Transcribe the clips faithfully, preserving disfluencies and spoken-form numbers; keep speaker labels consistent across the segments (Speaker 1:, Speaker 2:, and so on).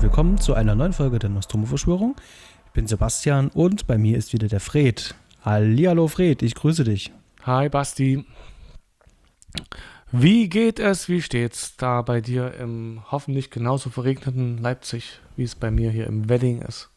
Speaker 1: willkommen zu einer neuen Folge der Nostromo-Verschwörung. Ich bin Sebastian und bei mir ist wieder der Fred. Hallihallo Fred, ich grüße dich.
Speaker 2: Hi Basti. Wie geht es, wie steht's da bei dir im hoffentlich genauso verregneten Leipzig, wie es bei mir hier im Wedding ist?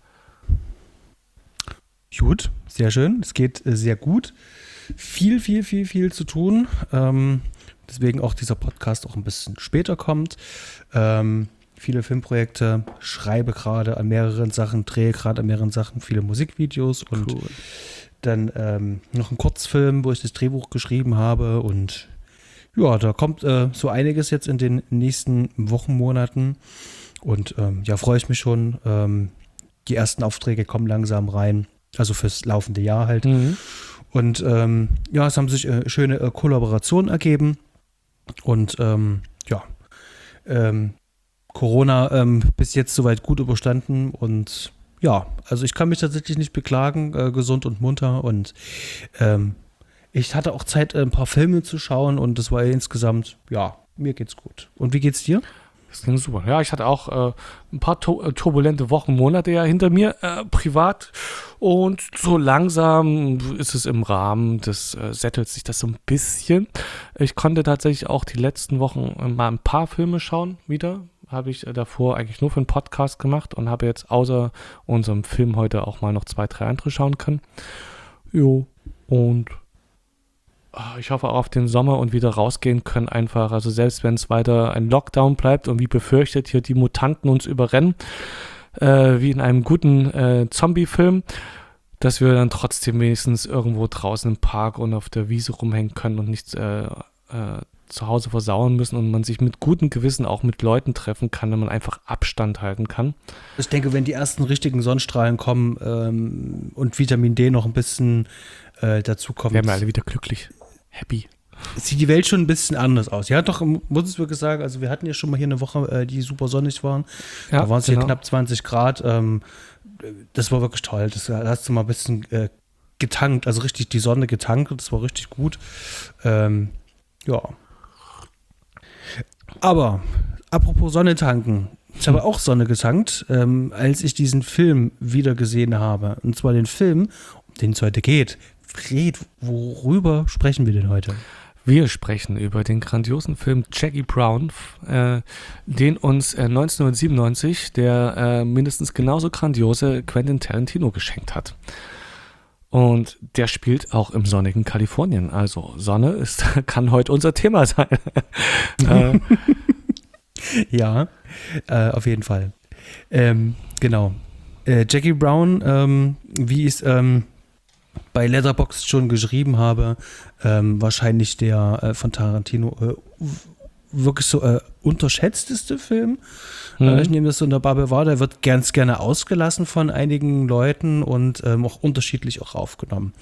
Speaker 1: Gut, sehr schön. Es geht äh, sehr gut. Viel, viel, viel, viel zu tun. Ähm, deswegen auch dieser Podcast auch ein bisschen später kommt. Ähm, viele Filmprojekte, schreibe gerade an mehreren Sachen, drehe gerade an mehreren Sachen, viele Musikvideos und
Speaker 2: Cool.
Speaker 1: dann ähm, noch ein Kurzfilm, wo ich das Drehbuch geschrieben habe. Und ja, da kommt äh, so einiges jetzt in den nächsten Wochen, Monaten. Und ähm, ja, freue ich mich schon. Ähm, die ersten Aufträge kommen langsam rein. Also fürs laufende Jahr halt.
Speaker 2: Mhm.
Speaker 1: Und ähm, ja, es haben sich äh, schöne äh, Kollaborationen ergeben. Und ähm, ja, ähm, Corona ähm, bis jetzt soweit gut überstanden. Und ja, also ich kann mich tatsächlich nicht beklagen, äh, gesund und munter. Und ähm, ich hatte auch Zeit, äh, ein paar Filme zu schauen. Und das war insgesamt, ja, mir geht's gut. Und wie geht's dir?
Speaker 2: Das ging super. Ja, ich hatte auch äh, ein paar to- äh, turbulente Wochen, Monate ja hinter mir, äh, privat. Und so langsam ist es im Rahmen, das äh, sättelt sich das so ein bisschen. Ich konnte tatsächlich auch die letzten Wochen äh, mal ein paar Filme schauen wieder. Habe ich äh, davor eigentlich nur für einen Podcast gemacht und habe jetzt außer unserem Film heute auch mal noch zwei, drei andere schauen können. Jo, und ah, ich hoffe auch auf den Sommer und wieder rausgehen können einfach. Also selbst wenn es weiter ein Lockdown bleibt und wie befürchtet hier die Mutanten uns überrennen, äh, wie in einem guten äh, Zombie-Film, dass wir dann trotzdem wenigstens irgendwo draußen im Park und auf der Wiese rumhängen können und nichts äh, äh, zu Hause versauen müssen und man sich mit gutem Gewissen auch mit Leuten treffen kann, wenn man einfach Abstand halten kann.
Speaker 1: Ich denke, wenn die ersten richtigen Sonnenstrahlen kommen ähm, und Vitamin D noch ein bisschen äh, dazu kommt,
Speaker 2: Werden wir alle wieder glücklich, happy.
Speaker 1: sieht die Welt schon ein bisschen anders aus. Ja, doch, muss ich wirklich sagen, also wir hatten ja schon mal hier eine Woche, äh, die super sonnig waren.
Speaker 2: Ja,
Speaker 1: da waren es
Speaker 2: genau.
Speaker 1: hier knapp zwanzig Grad. Ähm, das war wirklich toll. Das, da hast du mal ein bisschen äh, getankt, also richtig die Sonne getankt und das war richtig gut. Ähm, ja. Aber, apropos Sonne tanken. Ich habe auch Sonne getankt, ähm, als ich diesen Film wieder gesehen habe. Und zwar den Film, um den es heute geht. Fred, worüber sprechen wir denn heute?
Speaker 2: Wir sprechen über den grandiosen Film Jackie Brown, äh, den uns äh, neunzehnhundertsiebenundneunzig der äh, mindestens genauso grandiose Quentin Tarantino geschenkt hat. Und der spielt auch im sonnigen Kalifornien. Also Sonne ist, kann heute unser Thema sein. äh,
Speaker 1: Ja, äh, auf jeden Fall. Ähm, genau. Äh, Jackie Brown, ähm, wie ich es ähm, bei Letterboxd schon geschrieben habe, ähm, wahrscheinlich der äh, von Tarantino äh, wirklich so äh, unterschätzteste Film.
Speaker 2: Mhm.
Speaker 1: Äh, ich nehme das so in der Bubble wahr, der wird ganz gerne ausgelassen von einigen Leuten und ähm, auch unterschiedlich auch aufgenommen.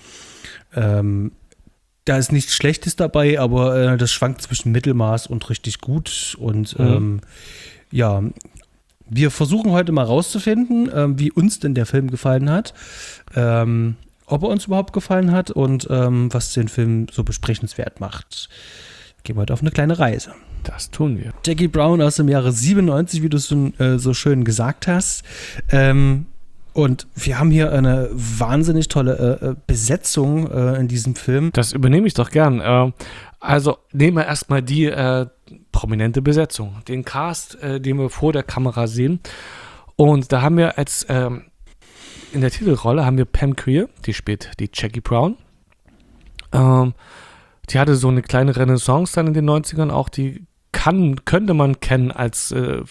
Speaker 1: Ähm, da ist nichts Schlechtes dabei, aber äh, das schwankt zwischen Mittelmaß und richtig gut. Und
Speaker 2: Mhm.
Speaker 1: ähm, ja, wir versuchen heute mal rauszufinden, ähm, wie uns denn der Film gefallen hat, ähm, ob er uns überhaupt gefallen hat und ähm, was den Film so besprechenswert macht. Gehen wir heute auf eine kleine Reise.
Speaker 2: das tun wir.
Speaker 1: Jackie Brown aus dem Jahre siebenundneunzig, wie du es so, äh, so schön gesagt hast. Ähm, und wir haben hier eine wahnsinnig tolle äh, Besetzung äh, in diesem Film.
Speaker 2: Das übernehme ich doch gern. Äh, also nehmen wir erstmal die äh, prominente Besetzung, den Cast, äh, den wir vor der Kamera sehen. Und da haben wir als ähm, in der Titelrolle haben wir Pam Grier, die spielt die Jackie Brown. Ähm, die hatte so eine kleine Renaissance dann in den neunzigern auch, die kann, könnte man kennen als äh,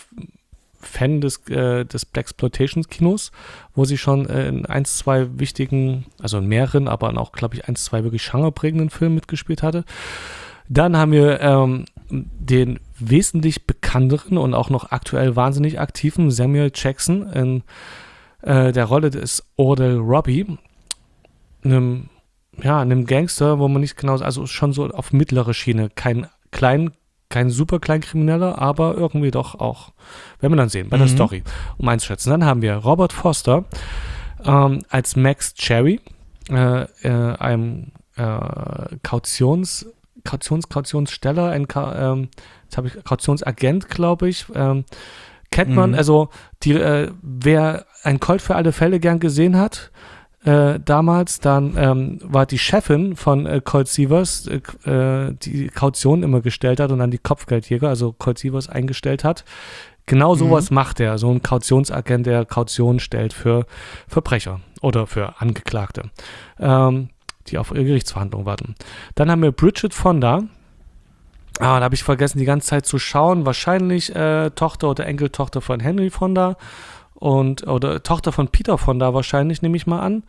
Speaker 2: Fan des, äh, des Blaxploitation-Kinos, wo sie schon äh, in ein, zwei wichtigen, also in mehreren, aber auch, glaube ich, ein, zwei wirklich genreprägenden Filmen mitgespielt hatte. Dann haben wir ähm, den wesentlich bekannteren und auch noch aktuell wahnsinnig aktiven Samuel Jackson in äh, der Rolle des Odell Robbie, einem, ja, einem Gangster, wo man nicht genau, also schon so auf mittlere Schiene, kein klein, kein super Kleinkrimineller, aber irgendwie doch auch, werden wir dann sehen, bei der
Speaker 1: Mhm.
Speaker 2: Story, um einzuschätzen. Dann haben wir Robert Foster ähm, als Max Cherry, äh, äh, einem äh, Kautions, Kautions, Kautionssteller, ein Ka- ähm, jetzt habe ich Kautionsagent, glaube ich, ähm, kennt man,
Speaker 1: Mhm.
Speaker 2: also die, äh, wer ein Colt für alle Fälle gern gesehen hat, äh, damals, dann ähm, war die Chefin von äh, Colt Sievers, äh, äh, die Kaution immer gestellt hat und dann die Kopfgeldjäger, also Colt Sievers eingestellt hat. Genau sowas
Speaker 1: Mhm.
Speaker 2: macht er, so ein Kautionsagent, der Kaution stellt für Verbrecher oder für Angeklagte, ähm, die auf ihre Gerichtsverhandlung warten. Dann haben wir Bridget Fonda. Ah, da habe ich vergessen, die ganze Zeit zu schauen. Wahrscheinlich äh, Tochter oder Enkeltochter von Henry Fonda und oder Tochter von Peter Fonda wahrscheinlich, nehme ich mal an.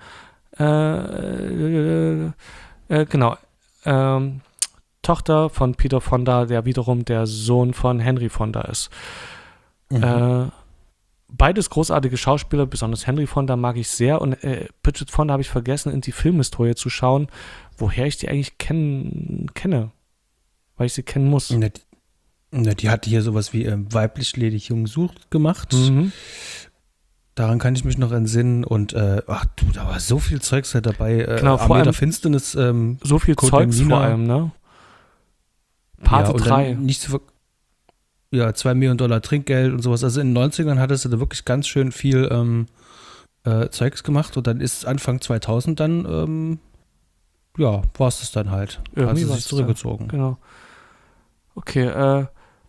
Speaker 2: Äh, äh, äh, genau. Ähm, Tochter von Peter Fonda, der wiederum der Sohn von Henry Fonda ist.
Speaker 1: Mhm.
Speaker 2: Äh, beides großartige Schauspieler, besonders Henry Fonda mag ich sehr. Und äh, Bridget Fonda habe ich vergessen, in die Filmhistorie zu schauen, woher ich die eigentlich kenn, kenne. Weil ich sie kennen muss.
Speaker 1: Na, die, na, die hatte hier sowas wie ähm, weiblich ledig jung sucht gemacht.
Speaker 2: Mhm.
Speaker 1: Daran kann ich mich noch entsinnen. Und äh, ach du, da war so viel Zeugs halt dabei. Äh,
Speaker 2: Genau, vor
Speaker 1: Armee der
Speaker 2: allem-
Speaker 1: Finsternis. Ähm,
Speaker 2: So viel
Speaker 1: Code
Speaker 2: Zeugs
Speaker 1: Lamina.
Speaker 2: vor allem, ne? Pate
Speaker 1: ja, und
Speaker 2: drei.
Speaker 1: dann nicht zu ver- ja, zwei Millionen Dollar Trinkgeld und sowas. Also in den neunzigern hattest du da wirklich ganz schön viel ähm, äh, Zeugs gemacht. Und dann ist Anfang zweitausend dann, ähm, ja, war es das dann halt. Hat
Speaker 2: Irgendwie
Speaker 1: sie
Speaker 2: war's
Speaker 1: sich
Speaker 2: das
Speaker 1: zurückgezogen.
Speaker 2: Genau. Okay, äh,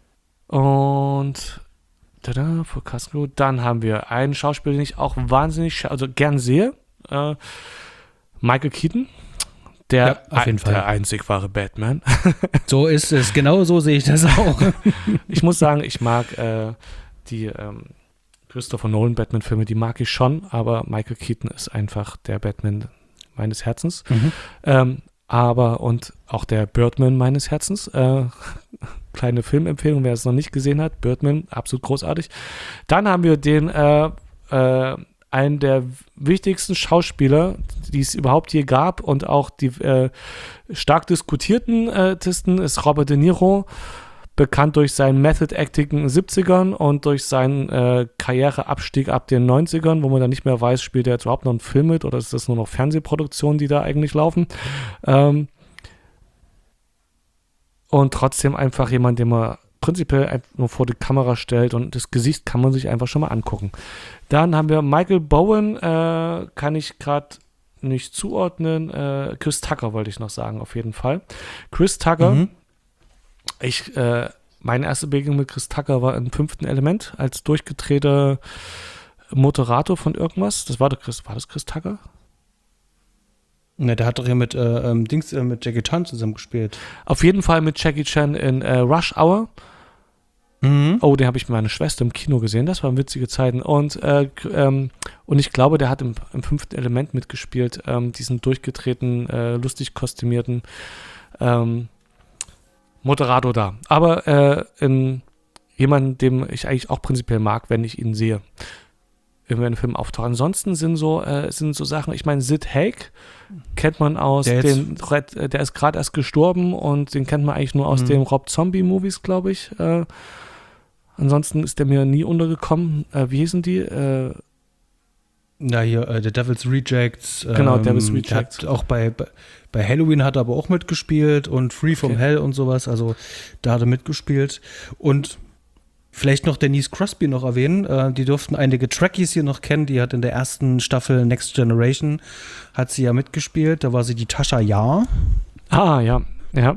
Speaker 2: und tada, für Castro. Dann haben wir einen Schauspieler, den ich auch wahnsinnig, scha- also gern sehe. Äh, Michael Keaton. Der,
Speaker 1: Ja, auf jeden
Speaker 2: ein,
Speaker 1: Fall.
Speaker 2: der einzig wahre Batman.
Speaker 1: So ist es. Genau so sehe ich das auch.
Speaker 2: Ich muss sagen, ich mag äh, die ähm, Christopher Nolan Batman-Filme, die mag ich schon, aber Michael Keaton ist einfach der Batman meines Herzens.
Speaker 1: Mhm.
Speaker 2: Ähm, aber und auch der Birdman meines Herzens. Äh, kleine Filmempfehlung, wer es noch nicht gesehen hat. Birdman, absolut großartig. Dann haben wir den, äh, äh, einen der wichtigsten Schauspieler, die es überhaupt je gab und auch die äh, stark diskutierten äh, Tisten ist Robert De Niro, bekannt durch sein Method Acting in den siebzigern und durch seinen äh, Karriereabstieg ab den neunzigern, wo man dann nicht mehr weiß, spielt er jetzt überhaupt noch einen Film mit oder ist das nur noch Fernsehproduktionen, die da eigentlich laufen. Ähm, und trotzdem einfach jemand, den man prinzipiell einfach nur vor die Kamera stellt und das Gesicht kann man sich einfach schon mal angucken. Dann haben wir Michael Bowen, äh, kann ich gerade nicht zuordnen. Äh, Chris Tucker wollte ich noch sagen, auf jeden Fall. Chris Tucker,
Speaker 1: Mhm.
Speaker 2: ich, äh, meine erste Begegnung mit Chris Tucker war im Fünften Element als durchgedrehter Moderator von irgendwas. Das war doch Chris, war das Chris Tucker?
Speaker 1: Ne, der hat doch hier mit, äh, ähm, Dings, äh, mit Jackie Chan zusammen gespielt.
Speaker 2: Auf jeden Fall mit Jackie Chan in äh, Rush Hour.
Speaker 1: Mhm.
Speaker 2: Oh, den habe ich mit meiner Schwester im Kino gesehen. Das waren witzige Zeiten. Und, äh, k- ähm, und ich glaube, der hat im, im Fünften Element mitgespielt. Ähm, diesen durchgedrehten, äh, lustig kostümierten ähm, Moderator da. Aber äh, in jemanden, dem ich eigentlich auch prinzipiell mag, wenn ich ihn sehe. Wenn ein Film auftaucht. Ansonsten sind so, äh, sind so Sachen, ich meine, Sid Haig kennt man aus
Speaker 1: Der jetzt-
Speaker 2: den, Red- äh, der ist gerade erst gestorben und den kennt man eigentlich nur aus
Speaker 1: Mhm.
Speaker 2: den Rob Zombie-Movies, glaube ich. Äh, ansonsten ist der mir nie untergekommen. Äh, wie hießen die? Äh,
Speaker 1: Na, hier, äh, The Devil's Rejects.
Speaker 2: Genau,
Speaker 1: ähm,
Speaker 2: Devil's
Speaker 1: der
Speaker 2: Rejects.
Speaker 1: Hat auch bei, bei, bei Halloween hat er aber auch mitgespielt und Free from
Speaker 2: Okay.
Speaker 1: Hell und sowas. Also, da hat er mitgespielt. Und vielleicht noch Denise Crosby noch erwähnen. Äh, die durften einige Trekkies hier noch kennen. Die hat in der ersten Staffel Next Generation hat sie ja mitgespielt. Da war sie die Tasha Yar.
Speaker 2: ah, ja. Ja.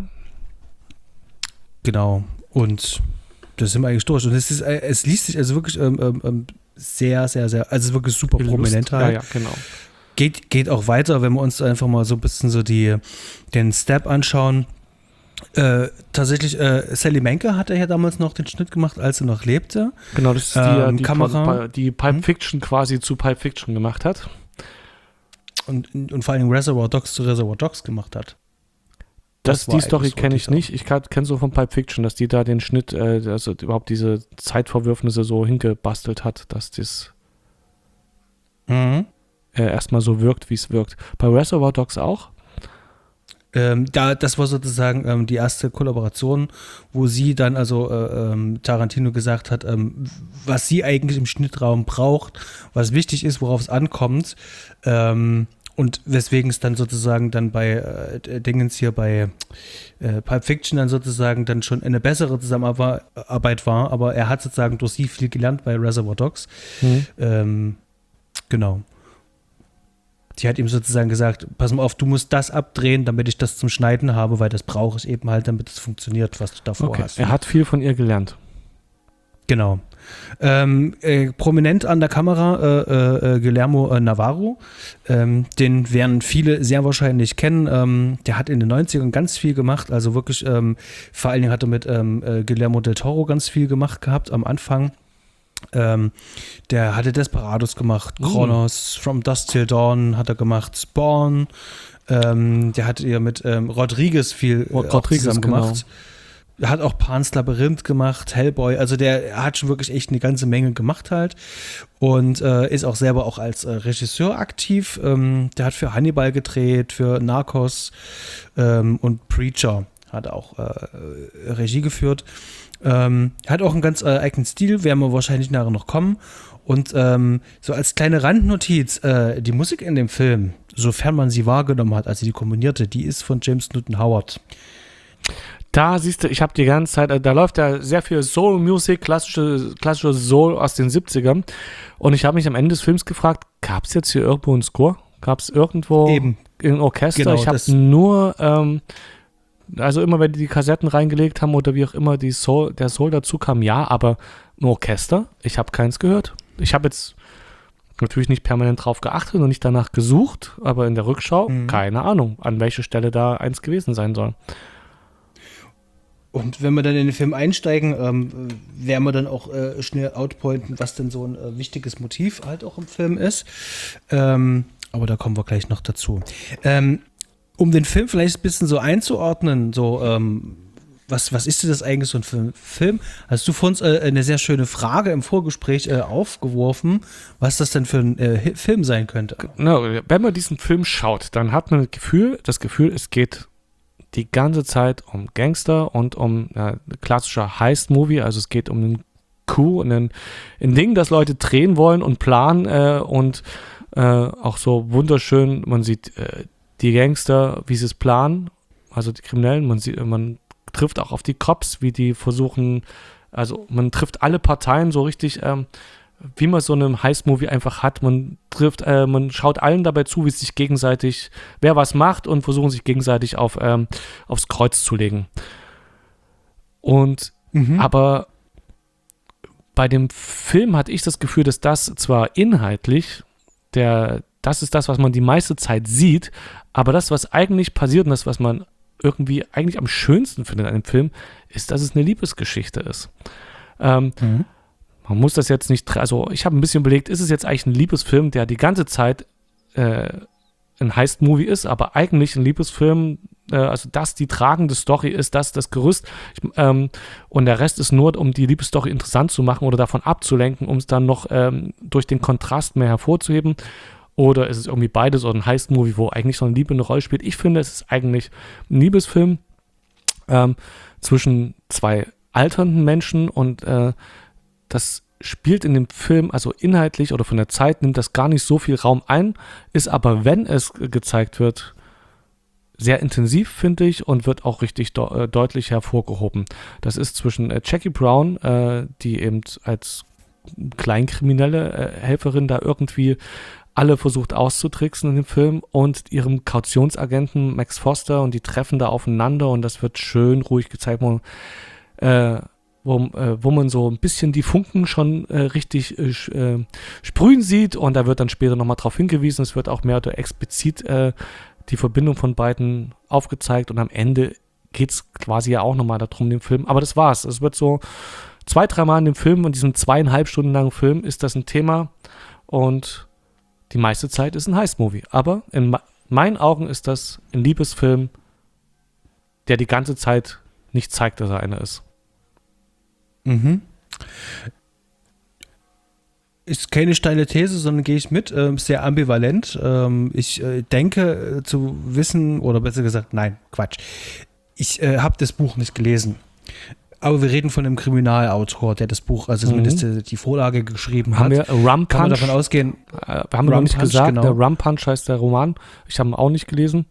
Speaker 1: Genau. Und das sind wir eigentlich durch. Und es ist, äh, es liest sich also wirklich ähm, ähm, ähm, sehr, sehr, sehr, also es ist wirklich super prominent
Speaker 2: Ja,
Speaker 1: halt.
Speaker 2: ja, genau.
Speaker 1: Geht, geht auch weiter, wenn wir uns einfach mal so ein bisschen so die, den Step anschauen. Äh, tatsächlich, äh, Sally Menke hat er ja damals noch den Schnitt gemacht, als er noch lebte.
Speaker 2: Genau, das ist die,
Speaker 1: Ähm,
Speaker 2: die,
Speaker 1: Kamera.
Speaker 2: die Pulp
Speaker 1: Hm?
Speaker 2: Fiction quasi zu Pulp Fiction gemacht hat.
Speaker 1: Und, und vor allem Reservoir Dogs zu Reservoir Dogs gemacht hat.
Speaker 2: Das,
Speaker 1: Das war
Speaker 2: die Story
Speaker 1: eigentlich so
Speaker 2: kenne ich
Speaker 1: dieser-
Speaker 2: nicht. Ich kenne so von Pulp Fiction, dass die da den Schnitt, äh, also überhaupt diese Zeitverwürfnisse so hingebastelt hat, dass das
Speaker 1: Mhm.
Speaker 2: äh, erstmal so wirkt, wie es wirkt. Bei Reservoir Dogs auch?
Speaker 1: Ähm, da, das war sozusagen ähm, die erste Kollaboration, wo sie dann, also äh, ähm, Tarantino gesagt hat, ähm, was sie eigentlich im Schnittraum braucht, was wichtig ist, worauf es ankommt. Ähm, und weswegen es dann sozusagen dann bei äh, Dingens hier bei äh, Pulp Fiction dann sozusagen dann schon eine bessere Zusammenarbeit war, aber er hat sozusagen durch sie viel gelernt bei Reservoir Dogs. Mhm. Ähm, genau. Sie hat ihm sozusagen gesagt, pass mal auf, du musst das abdrehen, damit ich das zum Schneiden habe, weil das brauche ich eben halt, damit es funktioniert, was du davor
Speaker 2: okay.
Speaker 1: hast.
Speaker 2: Er hat viel von ihr gelernt.
Speaker 1: Genau. Ähm, äh, prominent an der Kamera äh, äh, Guillermo äh, Navarro, ähm, den werden viele sehr wahrscheinlich kennen. Ähm, der hat in den neunzigern ganz viel gemacht, also wirklich, ähm, vor allen Dingen hat er mit ähm, äh, Guillermo del Toro ganz viel gemacht gehabt am Anfang. Ähm, der hatte Desperados gemacht, Kronos, mm. From Dusk Till Dawn hat er gemacht, Spawn, ähm, der hat ja mit ähm, Rodriguez viel äh,
Speaker 2: Rodriguez,
Speaker 1: zusammen gemacht.
Speaker 2: Genau.
Speaker 1: Er hat auch Pan's Labyrinth gemacht, Hellboy, also der hat schon wirklich echt eine ganze Menge gemacht halt und äh, ist auch selber auch als äh, Regisseur aktiv. Ähm, der hat für Hannibal gedreht, für Narcos ähm, und Preacher hat auch äh, Regie geführt. Ähm, hat auch einen ganz äh, eigenen Stil, werden wir wahrscheinlich nachher noch kommen. Und ähm, so als kleine Randnotiz, äh, die Musik in dem Film, sofern man sie wahrgenommen hat, also die komponierte, die ist von James Newton Howard.
Speaker 2: Da siehst du, ich habe die ganze Zeit, da läuft ja sehr viel Soul-Music, klassische, klassische Soul aus den siebzigern. Und ich habe mich am Ende des Films gefragt, gab es jetzt hier irgendwo einen Score? Gab es irgendwo
Speaker 1: Eben.
Speaker 2: ein Orchester?
Speaker 1: Genau,
Speaker 2: ich habe nur, ähm, also immer wenn die die Kassetten reingelegt haben oder wie auch immer die Soul, der Soul dazu kam, ja, aber ein Orchester, ich habe keins gehört. Ich habe jetzt natürlich nicht permanent drauf geachtet und nicht danach gesucht, aber in der Rückschau, mhm. keine Ahnung, an welcher Stelle da eins gewesen sein soll.
Speaker 1: Und wenn wir dann in den Film einsteigen, ähm, werden wir dann auch äh, schnell outpointen, was denn so ein äh, wichtiges Motiv halt auch im Film ist. Ähm, aber da kommen wir gleich noch dazu. Ähm, um den Film vielleicht ein bisschen so einzuordnen, so ähm, was, was ist denn das eigentlich so ein Film? Hast du vor uns äh, eine sehr schöne Frage im Vorgespräch äh, aufgeworfen, was das denn für ein äh, Film sein könnte?
Speaker 2: Genau, wenn man diesen Film schaut, dann hat man das Gefühl, das Gefühl, es geht die ganze Zeit um Gangster und um äh, klassischer Heist-Movie, also es geht um einen Coup, ein, ein Ding, das Leute drehen wollen und planen äh, und äh, auch so wunderschön, man sieht äh, die Gangster, wie sie es planen, also die Kriminellen, man sieht, man trifft auch auf die Cops, wie die versuchen, also man trifft alle Parteien so richtig, ähm, wie man so einen Heist-Movie einfach hat. Man trifft, äh, man schaut allen dabei zu, wie es sich gegenseitig, wer was macht und versuchen sich gegenseitig auf, ähm, aufs Kreuz zu legen. Und mhm. aber bei dem Film hatte ich das Gefühl, dass das zwar inhaltlich, der, das ist das, was man die meiste Zeit sieht, aber das, was eigentlich passiert und das, was man irgendwie eigentlich am schönsten findet an dem Film, ist, dass es eine Liebesgeschichte ist. Ähm, mhm. Man muss das jetzt nicht, also ich habe ein bisschen überlegt, ist es jetzt eigentlich ein Liebesfilm, der die ganze Zeit äh, ein Heist-Movie ist, aber eigentlich ein Liebesfilm, äh, also das die tragende Story ist, das das Gerüst ich, ähm, und der Rest ist nur, um die Liebesstory interessant zu machen oder davon abzulenken, um es dann noch ähm, durch den Kontrast mehr hervorzuheben. Oder ist es irgendwie beides oder ein Heist-Movie, wo eigentlich so eine Liebe eine Rolle spielt? Ich finde, es ist eigentlich ein Liebesfilm ähm, zwischen zwei alternden Menschen und äh, das spielt in dem Film, also inhaltlich oder von der Zeit, nimmt das gar nicht so viel Raum ein, ist aber, wenn es gezeigt wird, sehr intensiv, finde ich, und wird auch richtig de- äh, deutlich hervorgehoben. Das ist zwischen äh, Jackie Brown, äh, die eben als kleinkriminelle äh, Helferin da irgendwie alle versucht auszutricksen in dem Film, und ihrem Kautionsagenten Max Foster, und die treffen da aufeinander und das wird schön ruhig gezeigt, wo, äh, wo, äh, wo man so ein bisschen die Funken schon äh, richtig äh, sprühen sieht, und da wird dann später nochmal drauf hingewiesen, es wird auch mehr oder explizit äh, die Verbindung von beiden aufgezeigt, und am Ende geht es quasi ja auch nochmal darum, den Film, aber das war's, es wird so zwei, dreimal in dem Film, und diesem zweieinhalb Stunden langen Film ist das ein Thema, und die meiste Zeit ist ein Heist-Movie. Aber in ma- meinen Augen ist das ein Liebesfilm, der die ganze Zeit nicht zeigt, dass er einer ist.
Speaker 1: Mhm. Ist keine steile These, sondern gehe ich mit. Ähm, sehr ambivalent. Ähm, ich äh, denke äh, zu wissen, oder besser gesagt, nein, Quatsch. Ich äh, habe das Buch nicht gelesen. aber wir reden von einem Kriminalautor, der das Buch, also zumindest mhm. die, die Vorlage geschrieben
Speaker 2: haben
Speaker 1: hat.
Speaker 2: Wir Rum Punch,
Speaker 1: kann man davon ausgehen.
Speaker 2: Äh, haben wir noch nicht Punch, gesagt, genau. Der Rum Punch heißt der Roman. Ich habe ihn auch nicht gelesen.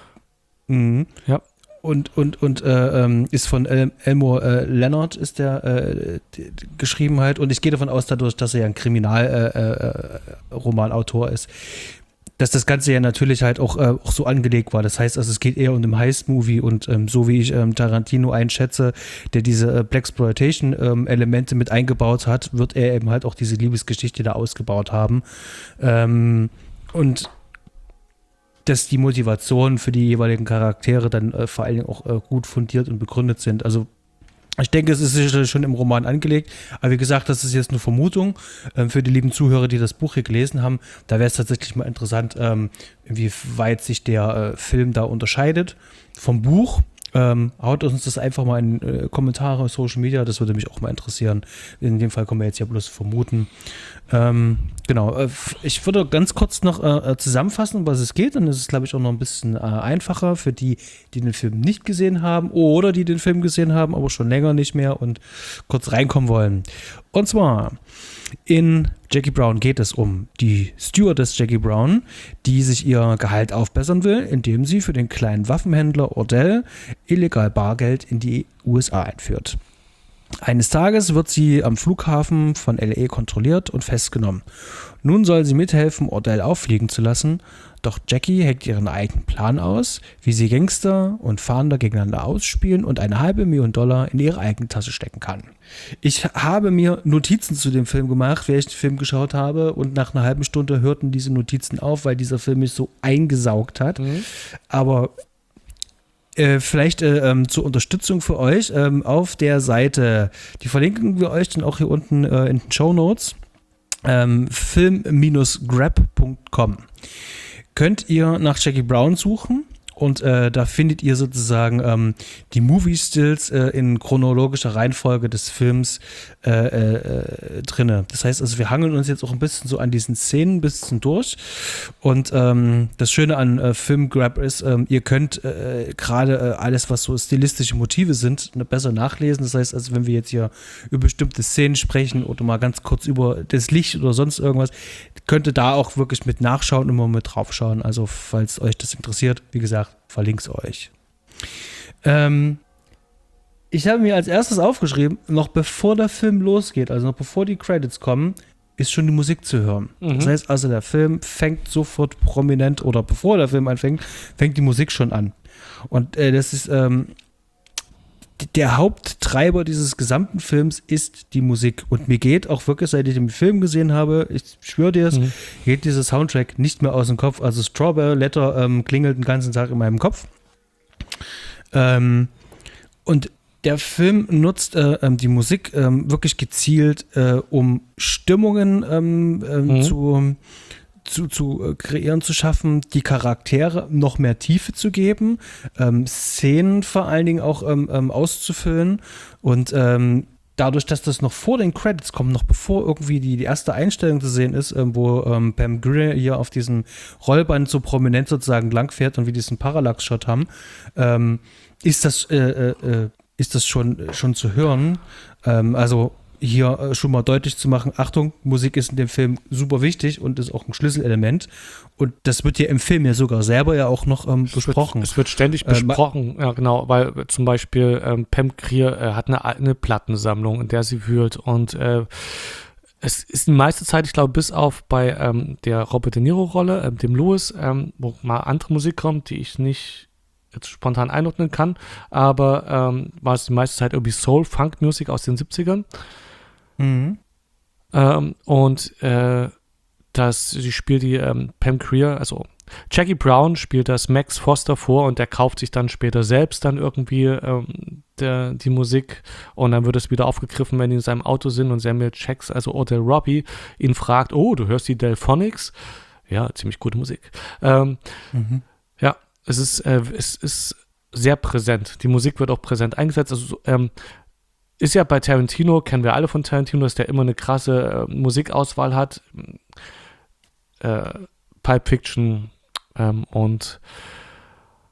Speaker 1: Mhm.
Speaker 2: Ja.
Speaker 1: Und, und, und äh, ähm, ist von El- Elmore äh, Leonard ist der äh, die, die geschrieben halt. Und ich gehe davon aus, dadurch, dass er ja ein Kriminalromanautor äh, äh, ist, dass das Ganze ja natürlich halt auch, äh, auch so angelegt war. Das heißt, also es geht eher um den Heist-Movie und ähm, so wie ich ähm, Tarantino einschätze, der diese äh, Blaxploitation-Elemente ähm, mit eingebaut hat, wird er eben halt auch diese Liebesgeschichte da ausgebaut haben. Ähm, und dass die Motivationen für die jeweiligen Charaktere dann äh, vor allen Dingen auch äh, gut fundiert und begründet sind. Also ich denke, es ist schon im Roman angelegt, aber wie gesagt, das ist jetzt eine Vermutung ähm, für die lieben Zuhörer, die das Buch hier gelesen haben. Da wäre es tatsächlich mal interessant, ähm, inwieweit sich der äh, Film da unterscheidet vom Buch. Ähm, haut uns das einfach mal in äh, Kommentare auf Social Media, das würde mich auch mal interessieren. In dem Fall können wir jetzt ja bloß vermuten. Ähm, genau, äh, ich würde ganz kurz noch äh, zusammenfassen, um was es geht, und das ist, glaube ich, auch noch ein bisschen äh, einfacher für die, die den Film nicht gesehen haben oder die den Film gesehen haben, aber schon länger nicht mehr und kurz reinkommen wollen. Und zwar in Jackie Brown geht es um die Stewardess Jackie Brown, die sich ihr Gehalt aufbessern will, indem sie für den kleinen Waffenhändler Ordell illegal Bargeld in die U S A einführt. Eines Tages wird sie am Flughafen von L A kontrolliert und festgenommen. Nun soll sie mithelfen, Ordell auffliegen zu lassen, doch Jackie heckt ihren eigenen Plan aus, wie sie Gangster und Fahnder gegeneinander ausspielen und eine halbe Million Dollar in ihre eigene Tasche stecken kann. Ich habe mir Notizen zu dem Film gemacht, während ich den Film geschaut habe, und nach einer halben Stunde hörten diese Notizen auf, weil dieser Film mich so eingesaugt hat. Mhm. Aber Äh, vielleicht äh, ähm, zur Unterstützung für euch ähm, auf der Seite, die verlinken wir euch dann auch hier unten äh, in den Shownotes, ähm, film Bindestrich grab Punkt com. Könnt ihr nach Jackie Brown suchen und äh, da findet ihr sozusagen ähm, die Movie-Stills äh, in chronologischer Reihenfolge des Films äh, äh, drinne. Das heißt also, wir hangeln uns jetzt auch ein bisschen so an diesen Szenen ein bisschen durch, und ähm, das Schöne an äh, Film Grab ist, ähm, ihr könnt äh, gerade äh, alles, was so stilistische Motive sind, ne, besser nachlesen. Das heißt also, wenn wir jetzt hier über bestimmte Szenen sprechen oder mal ganz kurz über das Licht oder sonst irgendwas, könnt ihr da auch wirklich mit nachschauen und mal mit draufschauen. Also falls euch das interessiert, wie gesagt, verlinke es euch. Ähm, ich habe mir als erstes aufgeschrieben, noch bevor der Film losgeht, also noch bevor die Credits kommen, ist schon die Musik zu hören. Mhm. Das heißt also, der Film fängt sofort prominent, oder bevor der Film anfängt, fängt die Musik schon an. Und äh, das ist ähm, der Haupttreiber dieses gesamten Films ist die Musik. Und mir geht auch wirklich, seit ich den Film gesehen habe, ich schwöre dir es, mhm. geht dieser Soundtrack nicht mehr aus dem Kopf. Also Strawberry Letter ähm, klingelt den ganzen Tag in meinem Kopf. Ähm, und der Film nutzt äh, ähm, die Musik ähm, wirklich gezielt, äh, um Stimmungen ähm, ähm, mhm. zu zu, zu kreieren, zu schaffen, die Charaktere noch mehr Tiefe zu geben, ähm, Szenen vor allen Dingen auch ähm, ähm, auszufüllen, und ähm, dadurch, dass das noch vor den Credits kommt, noch bevor irgendwie die, die erste Einstellung zu sehen ist, ähm, wo ähm, Pam Grier hier auf diesem Rollband so prominent sozusagen langfährt und wir diesen Parallax-Shot haben, ähm, ist das, äh, äh, ist das schon, schon zu hören. Ähm, also hier schon mal deutlich zu machen, Achtung, Musik ist in dem Film super wichtig und ist auch ein Schlüsselelement. Und das wird hier im Film ja sogar selber ja auch noch ähm, besprochen.
Speaker 2: Es wird, es wird ständig besprochen, ähm, ja genau, weil zum Beispiel ähm, Pam Grier äh, hat eine, eine Plattensammlung, in der sie wühlt, und äh, es ist die meiste Zeit, ich glaube, bis auf bei ähm, der Robert De Niro-Rolle, äh, dem Louis, ähm, wo mal andere Musik kommt, die ich nicht jetzt spontan einordnen kann, aber ähm, war es die meiste Zeit irgendwie Soul-Funk-Musik aus den siebzigern. Mhm. Ähm, und äh, das, sie spielt die ähm, Pam Grier, also Jackie Brown spielt das Max Foster vor, und der kauft sich dann später selbst dann irgendwie ähm, der, die Musik, und dann wird es wieder aufgegriffen, wenn die in seinem Auto sind und Samuel Jackson, also Ordell Robbie, ihn fragt, oh, du hörst die Delphonics? Ja, ziemlich gute Musik. Ähm, mhm. Ja, es ist, äh, es ist sehr präsent. Die Musik wird auch präsent eingesetzt. Also ähm, ist ja bei Tarantino, kennen wir alle von Tarantino, dass der immer eine krasse äh, Musikauswahl hat. Äh, Pulp Fiction ähm, und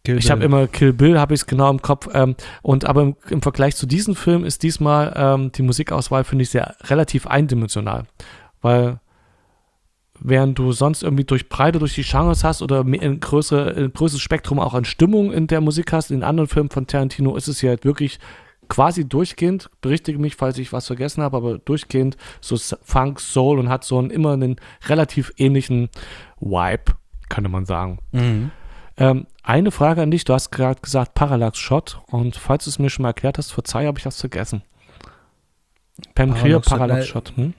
Speaker 1: Kill
Speaker 2: Ich
Speaker 1: Bill.
Speaker 2: habe immer Kill Bill, habe ich es genau im Kopf. Ähm, und aber im, im Vergleich zu diesem Film ist diesmal ähm, die Musikauswahl, finde ich, sehr relativ eindimensional. Weil während du sonst irgendwie durch Breite durch die Genres hast oder ein, größere, ein größeres Spektrum auch an Stimmung in der Musik hast, in anderen Filmen von Tarantino ist es ja halt wirklich quasi durchgehend, berichtige mich, falls ich was vergessen habe, aber durchgehend so Funk, Soul und hat so einen, immer einen relativ ähnlichen Vibe, könnte man sagen.
Speaker 1: Mhm.
Speaker 2: Ähm, eine Frage an dich, du hast gerade gesagt Parallax-Shot und falls du es mir schon mal erklärt hast, verzeih, habe ich das vergessen. Pam Grier, Parallax-Shot. Hm?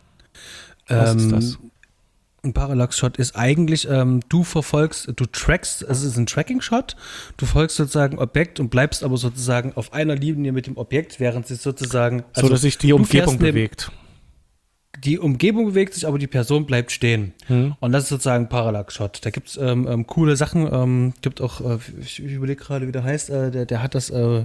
Speaker 2: Was
Speaker 1: Ähm,
Speaker 2: ist das?
Speaker 1: Ein Parallax-Shot ist eigentlich, ähm, du verfolgst, du trackst, es ist ein Tracking-Shot, du folgst sozusagen Objekt und bleibst aber sozusagen auf einer Linie mit dem Objekt, während sich sozusagen,
Speaker 2: also so, dass sich die Umgebung bewegt.
Speaker 1: Die Umgebung bewegt sich, aber die Person bleibt stehen.
Speaker 2: Hm.
Speaker 1: Und das ist sozusagen Parallax-Shot. Da gibt es ähm, ähm, coole Sachen, ähm, gibt auch, äh, ich überlege gerade, wie der heißt, äh, der, der hat das, äh,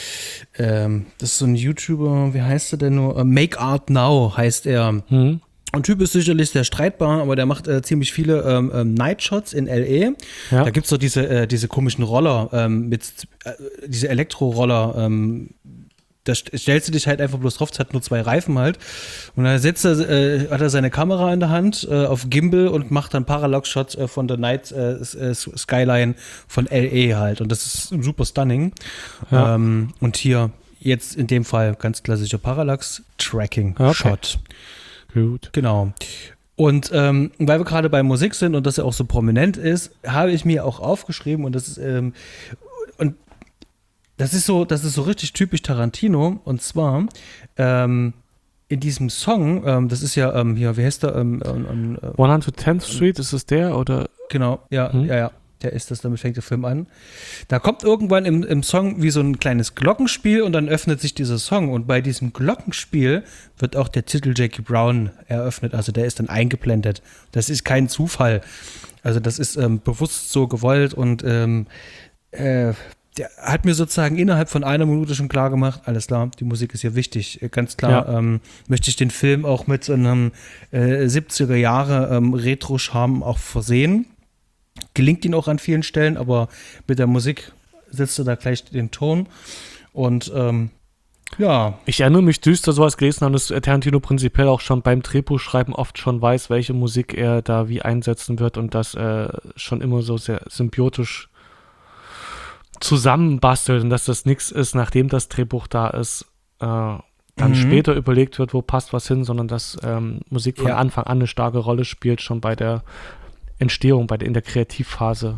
Speaker 1: ähm, das ist so ein YouTuber, wie heißt der denn nur? Äh, Make Art Now heißt er.
Speaker 2: Hm.
Speaker 1: Ein Typ ist sicherlich sehr streitbar, aber der macht äh, ziemlich viele ähm, ähm, Night-Shots in L A.
Speaker 2: Ja.
Speaker 1: Da gibt es so diese, äh, diese komischen Roller, ähm, mit äh, diese Elektro-Roller, ähm, da stellst du dich halt einfach bloß drauf, es hat nur zwei Reifen halt. Und dann setzt er, äh, hat er seine Kamera in der Hand äh, auf Gimbal und macht dann Parallax-Shots äh, von der Night äh, Skyline von L A halt. Und das ist super stunning.
Speaker 2: Ja.
Speaker 1: Ähm, und hier jetzt in dem Fall ganz klassischer Parallax-Tracking-Shot.
Speaker 2: Okay. Gut.
Speaker 1: Genau. Und ähm, weil wir gerade bei Musik sind und das ja auch so prominent ist, habe ich mir auch aufgeschrieben und das ist ähm, und das ist so, das ist so richtig typisch Tarantino und zwar ähm, in diesem Song, ähm, das ist ja ähm, hier, wie heißt der? Ähm, ähm, äh,
Speaker 2: hundertzehnte Street, ist es der oder?
Speaker 1: Genau, ja,
Speaker 2: Hm?
Speaker 1: ja, ja. Der ist das, damit fängt der Film an. Da kommt irgendwann im, im Song wie so ein kleines Glockenspiel und dann öffnet sich dieser Song. Und bei diesem Glockenspiel wird auch der Titel Jackie Brown eröffnet. Also der ist dann eingeblendet. Das ist kein Zufall. Also das ist ähm, bewusst so gewollt und ähm, äh, der hat mir sozusagen innerhalb von einer Minute schon klar gemacht, alles klar, die Musik ist hier wichtig. Ganz klar
Speaker 2: Ja.
Speaker 1: ähm, möchte ich den Film auch mit so einem äh, siebziger Jahre ähm, Retro-Charme auch versehen. Gelingt ihn auch an vielen Stellen, aber mit der Musik setzt er da gleich den Ton. Und ähm, ja.
Speaker 2: Ich erinnere mich düster, sowas gelesen haben, dass Tarantino prinzipiell auch schon beim Drehbuchschreiben oft schon weiß, welche Musik er da wie einsetzen wird und das äh, schon immer so sehr symbiotisch zusammenbastelt und dass das nichts ist, nachdem das Drehbuch da ist, äh, dann
Speaker 1: Mhm.
Speaker 2: später überlegt wird, wo passt was hin, sondern dass ähm, Musik von
Speaker 1: Ja.
Speaker 2: Anfang an eine starke Rolle spielt, schon bei der Entstehung, bei der, in der Kreativphase,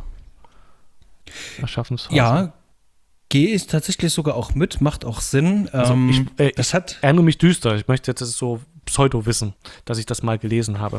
Speaker 2: Erschaffensphase.
Speaker 1: Ja, gehe ich tatsächlich sogar auch mit, macht auch Sinn.
Speaker 2: Also
Speaker 1: ähm,
Speaker 2: ich, äh,
Speaker 1: das hat.
Speaker 2: Ich erinnere mich düster. Ich möchte jetzt das ist so Pseudo-Wissen, dass ich das mal gelesen habe.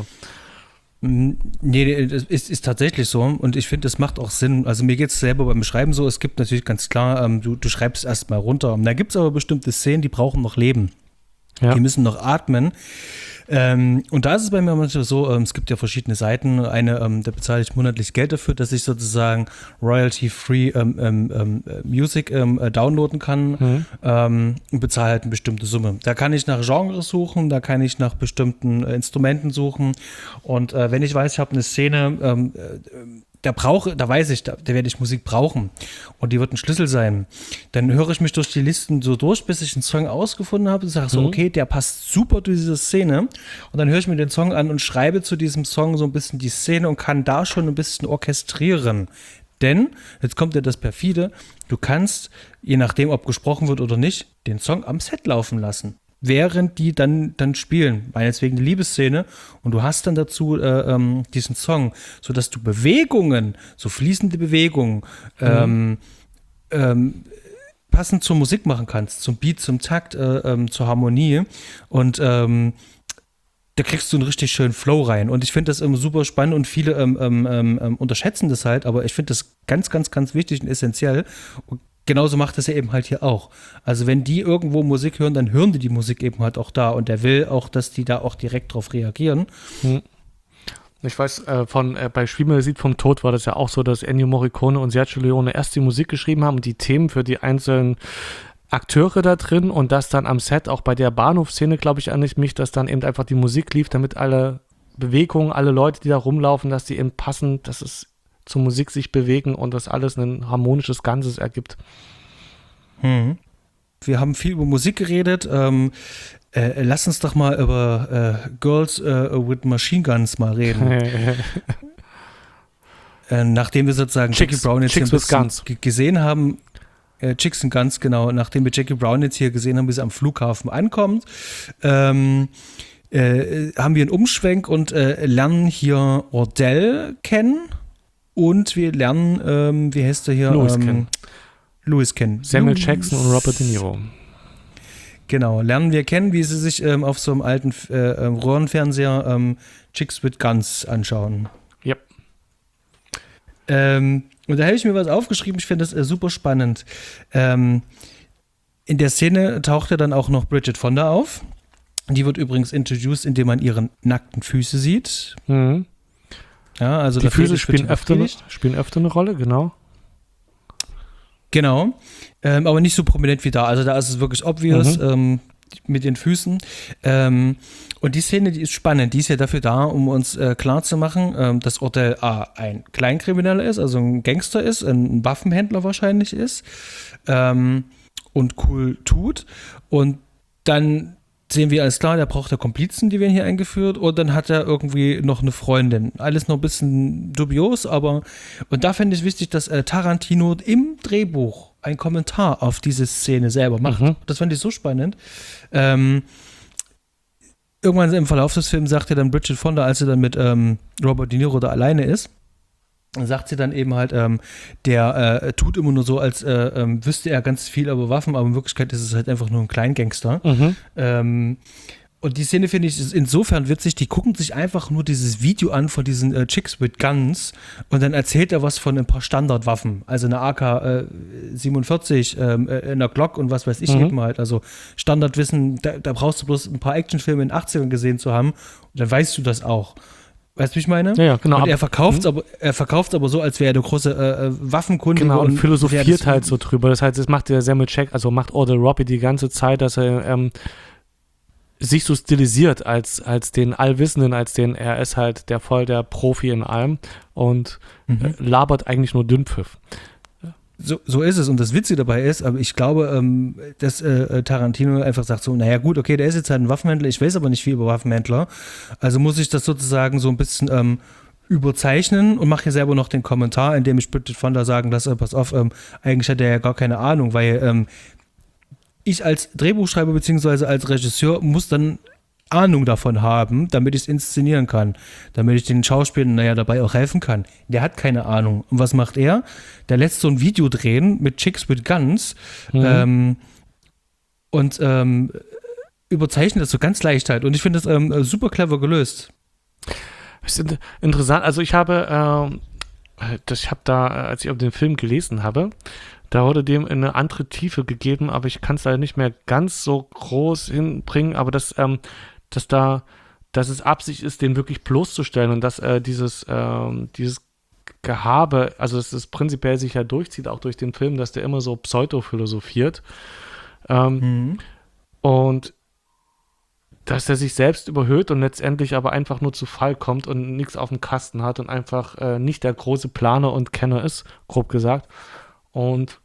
Speaker 1: Nee, das ist, ist tatsächlich so und ich finde, das macht auch Sinn. Also mir geht es selber beim Schreiben so, es gibt natürlich ganz klar, ähm, du, du schreibst erstmal runter. Und da gibt es aber bestimmte Szenen, die brauchen noch Leben.
Speaker 2: Ja.
Speaker 1: Die müssen noch atmen. Ähm, und da ist es bei mir manchmal so, ähm, es gibt ja verschiedene Seiten. Eine, ähm, da bezahle ich monatlich Geld dafür, dass ich sozusagen royalty-free ähm, ähm, ähm, Music ähm, äh, downloaden kann
Speaker 2: Mhm.
Speaker 1: ähm, und bezahle halt eine bestimmte Summe. Da kann ich nach Genres suchen, da kann ich nach bestimmten äh, Instrumenten suchen. Und äh, wenn ich weiß, ich habe eine Szene, ähm, äh, da brauche, da weiß ich, da, da werde ich Musik brauchen und die wird ein Schlüssel sein. Dann höre ich mich durch die Listen so durch, bis ich einen Song ausgefunden habe und sage so,
Speaker 2: Mhm.
Speaker 1: okay, der passt super zu dieser Szene. Und dann höre ich mir den Song an und schreibe zu diesem Song so ein bisschen die Szene und kann da schon ein bisschen orchestrieren. Denn, jetzt kommt ja das perfide, du kannst, je nachdem, ob gesprochen wird oder nicht, den Song am Set laufen lassen. Während die dann, dann spielen, meinetwegen eine Liebesszene und du hast dann dazu äh, ähm, diesen Song, sodass du Bewegungen, so fließende Bewegungen, ähm, ähm, passend zur Musik machen kannst, zum Beat, zum Takt, äh, ähm, zur Harmonie und ähm, da kriegst du einen richtig schönen Flow rein und ich finde das immer super spannend und viele ähm, ähm, ähm, unterschätzen das halt, aber ich finde das ganz, ganz, ganz wichtig und essentiell und genauso macht das ja eben halt hier auch. Also wenn die irgendwo Musik hören, dann hören die die Musik eben halt auch da und der will auch, dass die da auch direkt drauf reagieren.
Speaker 2: Mhm. Ich weiß, äh, von äh, bei Spielmelodie vom Tod war das ja auch so, dass Ennio Morricone und Sergio Leone erst die Musik geschrieben haben und die Themen für die einzelnen Akteure da drin und das dann am Set, auch bei der Bahnhofsszene, glaube ich, an mich, dass dann eben einfach die Musik lief, damit alle Bewegungen, alle Leute, die da rumlaufen, dass die eben passen, dass es zur Musik sich bewegen und das alles ein harmonisches Ganzes ergibt.
Speaker 1: Mhm. Wir haben viel über Musik geredet. Ähm, äh, lass uns doch mal über äh, Girls äh, with Machine Guns mal reden. äh, nachdem wir sozusagen
Speaker 2: Chicks,
Speaker 1: Jackie Brown jetzt
Speaker 2: Chicks
Speaker 1: hier
Speaker 2: with Guns.
Speaker 1: g- gesehen haben, äh, Chicks and Guns, genau, nachdem wir Jackie Brown jetzt hier gesehen haben, wie sie am Flughafen ankommt, ähm, äh, haben wir einen Umschwenk und äh, lernen hier Ordell kennen und wir lernen, ähm, wie heißt der hier?
Speaker 2: Louis
Speaker 1: ähm,
Speaker 2: kennen.
Speaker 1: Louis kennen.
Speaker 2: Samuel
Speaker 1: Louis.
Speaker 2: Jackson und Robert De Niro.
Speaker 1: Genau, lernen wir kennen, wie sie sich ähm, auf so einem alten äh, ähm, Röhrenfernseher ähm, Chicks with Guns anschauen.
Speaker 2: Yep.
Speaker 1: Ähm, und da habe ich mir was aufgeschrieben, ich finde das äh, super spannend. Ähm, in der Szene taucht ja dann auch noch Bridget Fonda auf. Die wird übrigens introduced, indem man ihre nackten Füße sieht.
Speaker 2: Mhm.
Speaker 1: Ja, also
Speaker 2: Die
Speaker 1: der
Speaker 2: Füße
Speaker 1: Fetisch wird
Speaker 2: spielen öfter,
Speaker 1: befriedigt.
Speaker 2: spielen öfter eine Rolle, genau.
Speaker 1: Genau, ähm, aber nicht so prominent wie da. Also da ist es wirklich obvious
Speaker 2: Mhm.
Speaker 1: ähm, mit den Füßen. Ähm, und die Szene, die ist spannend. Die ist ja dafür da, um uns äh, klarzumachen, ähm, dass Ordell A. ein Kleinkrimineller ist, also ein Gangster ist, ein Waffenhändler wahrscheinlich ist ähm, und cool tut. Und dann sehen wir, alles klar, der braucht ja Komplizen, die werden hier eingeführt, und dann hat er irgendwie noch eine Freundin. Alles noch ein bisschen dubios, aber, und da fände ich wichtig, dass äh, Tarantino im Drehbuch einen Kommentar auf diese Szene selber macht.
Speaker 2: Mhm.
Speaker 1: Das fand ich so spannend. Ähm, irgendwann im Verlauf des Films sagt er dann Bridget Fonda, als sie dann mit ähm, Robert De Niro da alleine ist, sagt sie dann eben halt, ähm, der äh, tut immer nur so, als äh, ähm, wüsste er ganz viel über Waffen, aber in Wirklichkeit ist es halt einfach nur ein Kleingangster.
Speaker 2: Mhm.
Speaker 1: Ähm, und die Szene finde ich ist insofern witzig, die gucken sich einfach nur dieses Video an von diesen äh, Chicks with Guns und dann erzählt er was von ein paar Standardwaffen, also eine A K siebenundvierzig, ähm, äh, einer Glock und was weiß ich
Speaker 2: Mhm.
Speaker 1: eben halt, also Standardwissen, da, da brauchst du bloß ein paar Actionfilme in den achtzigern gesehen zu haben und dann weißt du das auch. Weißt du, wie ich meine?
Speaker 2: Ja, ja, genau.
Speaker 1: Und
Speaker 2: Aber-
Speaker 1: er verkauft es
Speaker 2: Mhm.
Speaker 1: aber, er verkauft's aber so, als wäre er der große äh, äh, Waffenkundige.
Speaker 2: Genau, und
Speaker 1: wer
Speaker 2: philosophiert
Speaker 1: das-
Speaker 2: halt so drüber. Das heißt, das macht der Samuel Jack, also macht Ordell Robbie die ganze Zeit, dass er ähm, sich so stilisiert als, als den Allwissenden, als den, er ist halt der voll der Profi in allem und
Speaker 1: Mhm.
Speaker 2: äh, labert eigentlich nur Dünnpfiff.
Speaker 1: So, so ist es. Und das Witzige dabei ist, aber ich glaube, ähm, dass äh, Tarantino einfach sagt so, naja gut, okay, der ist jetzt halt ein Waffenhändler, ich weiß aber nicht viel über Waffenhändler, also muss ich das sozusagen so ein bisschen ähm, überzeichnen und mache hier selber noch den Kommentar, in dem ich Bridget Fonda sagen lasse, pass auf, ähm, eigentlich hat er ja gar keine Ahnung, weil ähm, ich als Drehbuchschreiber beziehungsweise als Regisseur muss dann Ahnung davon haben, damit ich es inszenieren kann, damit ich den Schauspielern, naja, dabei auch helfen kann. Der hat keine Ahnung. Und was macht er? Der lässt so ein Video drehen mit Chicks with Guns
Speaker 2: Mhm.
Speaker 1: ähm, und ähm, überzeichnet das so ganz leicht halt. Und ich finde das ähm, super clever gelöst.
Speaker 2: Das ist in- interessant. Also ich habe, ähm, das, ich habe da, äh, als ich über den Film gelesen habe, da wurde dem eine andere Tiefe gegeben, aber ich kann es leider nicht mehr ganz so groß hinbringen, aber dass, ähm, dass da, dass es Absicht ist, den wirklich bloßzustellen und dass äh, dieses, ähm, dieses Gehabe, also dass es prinzipiell sich ja durchzieht, auch durch den Film, dass der immer so pseudo-philosophiert. Ähm,
Speaker 1: Mhm.
Speaker 2: und dass er sich selbst überhöht und letztendlich aber einfach nur zu Fall kommt und nichts auf dem Kasten hat und einfach äh, nicht der große Planer und Kenner ist, grob gesagt. Und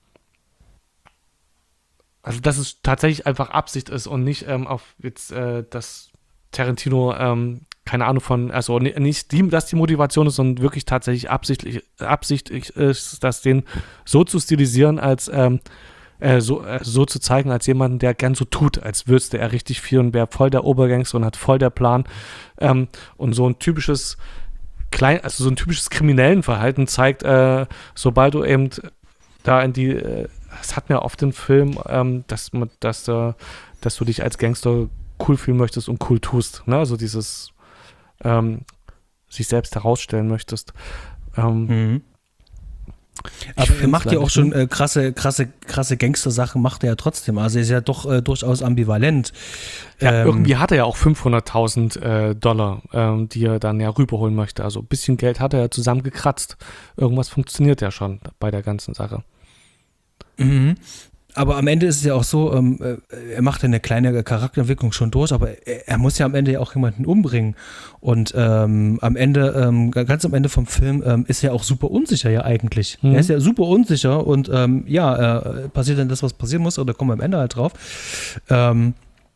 Speaker 2: also dass es tatsächlich einfach Absicht ist und nicht ähm, auf jetzt, äh, dass Tarantino, ähm, keine Ahnung von, also ni- nicht die, dass die Motivation ist, sondern wirklich tatsächlich absichtlich, absichtlich ist, das den so zu stilisieren, als ähm, äh, so, äh, so zu zeigen, als jemanden, der gern so tut, als wüsste er richtig viel und wäre voll der Obergangster und hat voll der Plan. Ähm, und so ein typisches klein, also so ein typisches kriminellen Verhalten zeigt, äh, sobald du eben da in die, äh, das hat mir oft im Film, ähm, dass, man- dass, äh, dass du dich als Gangster cool fühlen möchtest und cool tust, ne? Also dieses ähm, sich selbst herausstellen möchtest. Ähm,
Speaker 1: Mhm.
Speaker 2: Ich
Speaker 1: Aber er
Speaker 2: find's
Speaker 1: macht ja
Speaker 2: leider
Speaker 1: auch schon
Speaker 2: nicht.
Speaker 1: äh, krasse, krasse, krasse Gangster-Sachen, macht er ja trotzdem. Also er ist ja doch äh, durchaus ambivalent.
Speaker 2: Ja,
Speaker 1: Ähm,
Speaker 2: irgendwie hat er ja auch fünfhunderttausend äh, Dollar, ähm, die er dann ja rüberholen möchte. Also ein bisschen Geld hat er ja zusammengekratzt. Irgendwas funktioniert ja schon bei der ganzen Sache.
Speaker 1: Mhm. aber am Ende ist es ja auch so, ähm, er macht eine kleine Charakterentwicklung schon durch, aber er, er muss ja am Ende ja auch jemanden umbringen. Und ähm, am Ende, ähm, ganz am Ende vom Film, ähm, ist er auch super unsicher ja eigentlich. Mhm. Er ist ja super unsicher und ähm, ja, äh, passiert dann das, was passieren muss, oder kommen wir am Ende halt drauf. Ähm,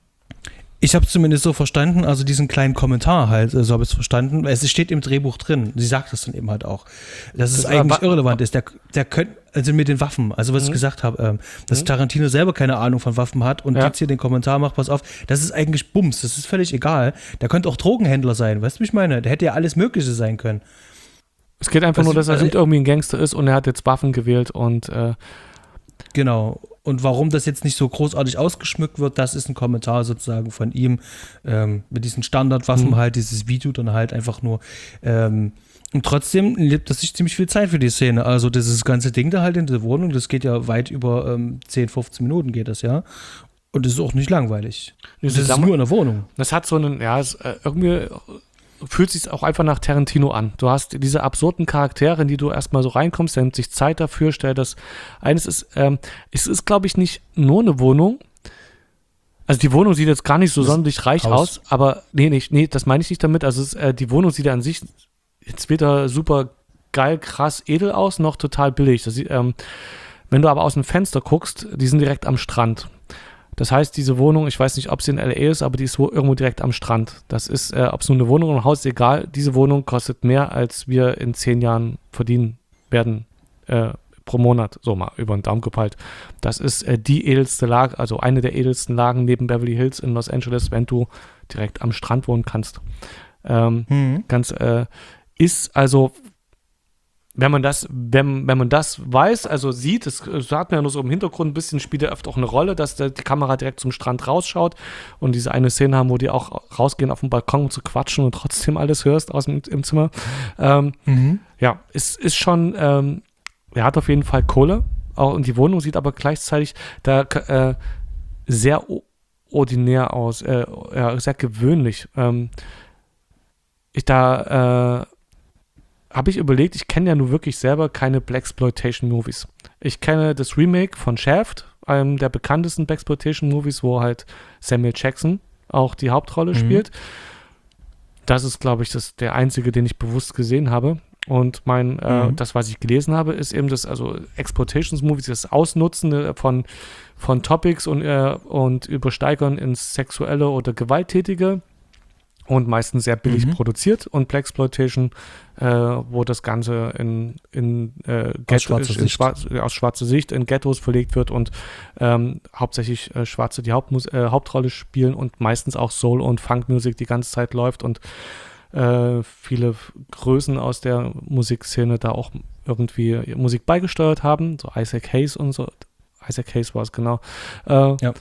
Speaker 1: Ich habe es zumindest so verstanden, also diesen kleinen Kommentar halt, so habe ich es verstanden, weil es steht im Drehbuch drin, sie sagt es dann eben halt auch, dass das es eigentlich irrelevant ist, der, der könnte, also mit den Waffen, also was mhm. ich gesagt habe, ähm, dass mhm. Tarantino selber keine Ahnung von Waffen hat und ja. jetzt hier den Kommentar macht, pass auf, das ist eigentlich Bums, das ist völlig egal, der könnte auch Drogenhändler sein, weißt du, wie ich meine, der hätte ja alles Mögliche sein können.
Speaker 2: Es geht einfach was, nur, dass er also, irgendwie ein Gangster ist und er hat jetzt Waffen gewählt und äh
Speaker 1: genau. Und warum das jetzt nicht so großartig ausgeschmückt wird, das ist ein Kommentar sozusagen von ihm ähm, mit diesen Standardwaffen mhm. halt, dieses Video dann halt einfach nur. Ähm, und trotzdem lebt das sich ziemlich viel Zeit für die Szene. Also dieses ganze Ding da halt in der Wohnung, das geht ja weit über ähm, zehn, fünfzehn Minuten geht das ja. Und das ist auch nicht langweilig. Das, das ist nur in der Wohnung.
Speaker 2: Das hat so einen, ja, es, äh, irgendwie fühlt sich auch einfach nach Tarantino an. Du hast diese absurden Charaktere, in die du erstmal so reinkommst, der nimmt sich Zeit dafür, stellt das. Eines ist, ähm, es ist, glaube ich, nicht nur eine Wohnung. Also die Wohnung sieht jetzt gar nicht so das sonderlich reich Haus. aus, aber nee, nee, nee, das meine ich nicht damit. Also es, äh, die Wohnung sieht an sich jetzt weder super geil, krass, edel aus, noch total billig. Das sieht, ähm, wenn du aber aus dem Fenster guckst, die sind direkt am Strand. Das heißt, diese Wohnung, ich weiß nicht, ob sie in L A ist, aber die ist wo, irgendwo direkt am Strand. Das ist, äh, ob es nur eine Wohnung oder ein Haus ist, egal. Diese Wohnung kostet mehr, als wir in zehn Jahren verdienen werden äh, pro Monat. So mal über den Daumen gepeilt. Das ist äh, die edelste Lage, also eine der edelsten Lagen neben Beverly Hills in Los Angeles, wenn du direkt am Strand wohnen kannst. Ähm, mhm. Ganz, äh, ist also... Wenn man das, wenn, wenn man das weiß, also sieht, das, das hat man ja nur so im Hintergrund ein bisschen, spielt ja öfter auch eine Rolle, dass die Kamera direkt zum Strand rausschaut und diese eine Szene haben, wo die auch rausgehen auf den Balkon, um zu quatschen und trotzdem alles hörst aus dem im Zimmer. Ähm, mhm. Ja, es ist schon, ähm, er hat auf jeden Fall Kohle, auch, und die Wohnung sieht aber gleichzeitig da äh, sehr ordinär aus, äh, ja, sehr gewöhnlich. Ähm, ich da, äh, habe ich überlegt, ich kenne ja nun wirklich selber keine Blaxploitation-Movies. Ich kenne das Remake von Shaft, einem der bekanntesten Blaxploitation-Movies, wo halt Samuel Jackson auch die Hauptrolle mhm. spielt. Das ist, glaube ich, das, der einzige, den ich bewusst gesehen habe. Und mein, mhm. äh, das, was ich gelesen habe, ist eben das, also Exploitations-Movies, das Ausnutzen von, von Topics und, äh, und Übersteigern ins Sexuelle oder Gewalttätige. Und meistens sehr billig mhm. produziert und Blaxploitation, äh, wo das Ganze in, in, äh, Ghetto, aus, in schwarz, aus schwarzer Sicht in Ghettos verlegt wird und ähm, hauptsächlich äh, Schwarze die Hauptmus- äh, Hauptrolle spielen und meistens auch Soul- und Funk-Musik die ganze Zeit läuft und äh, viele Größen aus der Musikszene da auch irgendwie Musik beigesteuert haben, so Isaac Hayes und so. Isaac Hayes war es, genau. Äh, ja.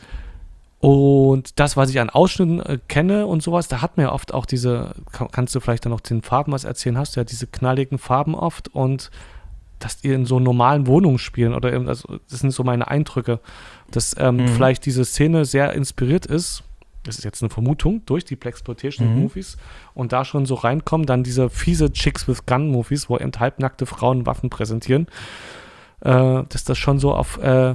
Speaker 2: Und das, was ich an Ausschnitten äh, kenne und sowas, da hat man ja oft auch diese, kann, kannst du vielleicht dann noch den Farben was erzählen, hast du ja diese knalligen Farben oft und dass die in so normalen Wohnungen spielen oder eben, also das sind so meine Eindrücke, dass ähm, mhm. vielleicht diese Szene sehr inspiriert ist, das ist jetzt eine Vermutung, durch die Blaxploitation-Movies mhm. und da schon so reinkommen, dann diese fiese Chicks with Gun-Movies, wo eben halbnackte Frauen Waffen präsentieren, äh, dass das schon so auf äh,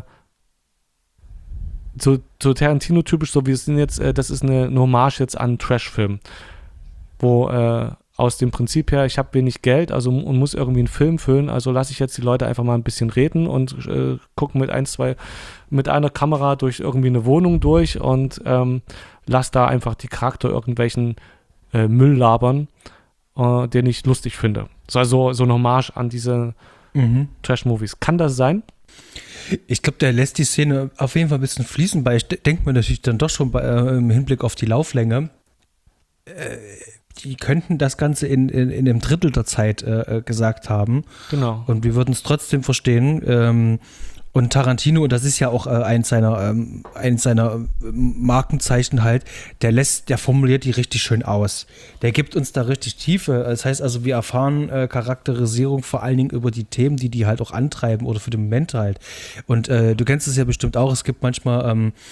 Speaker 2: So, so Tarantino-typisch, so wie es sind jetzt, äh, das ist eine, eine Hommage jetzt an Trash-Film, wo äh, aus dem Prinzip her, ich habe wenig Geld, also und muss irgendwie einen Film füllen, also lasse ich jetzt die Leute einfach mal ein bisschen reden und äh, gucken mit ein, zwei, mit einer Kamera durch irgendwie eine Wohnung durch und ähm, lass da einfach die Charakter irgendwelchen äh, Müll labern, äh, den ich lustig finde. So, also so eine Hommage an diese mhm. Trash-Movies. Kann das sein?
Speaker 1: Ich glaube, der lässt die Szene auf jeden Fall ein bisschen fließen, weil ich denke mir natürlich dann doch schon bei, äh, im Hinblick auf die Lauflänge, äh, die könnten das Ganze in, in, in einem Drittel der Zeit äh, gesagt haben.
Speaker 2: Genau.
Speaker 1: Und wir würden es trotzdem verstehen. Ähm, und Tarantino, und das ist ja auch äh, eins seiner, ähm, eins seiner Markenzeichen halt, der lässt, der formuliert die richtig schön aus. Der gibt uns da richtig Tiefe. Das heißt also, wir erfahren äh, Charakterisierung vor allen Dingen über die Themen, die die halt auch antreiben oder für den Moment halt. Und äh, du kennst es ja bestimmt auch, es gibt manchmal ähm,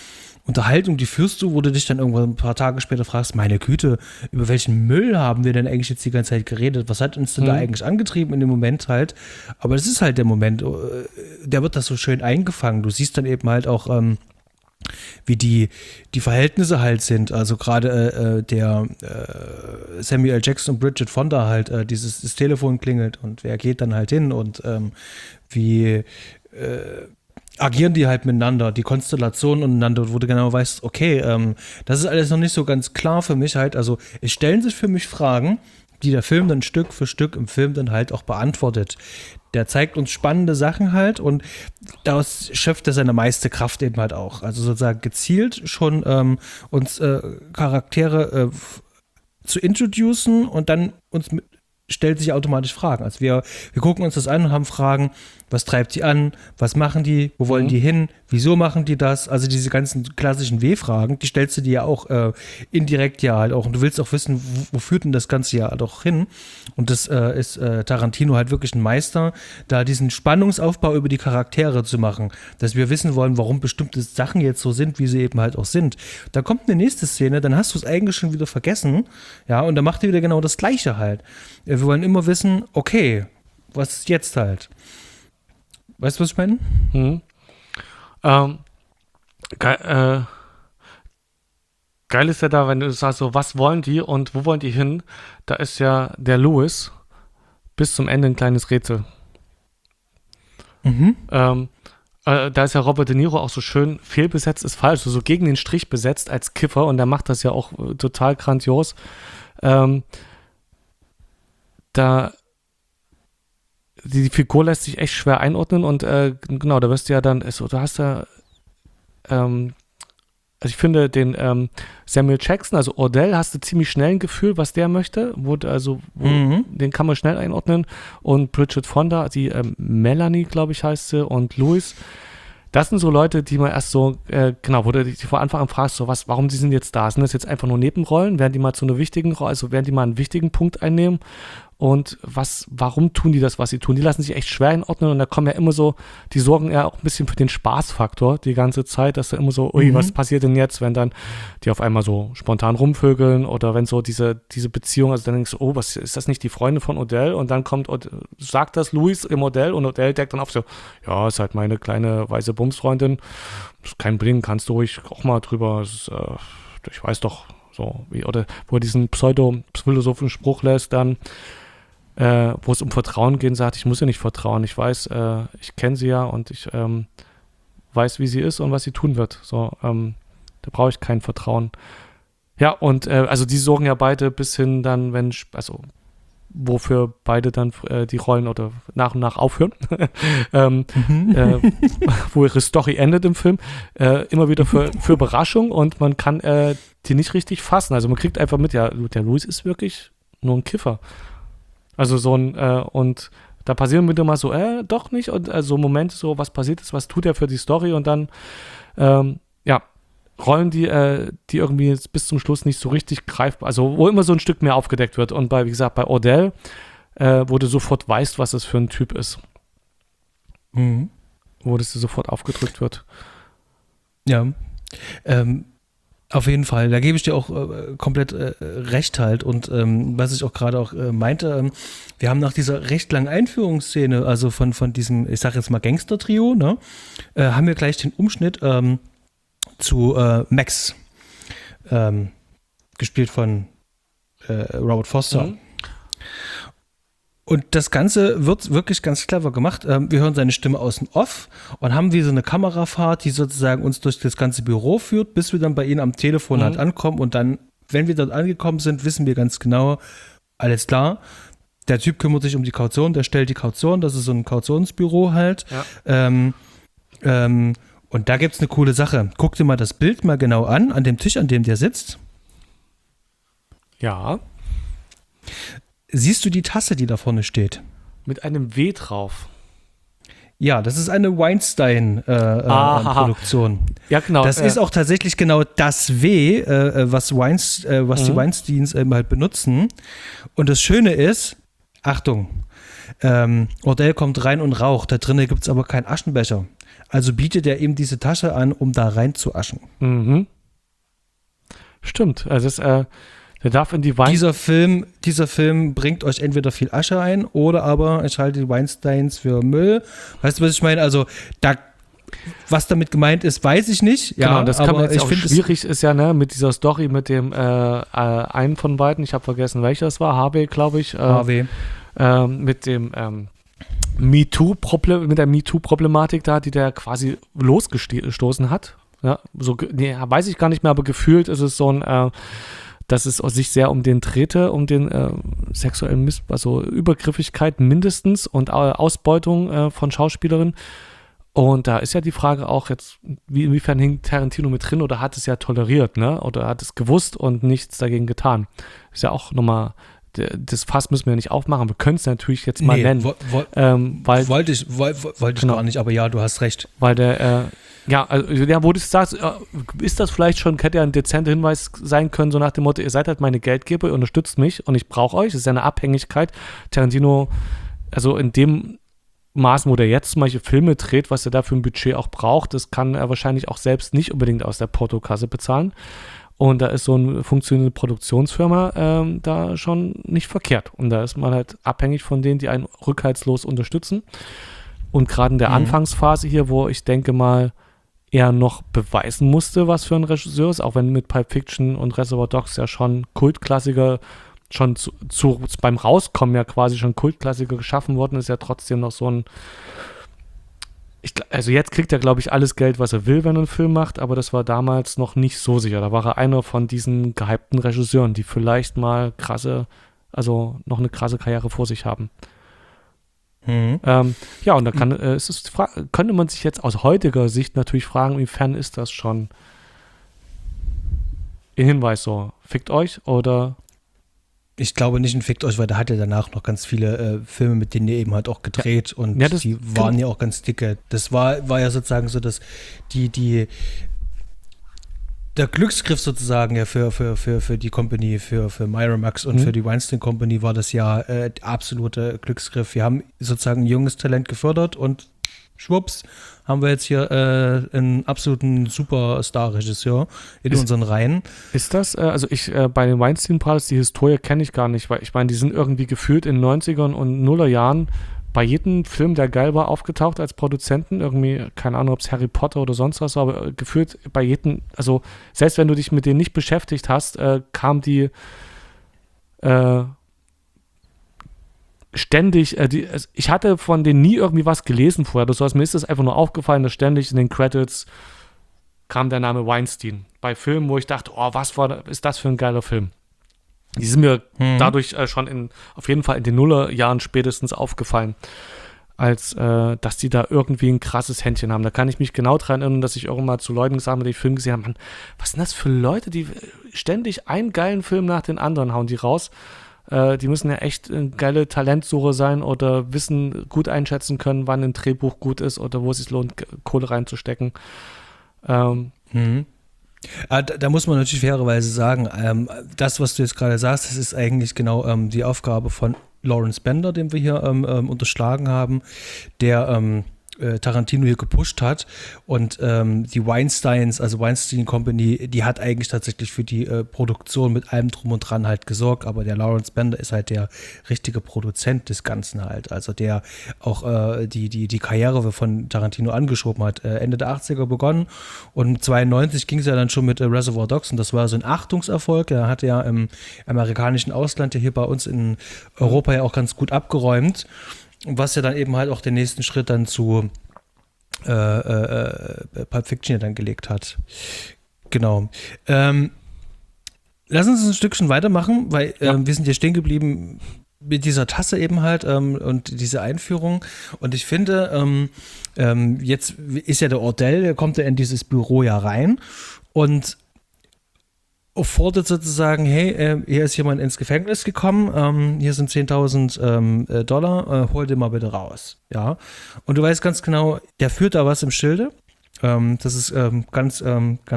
Speaker 1: Unterhaltung, die führst du, wo du dich dann irgendwann ein paar Tage später fragst, meine Güte, über welchen Müll haben wir denn eigentlich jetzt die ganze Zeit geredet? Was hat uns denn mhm. da eigentlich angetrieben in dem Moment halt? Aber das ist halt der Moment, der wird das so schön eingefangen. Du siehst dann eben halt auch, ähm, wie die, die Verhältnisse halt sind. Also gerade äh, der äh, Samuel L. Jackson und Bridget Fonda halt, äh, dieses das Telefon klingelt und wer geht dann halt hin und ähm, wie äh, agieren die halt miteinander, die Konstellationen untereinander, wo du genau weißt, okay, ähm, das ist alles noch nicht so ganz klar für mich halt. Also es stellen sich für mich Fragen, die der Film dann Stück für Stück im Film dann halt auch beantwortet. Der zeigt uns spannende Sachen halt und daraus schöpft er seine meiste Kraft eben halt auch. Also sozusagen gezielt schon ähm, uns äh, Charaktere äh, f- zu introducen und dann uns mit, stellt sich automatisch Fragen. Also wir, wir gucken uns das an und haben Fragen, was treibt die an, was machen die, wo wollen mhm. die hin, wieso machen die das? Also diese ganzen klassischen W-Fragen, die stellst du dir ja auch äh, indirekt ja halt auch und du willst auch wissen, wo, wo führt denn das Ganze ja doch hin? Und das äh, ist äh, Tarantino halt wirklich ein Meister, da diesen Spannungsaufbau über die Charaktere zu machen, dass wir wissen wollen, warum bestimmte Sachen jetzt so sind, wie sie eben halt auch sind. Da kommt eine nächste Szene, dann hast du es eigentlich schon wieder vergessen, ja, und dann macht er wieder genau das Gleiche halt. Wir wollen immer wissen, okay, was ist jetzt halt? Weißt du, was ich meine?
Speaker 2: Mhm. Ähm, geil, äh, geil ist ja da, wenn du sagst, so, was wollen die und wo wollen die hin? Da ist ja der Louis bis zum Ende ein kleines Rätsel.
Speaker 1: Mhm.
Speaker 2: Ähm, äh, da ist ja Robert De Niro auch so schön fehlbesetzt, ist falsch, so, so gegen den Strich besetzt als Kiffer und der macht das ja auch äh, total grandios. Ähm, da Die, die Figur lässt sich echt schwer einordnen und äh, genau, da wirst du ja dann, also, du hast ja, ähm, also ich finde den ähm, Samuel Jackson, also Ordell, hast du ziemlich schnell ein Gefühl, was der möchte, wo, also wo,
Speaker 1: Mhm.
Speaker 2: den kann man schnell einordnen und Bridget Fonda, die ähm, Melanie, glaube ich, heißt sie und Louis, das sind so Leute, die man erst so, äh, genau, wo du dich vor Anfang an fragst, so was, warum die sind jetzt da? Sind das jetzt einfach nur Nebenrollen? Werden die mal zu einer wichtigen Rolle, also werden die mal einen wichtigen Punkt einnehmen? Und was, warum tun die das, was sie tun? Die lassen sich echt schwer einordnen und da kommen ja immer so, die sorgen ja auch ein bisschen für den Spaßfaktor die ganze Zeit, dass da immer so, ui,
Speaker 1: Mhm.
Speaker 2: was passiert denn jetzt, wenn dann die auf einmal so spontan rumvögeln oder wenn so diese, diese Beziehung, also dann denkst du, oh, was ist das nicht die Freundin von Odell? Und dann kommt, Od- sagt das Louis im Odell und Odell deckt dann auf so, ja, ist halt meine kleine weiße Bumsfreundin, ist kein Bling, kannst du ruhig auch mal drüber, ist, äh, ich weiß doch, so, wie, oder wo er diesen pseudo-philosophischen Spruch lässt, dann Äh, wo es um Vertrauen geht, sagt, ich muss ihr nicht vertrauen. Ich weiß, äh, ich kenne sie ja und ich ähm, weiß, wie sie ist und was sie tun wird. So, ähm, da brauche ich kein Vertrauen. Ja, und äh, also die sorgen ja beide bis hin dann, wenn, also wofür beide dann äh, die Rollen oder nach und nach aufhören, ähm,
Speaker 1: Mhm.
Speaker 2: äh, wo ihre Story endet im Film, äh, immer wieder für, für Überraschung und man kann äh, die nicht richtig fassen. Also man kriegt einfach mit, ja, der Louis ist wirklich nur ein Kiffer. Also so ein, äh, und da passieren wieder mal so, äh, doch nicht, und äh, so Momente, so, was passiert ist, was tut er für die Story und dann, ähm, ja, Rollen, die, äh, die irgendwie jetzt bis zum Schluss nicht so richtig greifbar, also wo immer so ein Stück mehr aufgedeckt wird und bei, wie gesagt, bei Odell, äh, wo du sofort weißt, was es für ein Typ ist,
Speaker 1: Mhm.
Speaker 2: wo das dir sofort aufgedrückt wird.
Speaker 1: Ja. Ähm, Auf jeden Fall, da gebe ich dir auch äh, komplett äh, recht halt und ähm, was ich auch gerade auch äh, meinte, ähm, wir haben nach dieser recht langen Einführungsszene, also von, von diesem, ich sag jetzt mal Gangster-Trio, ne, äh, haben wir gleich den Umschnitt ähm, zu äh, Max, ähm, gespielt von äh, Robert Foster.
Speaker 2: Mhm.
Speaker 1: Und das Ganze wird wirklich ganz clever gemacht. Ähm, wir hören seine Stimme aus dem Off und haben wie so eine Kamerafahrt, die sozusagen uns durch das ganze Büro führt, bis wir dann bei ihnen am Telefon
Speaker 2: Mhm.
Speaker 1: halt ankommen. Und dann, wenn wir dort angekommen sind, wissen wir ganz genau, alles klar, der Typ kümmert sich um die Kaution, der stellt die Kaution, das ist so ein Kautionsbüro halt.
Speaker 2: Ja.
Speaker 1: Ähm, ähm, und da gibt es eine coole Sache. Guck dir mal das Bild mal genau an, an dem Tisch, an dem der sitzt.
Speaker 2: Ja,
Speaker 1: Siehst du die Tasse, die da vorne steht?
Speaker 2: mit einem W drauf.
Speaker 1: Ja, das ist eine Weinstein-Produktion.
Speaker 2: Aha. Ja, genau.
Speaker 1: das
Speaker 2: äh,
Speaker 1: ist auch tatsächlich genau das W, äh, was, Weinst, äh, was die
Speaker 2: Mhm.
Speaker 1: Weinsteins eben halt benutzen. Und das Schöne ist, Achtung, ähm, Ordell kommt rein und raucht, da drinnen gibt es aber keinen Aschenbecher. Also bietet er ihm diese Tasche an, um da rein zu aschen.
Speaker 2: Mhm. Stimmt, also es, äh, der darf in die Wein...
Speaker 1: Dieser Film, dieser Film bringt euch entweder viel Asche ein oder aber ich halte die Weinsteins für Müll. Weißt du, was ich meine? Also da, was damit gemeint ist, weiß ich nicht.
Speaker 2: Genau,
Speaker 1: ja,
Speaker 2: das kann man
Speaker 1: aber
Speaker 2: jetzt
Speaker 1: ich
Speaker 2: auch
Speaker 1: finde
Speaker 2: schwierig ist ja, ne, mit dieser Story mit dem äh, äh, einen von beiden, ich habe vergessen, welcher es war, Harvey, glaube ich. Äh,
Speaker 1: Harvey.
Speaker 2: Äh, mit dem ähm, MeToo-Problem, mit der MeToo-Problematik da, die der quasi losgestoßen hat. Ja, so, nee, weiß ich gar nicht mehr, aber gefühlt ist es so ein, äh, dass es sich sehr um den drehte, um den äh, sexuellen Miss, also Übergriffigkeit mindestens und äh, Ausbeutung äh, von Schauspielerinnen. Und da ist ja die Frage auch jetzt, wie, inwiefern hing Tarantino mit drin oder hat es ja toleriert, ne? Oder hat es gewusst und nichts dagegen getan. Ist ja auch nochmal, das Fass müssen wir nicht aufmachen. Wir können es natürlich jetzt mal
Speaker 1: nee,
Speaker 2: nennen.
Speaker 1: Wo, wo,
Speaker 2: ähm, weil,
Speaker 1: wollte ich, wo, wollte ich
Speaker 2: genau.
Speaker 1: gar nicht, aber ja, du hast recht.
Speaker 2: Weil der, äh, ja, also, ja, wo du sagst, äh, ist das vielleicht schon, hätte ja ein dezenter Hinweis sein können, so nach dem Motto, ihr seid halt meine Geldgeber, ihr unterstützt mich und ich brauche euch. Das ist ja eine Abhängigkeit. Tarantino, also in dem Maßen, wo der jetzt zum Beispiel Filme dreht, was er da für ein Budget auch braucht, das kann er wahrscheinlich auch selbst nicht unbedingt aus der Portokasse bezahlen. Und da ist so eine funktionierende Produktionsfirma ähm, da schon nicht verkehrt. Und da ist man halt abhängig von denen, die einen rückhaltslos unterstützen. Und gerade in der mhm. Anfangsphase hier, wo ich denke mal, er noch beweisen musste, was für ein Regisseur ist, auch wenn mit Pulp Fiction und Reservoir Dogs ja schon Kultklassiker schon zu, zu, beim Rauskommen ja quasi schon Kultklassiker geschaffen worden, ist ja trotzdem noch so ein ich, also jetzt kriegt er, glaube ich, alles Geld, was er will, wenn er einen Film macht, aber das war damals noch nicht so sicher. Da war er einer von diesen gehypten Regisseuren, die vielleicht mal krasse, also noch eine krasse Karriere vor sich haben. Mhm. Ähm, ja, und da kann, äh, ist es, könnte man sich jetzt aus heutiger Sicht natürlich fragen, inwiefern ist das schon ein Hinweis so, fickt euch oder?
Speaker 1: Ich glaube nicht ein Fickt euch, weil der hat ja danach noch ganz viele äh, Filme, mit denen er eben halt auch gedreht ja. und ja, die waren ja auch ganz dicke. Das war, war ja sozusagen so, dass die, die der Glücksgriff sozusagen ja für, für, für, für die Company, für, für Miramax und mhm. für die Weinstein Company war das ja äh, der absolute Glücksgriff. Wir haben sozusagen ein junges Talent gefördert und schwupps, haben wir jetzt hier äh, einen absoluten Superstar-Regisseur in ist, unseren Reihen.
Speaker 2: Ist das, äh, also ich, äh, bei den Weinstein-Brothers, die Historie kenne ich gar nicht, weil ich meine, die sind irgendwie gefühlt in den neunzigern und Nullerjahren bei jedem Film, der geil war, aufgetaucht als Produzenten. Irgendwie, keine Ahnung, ob es Harry Potter oder sonst was war, aber gefühlt bei jedem, also selbst wenn du dich mit denen nicht beschäftigt hast, äh, kam die äh, ständig, äh, die, also ich hatte von denen nie irgendwie was gelesen vorher. Das heißt, mir ist das einfach nur aufgefallen, dass ständig in den Credits kam der Name Weinstein. Bei Filmen, wo ich dachte, oh, was war, ist das für ein geiler Film? Die sind mir hm. dadurch äh, schon in, auf jeden Fall in den Nullerjahren spätestens aufgefallen, als äh, dass die da irgendwie ein krasses Händchen haben. Da kann ich mich genau dran erinnern, dass ich auch immer zu Leuten gesagt habe, die den Film gesehen haben, Mann, was sind das für Leute, die ständig einen geilen Film nach den anderen hauen die raus. Äh, die müssen ja echt eine geile Talentsuche sein oder wissen, gut einschätzen können, wann ein Drehbuch gut ist oder wo es sich lohnt, Kohle reinzustecken. Ähm,
Speaker 1: mhm. Da, da muss man natürlich fairerweise sagen, ähm, das, was du jetzt gerade sagst, das ist eigentlich genau ähm, die Aufgabe von Lawrence Bender, den wir hier ähm, ähm, unterschlagen haben, der ähm, äh, Tarantino hier gepusht hat und ähm, die Weinsteins, also Weinstein Company, die hat eigentlich tatsächlich für die äh, Produktion mit allem drum und dran halt gesorgt, aber der Lawrence Bender ist halt der richtige Produzent des Ganzen halt, also der auch äh, die, die, die Karriere von Tarantino angeschoben hat, äh, Ende der achtziger begonnen und zweiundneunzig ging es ja dann schon mit äh, Reservoir Dogs und das war so ein Achtungserfolg, er hatte ja im amerikanischen Ausland ja hier bei uns in Europa ja auch ganz gut abgeräumt. Was ja dann eben halt auch den nächsten Schritt dann zu äh, äh, Pulp Fiction ja dann gelegt hat. Genau. Ähm, lass uns ein Stückchen weitermachen, weil ja. ähm, wir sind hier stehen geblieben mit dieser Tasse eben halt ähm, und diese Einführung. Und ich finde, ähm, ähm, jetzt ist ja der Ordell, der kommt ja in dieses Büro ja rein und fordert sozusagen, hey, äh, hier ist jemand ins Gefängnis gekommen, ähm, hier sind zehntausend ähm, Dollar, äh, hol den mal bitte raus. Ja. Und du weißt ganz genau, der führt da was im Schilde. Ähm, das ist ähm, ganz, ähm, ganz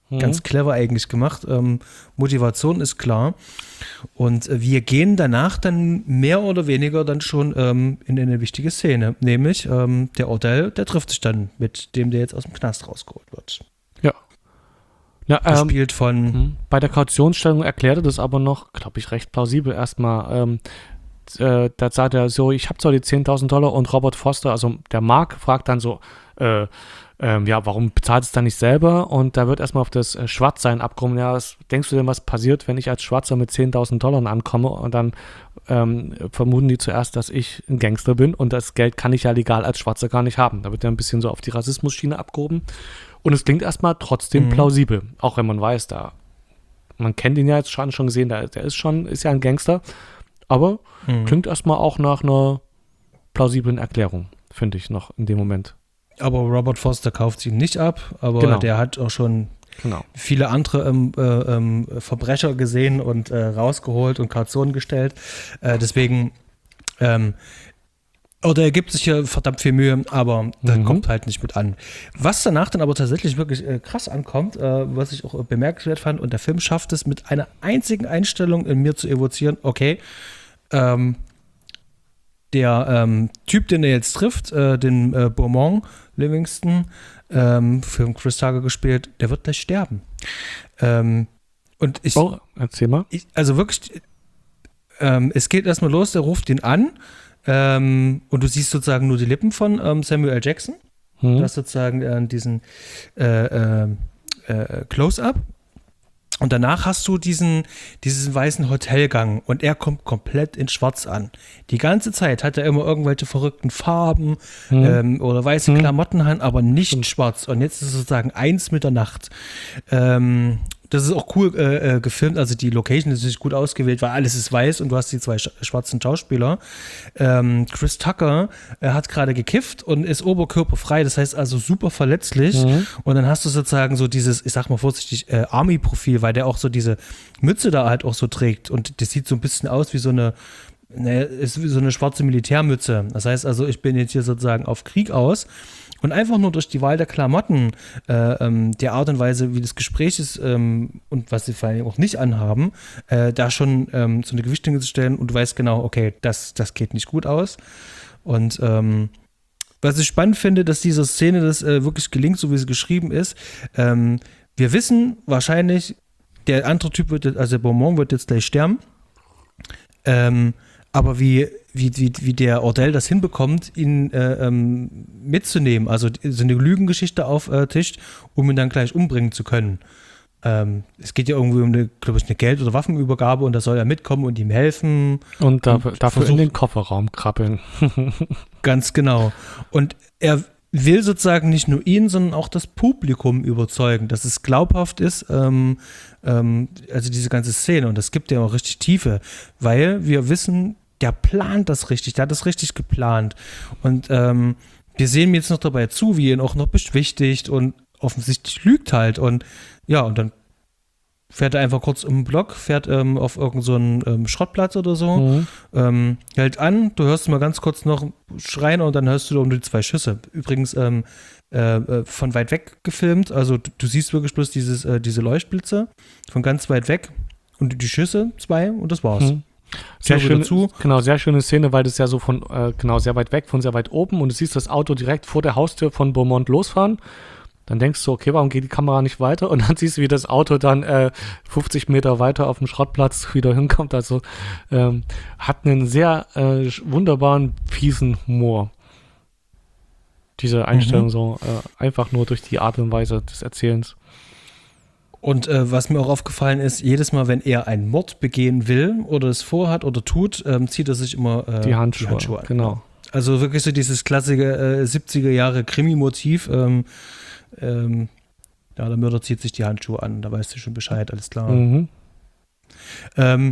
Speaker 1: mhm. ganz clever eigentlich gemacht. Ähm, Motivation ist klar. Und äh, wir gehen danach dann mehr oder weniger dann schon ähm, in eine wichtige Szene. Nämlich ähm, der Ordell, der trifft sich dann mit dem, der jetzt aus dem Knast rausgeholt wird.
Speaker 2: Ja. Ja,
Speaker 1: Gespielt ähm, von...
Speaker 2: Bei der Kautionsstellung erklärte das aber noch, glaube ich, recht plausibel erstmal. Ähm, äh, da sagt er so, ich habe zwar die zehntausend Dollar und Robert Foster, also der Mark, fragt dann so, äh, ähm, ja, warum bezahlt es dann nicht selber? Und da wird erstmal auf das äh, Schwarzsein abgekommen. Ja, was denkst du denn, was passiert, wenn ich als Schwarzer mit zehntausend Dollar ankomme? Und dann ähm, vermuten die zuerst, dass ich ein Gangster bin und das Geld kann ich ja legal als Schwarzer gar nicht haben. Da wird ja ein bisschen so auf die Rassismus-Schiene abgehoben. Und es klingt erstmal trotzdem mhm. plausibel, auch wenn man weiß, da man kennt ihn ja jetzt schon, schon gesehen, der, der ist schon, ist ja ein Gangster, aber mhm. klingt erstmal auch nach einer plausiblen Erklärung, finde ich noch in dem Moment.
Speaker 1: Aber Robert Foster kauft sie nicht ab, aber
Speaker 2: genau.
Speaker 1: der hat auch schon
Speaker 2: genau.
Speaker 1: viele andere ähm, äh, ähm, Verbrecher gesehen und äh, rausgeholt und Kaution gestellt. Äh, deswegen, ähm, oder er gibt sich hier verdammt viel Mühe, aber das mhm. kommt halt nicht mit an. Was danach dann aber tatsächlich wirklich äh, krass ankommt, äh, was ich auch bemerkenswert fand, und der Film schafft es mit einer einzigen Einstellung in mir zu evozieren, okay, ähm, der ähm, Typ, den er jetzt trifft, äh, den äh, Beaumont Livingston, ähm, für Chris Tucker gespielt, der wird gleich sterben. Ähm, und ich,
Speaker 2: oh, erzähl mal.
Speaker 1: Ich, also wirklich, ähm, es geht erstmal los, der ruft ihn an, ähm, und du siehst sozusagen nur die Lippen von ähm, Samuel L. Jackson. Hm. Du hast sozusagen äh, diesen äh, äh, äh, Close-Up. Und danach hast du diesen, diesen weißen Hotelgang und er kommt komplett in Schwarz an. Die ganze Zeit hat er immer irgendwelche verrückten Farben hm. ähm, oder weiße hm. Klamotten an, aber nicht hm. schwarz. Und jetzt ist es sozusagen eins mit der Nacht. Ähm, das ist auch cool äh, äh, gefilmt, also die Location ist natürlich gut ausgewählt, weil alles ist weiß und du hast die zwei sch- schwarzen Schauspieler. Ähm, Chris Tucker äh, hat gerade gekifft und ist oberkörperfrei, das heißt also super verletzlich. Mhm. Und dann hast du sozusagen so dieses, ich sag mal vorsichtig, äh, Army-Profil, weil der auch so diese Mütze da halt auch so trägt und das sieht so ein bisschen aus wie so eine, ne, ist wie so eine schwarze Militärmütze. Das heißt also, ich bin jetzt hier sozusagen auf Krieg aus. Und einfach nur durch die Wahl der Klamotten, äh, ähm, der Art und Weise, wie das Gespräch ist ähm, und was sie vor allem auch nicht anhaben, äh, da schon ähm, so eine Gewichtung zu stellen und du weißt genau, okay, das, das geht nicht gut aus. Und ähm, was ich spannend finde, dass diese Szene das äh, wirklich gelingt, so wie sie geschrieben ist. Ähm, wir wissen wahrscheinlich, der andere Typ wird, also der Beaumont wird jetzt gleich sterben. Ähm, aber wie, wie, wie, wie der Ordell das hinbekommt, ihn äh, ähm, mitzunehmen, also so eine Lügengeschichte auftischt, um ihn dann gleich umbringen zu können. Ähm, es geht ja irgendwie um eine, glaube ich, eine Geld- oder Waffenübergabe und da soll er mitkommen und ihm helfen.
Speaker 2: Und dafür, und dafür in den Kofferraum krabbeln.
Speaker 1: Ganz genau. Und er will sozusagen nicht nur ihn, sondern auch das Publikum überzeugen, dass es glaubhaft ist, ähm, ähm, also diese ganze Szene. Und das gibt ja auch richtig Tiefe, weil wir wissen, der plant das richtig, der hat das richtig geplant. Und ähm, wir sehen ihm jetzt noch dabei zu, wie er ihn auch noch beschwichtigt und offensichtlich lügt halt. Und ja, und dann fährt er einfach kurz um den Block, fährt ähm, auf irgendeinen so einen, ähm, Schrottplatz oder so, mhm. ähm, hält an, du hörst mal ganz kurz noch schreien und dann hörst du nur die zwei Schüsse. Übrigens ähm, äh, von weit weg gefilmt, also du, du siehst wirklich bloß dieses, äh, diese Leuchtblitze von ganz weit weg und die Schüsse, zwei, und das war's.
Speaker 2: Mhm. Sehr schön, genau, sehr schöne Szene, weil das ja so von, äh, genau, sehr weit weg, von sehr weit oben und du siehst das Auto direkt vor der Haustür von Beaumont losfahren. Dann denkst du, okay, warum geht die Kamera nicht weiter? Und dann siehst du, wie das Auto dann äh, fünfzig Meter weiter auf dem Schrottplatz wieder hinkommt. Also ähm, hat einen sehr äh, wunderbaren, fiesen Humor. Diese Einstellung mhm. so äh, einfach nur durch die Art und Weise des Erzählens.
Speaker 1: Und äh, was mir auch aufgefallen ist, jedes Mal, wenn er einen Mord begehen will oder es vorhat oder tut, ähm, zieht er sich immer äh,
Speaker 2: die Handschuhe,
Speaker 1: die Handschuhe an.
Speaker 2: Genau.
Speaker 1: Also wirklich so dieses klassische äh, siebziger Jahre Krimi-Motiv. Ähm, ähm, ja, der Mörder zieht sich die Handschuhe an, da weißt du schon Bescheid, alles klar. Mhm. Ähm,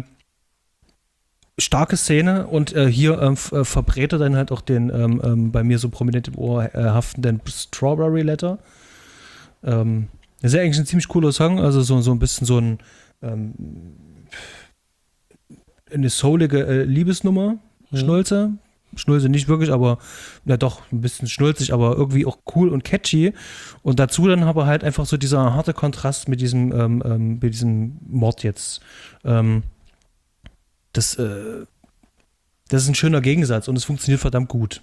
Speaker 1: starke Szene und äh, hier ähm, f- äh, verbrät er dann halt auch den ähm, ähm, bei mir so prominent im Ohr äh, haftenden Strawberry Letter. Ähm, das ist ja eigentlich ein ziemlich cooler Song, also so, so ein bisschen so ein ähm, eine soulige äh, Liebesnummer, mhm. Schnulze, Schnulze nicht wirklich, aber ja doch, ein bisschen schnulzig, aber irgendwie auch cool und catchy. Und dazu dann aber halt einfach so dieser harte Kontrast mit diesem, ähm, ähm, mit diesem Mord jetzt. Ähm, das, äh, das ist ein schöner Gegensatz und es funktioniert verdammt gut.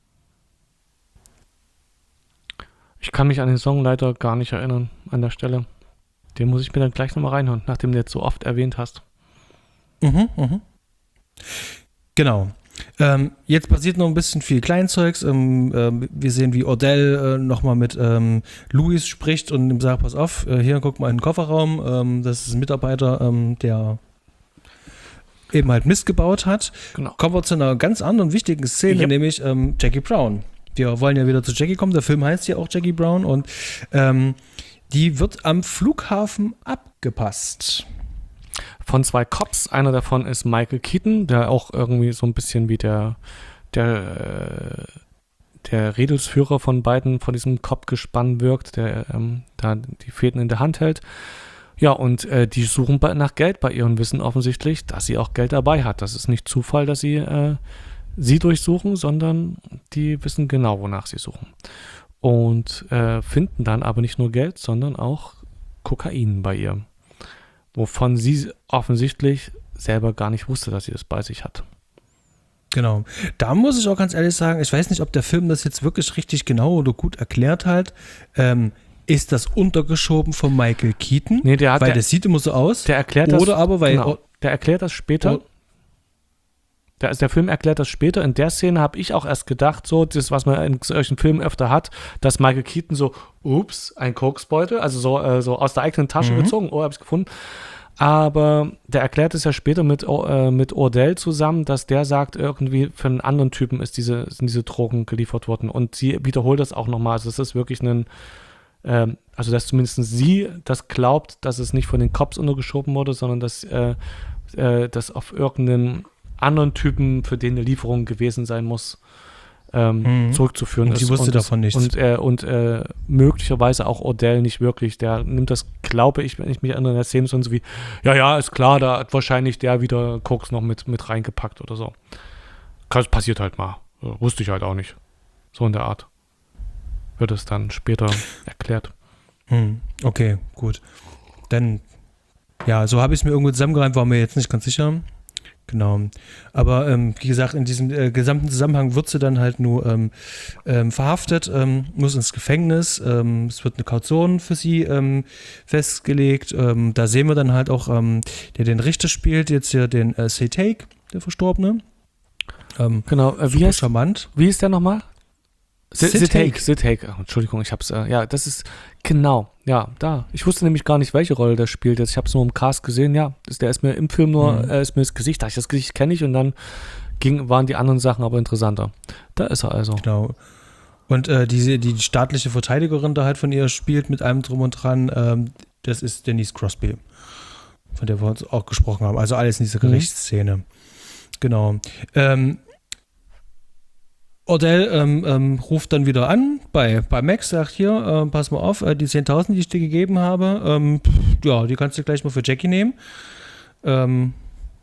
Speaker 2: Ich kann mich an den Song leider gar nicht erinnern an der Stelle. Den muss ich mir dann gleich nochmal reinhören, nachdem du jetzt so oft erwähnt hast.
Speaker 1: Mhm, mhm. Genau. Ähm, jetzt passiert noch ein bisschen viel Kleinzeugs. Ähm, ähm, wir sehen, wie Ordell äh, nochmal mit ähm, Louis spricht und ihm sagt, pass auf, äh, hier, guck mal in den Kofferraum. Ähm, das ist ein Mitarbeiter, ähm, der eben halt Mist gebaut hat.
Speaker 2: Genau.
Speaker 1: Kommen wir zu einer ganz anderen wichtigen Szene,
Speaker 2: Yep.
Speaker 1: nämlich ähm, Jackie Brown. Wir wollen ja wieder zu Jackie kommen. Der Film heißt ja auch Jackie Brown und ähm, die wird am Flughafen abgepasst.
Speaker 2: Von zwei Cops. Einer davon ist Michael Keaton, der auch irgendwie so ein bisschen wie der, der, der Redelsführer von beiden, von diesem Cop-Gespann wirkt, der ähm, da die Fäden in der Hand hält. Ja, und äh, die suchen bei, nach Geld bei ihr und wissen offensichtlich, dass sie auch Geld dabei hat. Das ist nicht Zufall, dass sie äh, sie durchsuchen, sondern die wissen genau, wonach sie suchen. Und äh, finden dann aber nicht nur Geld, sondern auch Kokain bei ihr. Wovon sie offensichtlich selber gar nicht wusste, dass sie das bei sich hat.
Speaker 1: Genau. Da muss ich auch ganz ehrlich sagen, ich weiß nicht, ob der Film das jetzt wirklich richtig genau oder gut erklärt hat. Ähm, ist das untergeschoben von Michael Keaton?
Speaker 2: Nee, der hat,
Speaker 1: weil
Speaker 2: der,
Speaker 1: das sieht immer so aus.
Speaker 2: Der erklärt das.
Speaker 1: Oder aber, weil.
Speaker 2: Genau, der erklärt das später.
Speaker 1: Oh,
Speaker 2: Der, der Film erklärt das später. In der Szene habe ich auch erst gedacht, so, das, was man in solchen Filmen öfter hat, dass Michael Keaton so, ups, ein Koksbeutel, also so, äh, so aus der eigenen Tasche
Speaker 1: Mhm.
Speaker 2: gezogen, oh, habe ich gefunden. Aber der erklärt es ja später mit, äh, mit Ordell zusammen, dass der sagt, irgendwie für einen anderen Typen ist diese, sind diese Drogen geliefert worden. Und sie wiederholt das auch nochmal. Also es ist wirklich ein, ähm, also dass zumindest sie das glaubt, dass es nicht von den Cops untergeschoben wurde, sondern dass äh, äh, das auf irgendeinen anderen Typen, für den eine Lieferung gewesen sein muss, ähm,
Speaker 1: Mhm.
Speaker 2: zurückzuführen
Speaker 1: Und
Speaker 2: ist.
Speaker 1: sie wusste
Speaker 2: das-
Speaker 1: davon nichts.
Speaker 2: Und, äh, und äh, möglicherweise auch Ordell nicht wirklich. Der nimmt das, glaube ich, wenn ich mich erinnere, in der Szene so wie, ja, ja, ist klar, da hat wahrscheinlich der wieder Koks noch mit, mit reingepackt oder so. Das passiert halt mal. Ja, wusste ich halt auch nicht. So in der Art. Wird es dann später erklärt.
Speaker 1: Hm, okay, gut. Dann, ja, so habe ich es mir irgendwo zusammengereimt, war mir jetzt nicht ganz sicher. Genau. Aber ähm, wie gesagt, in diesem äh, gesamten Zusammenhang wird sie dann halt nur ähm, ähm, verhaftet, ähm, muss ins Gefängnis. Ähm, es wird eine Kaution für sie ähm, festgelegt. Ähm, da sehen wir dann halt auch, ähm, der den Richter spielt, jetzt hier den äh, Say-Take, der Verstorbene. Ähm,
Speaker 2: Genau, äh, wie,
Speaker 1: super
Speaker 2: heißt,
Speaker 1: charmant.
Speaker 2: wie ist der nochmal?
Speaker 1: Sid Haig.
Speaker 2: Sid Haig. Oh, Entschuldigung, ich hab's, äh, ja, das ist, genau, ja, da. Ich wusste nämlich gar nicht, welche Rolle der spielt jetzt. Ich hab's nur im Cast gesehen, ja, ist, der ist mir im Film nur,
Speaker 1: Mhm.
Speaker 2: äh, ist mir das Gesicht, da ich das Gesicht kenne ich und dann ging, waren die anderen Sachen aber interessanter. Da ist er also.
Speaker 1: Genau. Und äh, die, die staatliche Verteidigerin da halt von ihr spielt mit allem drum und dran, ähm, das ist Denise Crosby, von der wir uns auch gesprochen haben. Also alles in dieser
Speaker 2: Mhm.
Speaker 1: Gerichtsszene. Genau. Ähm, Ordell ähm, ähm, ruft dann wieder an bei, bei Max, sagt hier, äh, pass mal auf, äh, die zehntausend, die ich dir gegeben habe, ähm, pff, ja, die kannst du gleich mal für Jackie nehmen. Ähm,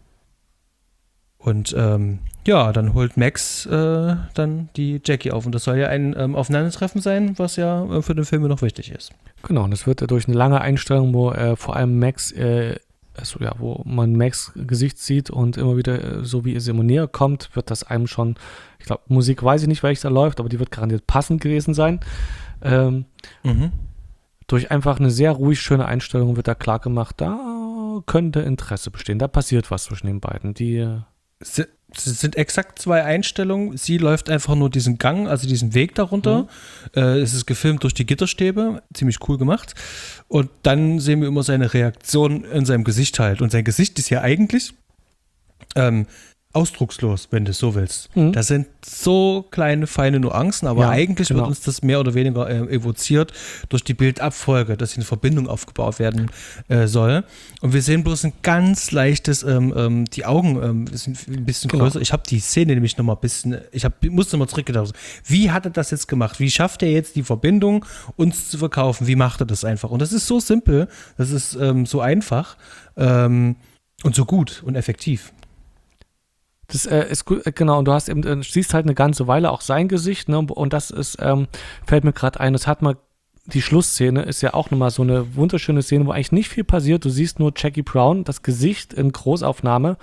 Speaker 1: und ähm, ja, dann holt Max äh, dann die Jackie auf. Und das soll ja ein ähm, Aufeinandertreffen sein, was ja äh, für den Film noch wichtig ist.
Speaker 2: Genau, und das wird durch eine lange Einstellung, wo äh, vor allem Max, äh, also ja, wo man Max Gesicht sieht und immer wieder, äh, so wie es immer näher kommt, wird das einem schon, ich glaube, Musik weiß ich nicht, welche da läuft, aber die wird garantiert passend gewesen sein. Ähm,
Speaker 1: Mhm.
Speaker 2: durch einfach eine sehr ruhig schöne Einstellung wird da klar gemacht, da könnte Interesse bestehen, da passiert was zwischen den beiden. Die, äh,
Speaker 1: Es sind exakt zwei Einstellungen. Sie läuft einfach nur diesen Gang, also diesen Weg darunter. Mhm. Äh, es ist gefilmt durch die Gitterstäbe, ziemlich cool gemacht. Und dann sehen wir immer seine Reaktion in seinem Gesicht halt. Und sein Gesicht ist ja eigentlich ähm, ausdruckslos, wenn du es so willst.
Speaker 2: Mhm.
Speaker 1: Das sind so kleine, feine Nuancen, aber
Speaker 2: Ja,
Speaker 1: eigentlich
Speaker 2: genau.
Speaker 1: wird uns das mehr oder weniger äh, evoziert durch die Bildabfolge, dass hier eine Verbindung aufgebaut werden äh, soll. Und wir sehen bloß ein ganz leichtes, ähm, ähm, die Augen ähm, sind ein bisschen
Speaker 2: Genau.
Speaker 1: größer. Ich habe die Szene nämlich nochmal ein bisschen, ich hab, musste nochmal zurückgedacht. Wie hat er das jetzt gemacht? Wie schafft er jetzt die Verbindung, uns zu verkaufen? Wie macht er das einfach? Und das ist so simpel, das ist ähm, so einfach ähm, und so gut und effektiv.
Speaker 2: Das äh, ist gut, äh, genau, und du hast eben, äh, siehst halt eine ganze Weile auch sein Gesicht, ne? Und das ist, ähm, fällt mir gerade ein, das hat mal, die Schlussszene ist ja auch nochmal so eine wunderschöne Szene, wo eigentlich nicht viel passiert. Du siehst nur Jackie Brown, das Gesicht in Großaufnahme.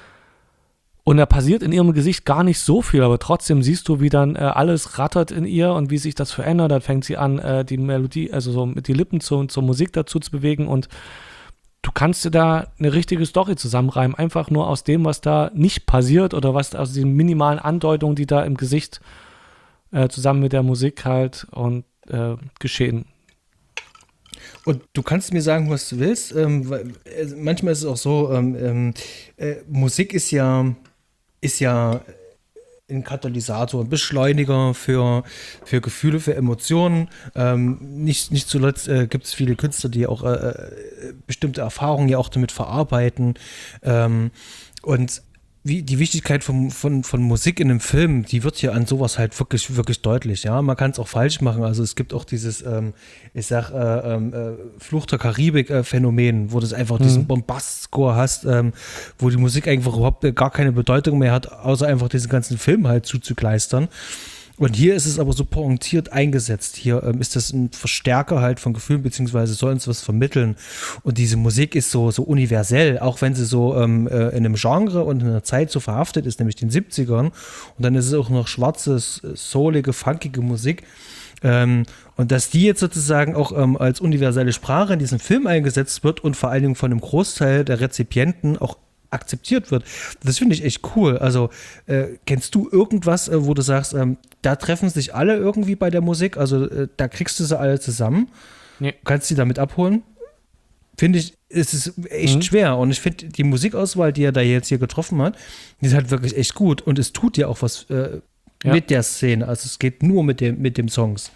Speaker 2: Und da passiert in ihrem Gesicht gar nicht so viel, aber trotzdem siehst du, wie dann äh, alles rattert in ihr und wie sich das verändert. Dann fängt sie an, äh, die Melodie, also so mit die Lippen zu, zur Musik dazu zu bewegen und du kannst dir da eine richtige Story zusammenreimen, einfach nur aus dem, was da nicht passiert oder was aus den minimalen Andeutungen, die da im Gesicht äh, zusammen mit der Musik halt und äh, geschehen.
Speaker 1: Und du kannst mir sagen, was du willst. Ähm, weil, äh, manchmal ist es auch so, ähm, äh, Musik ist ja, ist ja ein Katalysator, ein Beschleuniger für, für Gefühle, für Emotionen. Ähm, nicht, nicht zuletzt äh, gibt es viele Künstler, die auch äh, bestimmte Erfahrungen ja auch damit verarbeiten. Ähm, und wie die Wichtigkeit von, von, von Musik in einem Film, die wird hier an sowas halt wirklich, wirklich deutlich. Ja, man kann es auch falsch machen. Also es gibt auch dieses, ähm, ich sag, äh, äh, Fluch der Karibik-Phänomen, wo du einfach mhm. diesen Bombast-Score hast, ähm, wo die Musik einfach überhaupt gar keine Bedeutung mehr hat, außer einfach diesen ganzen Film halt zuzukleistern. Und hier ist es aber so pointiert eingesetzt. Hier ähm, ist das ein Verstärker halt von Gefühlen, beziehungsweise soll uns was vermitteln. Und diese Musik ist so, so universell, auch wenn sie so ähm, äh, in einem Genre und in einer Zeit so verhaftet ist, nämlich den siebzigern. Und dann ist es auch noch schwarze, soulige, funkige Musik. Ähm, und dass die jetzt sozusagen auch ähm, als universelle Sprache in diesem Film eingesetzt wird und vor allen Dingen von einem Großteil der Rezipienten auch akzeptiert wird. Das finde ich echt cool. Also äh, kennst du irgendwas, äh, wo du sagst, ähm, da treffen sich alle irgendwie bei der Musik? Also äh, da kriegst du sie alle zusammen? Nee. Kannst du die damit abholen? Finde ich, es ist echt mhm. schwer. Und ich finde, die Musikauswahl, die er da jetzt hier getroffen hat, die ist halt wirklich echt gut. Und es tut ja auch was äh, ja. mit der Szene. Also es geht nur mit dem, mit dem Songs.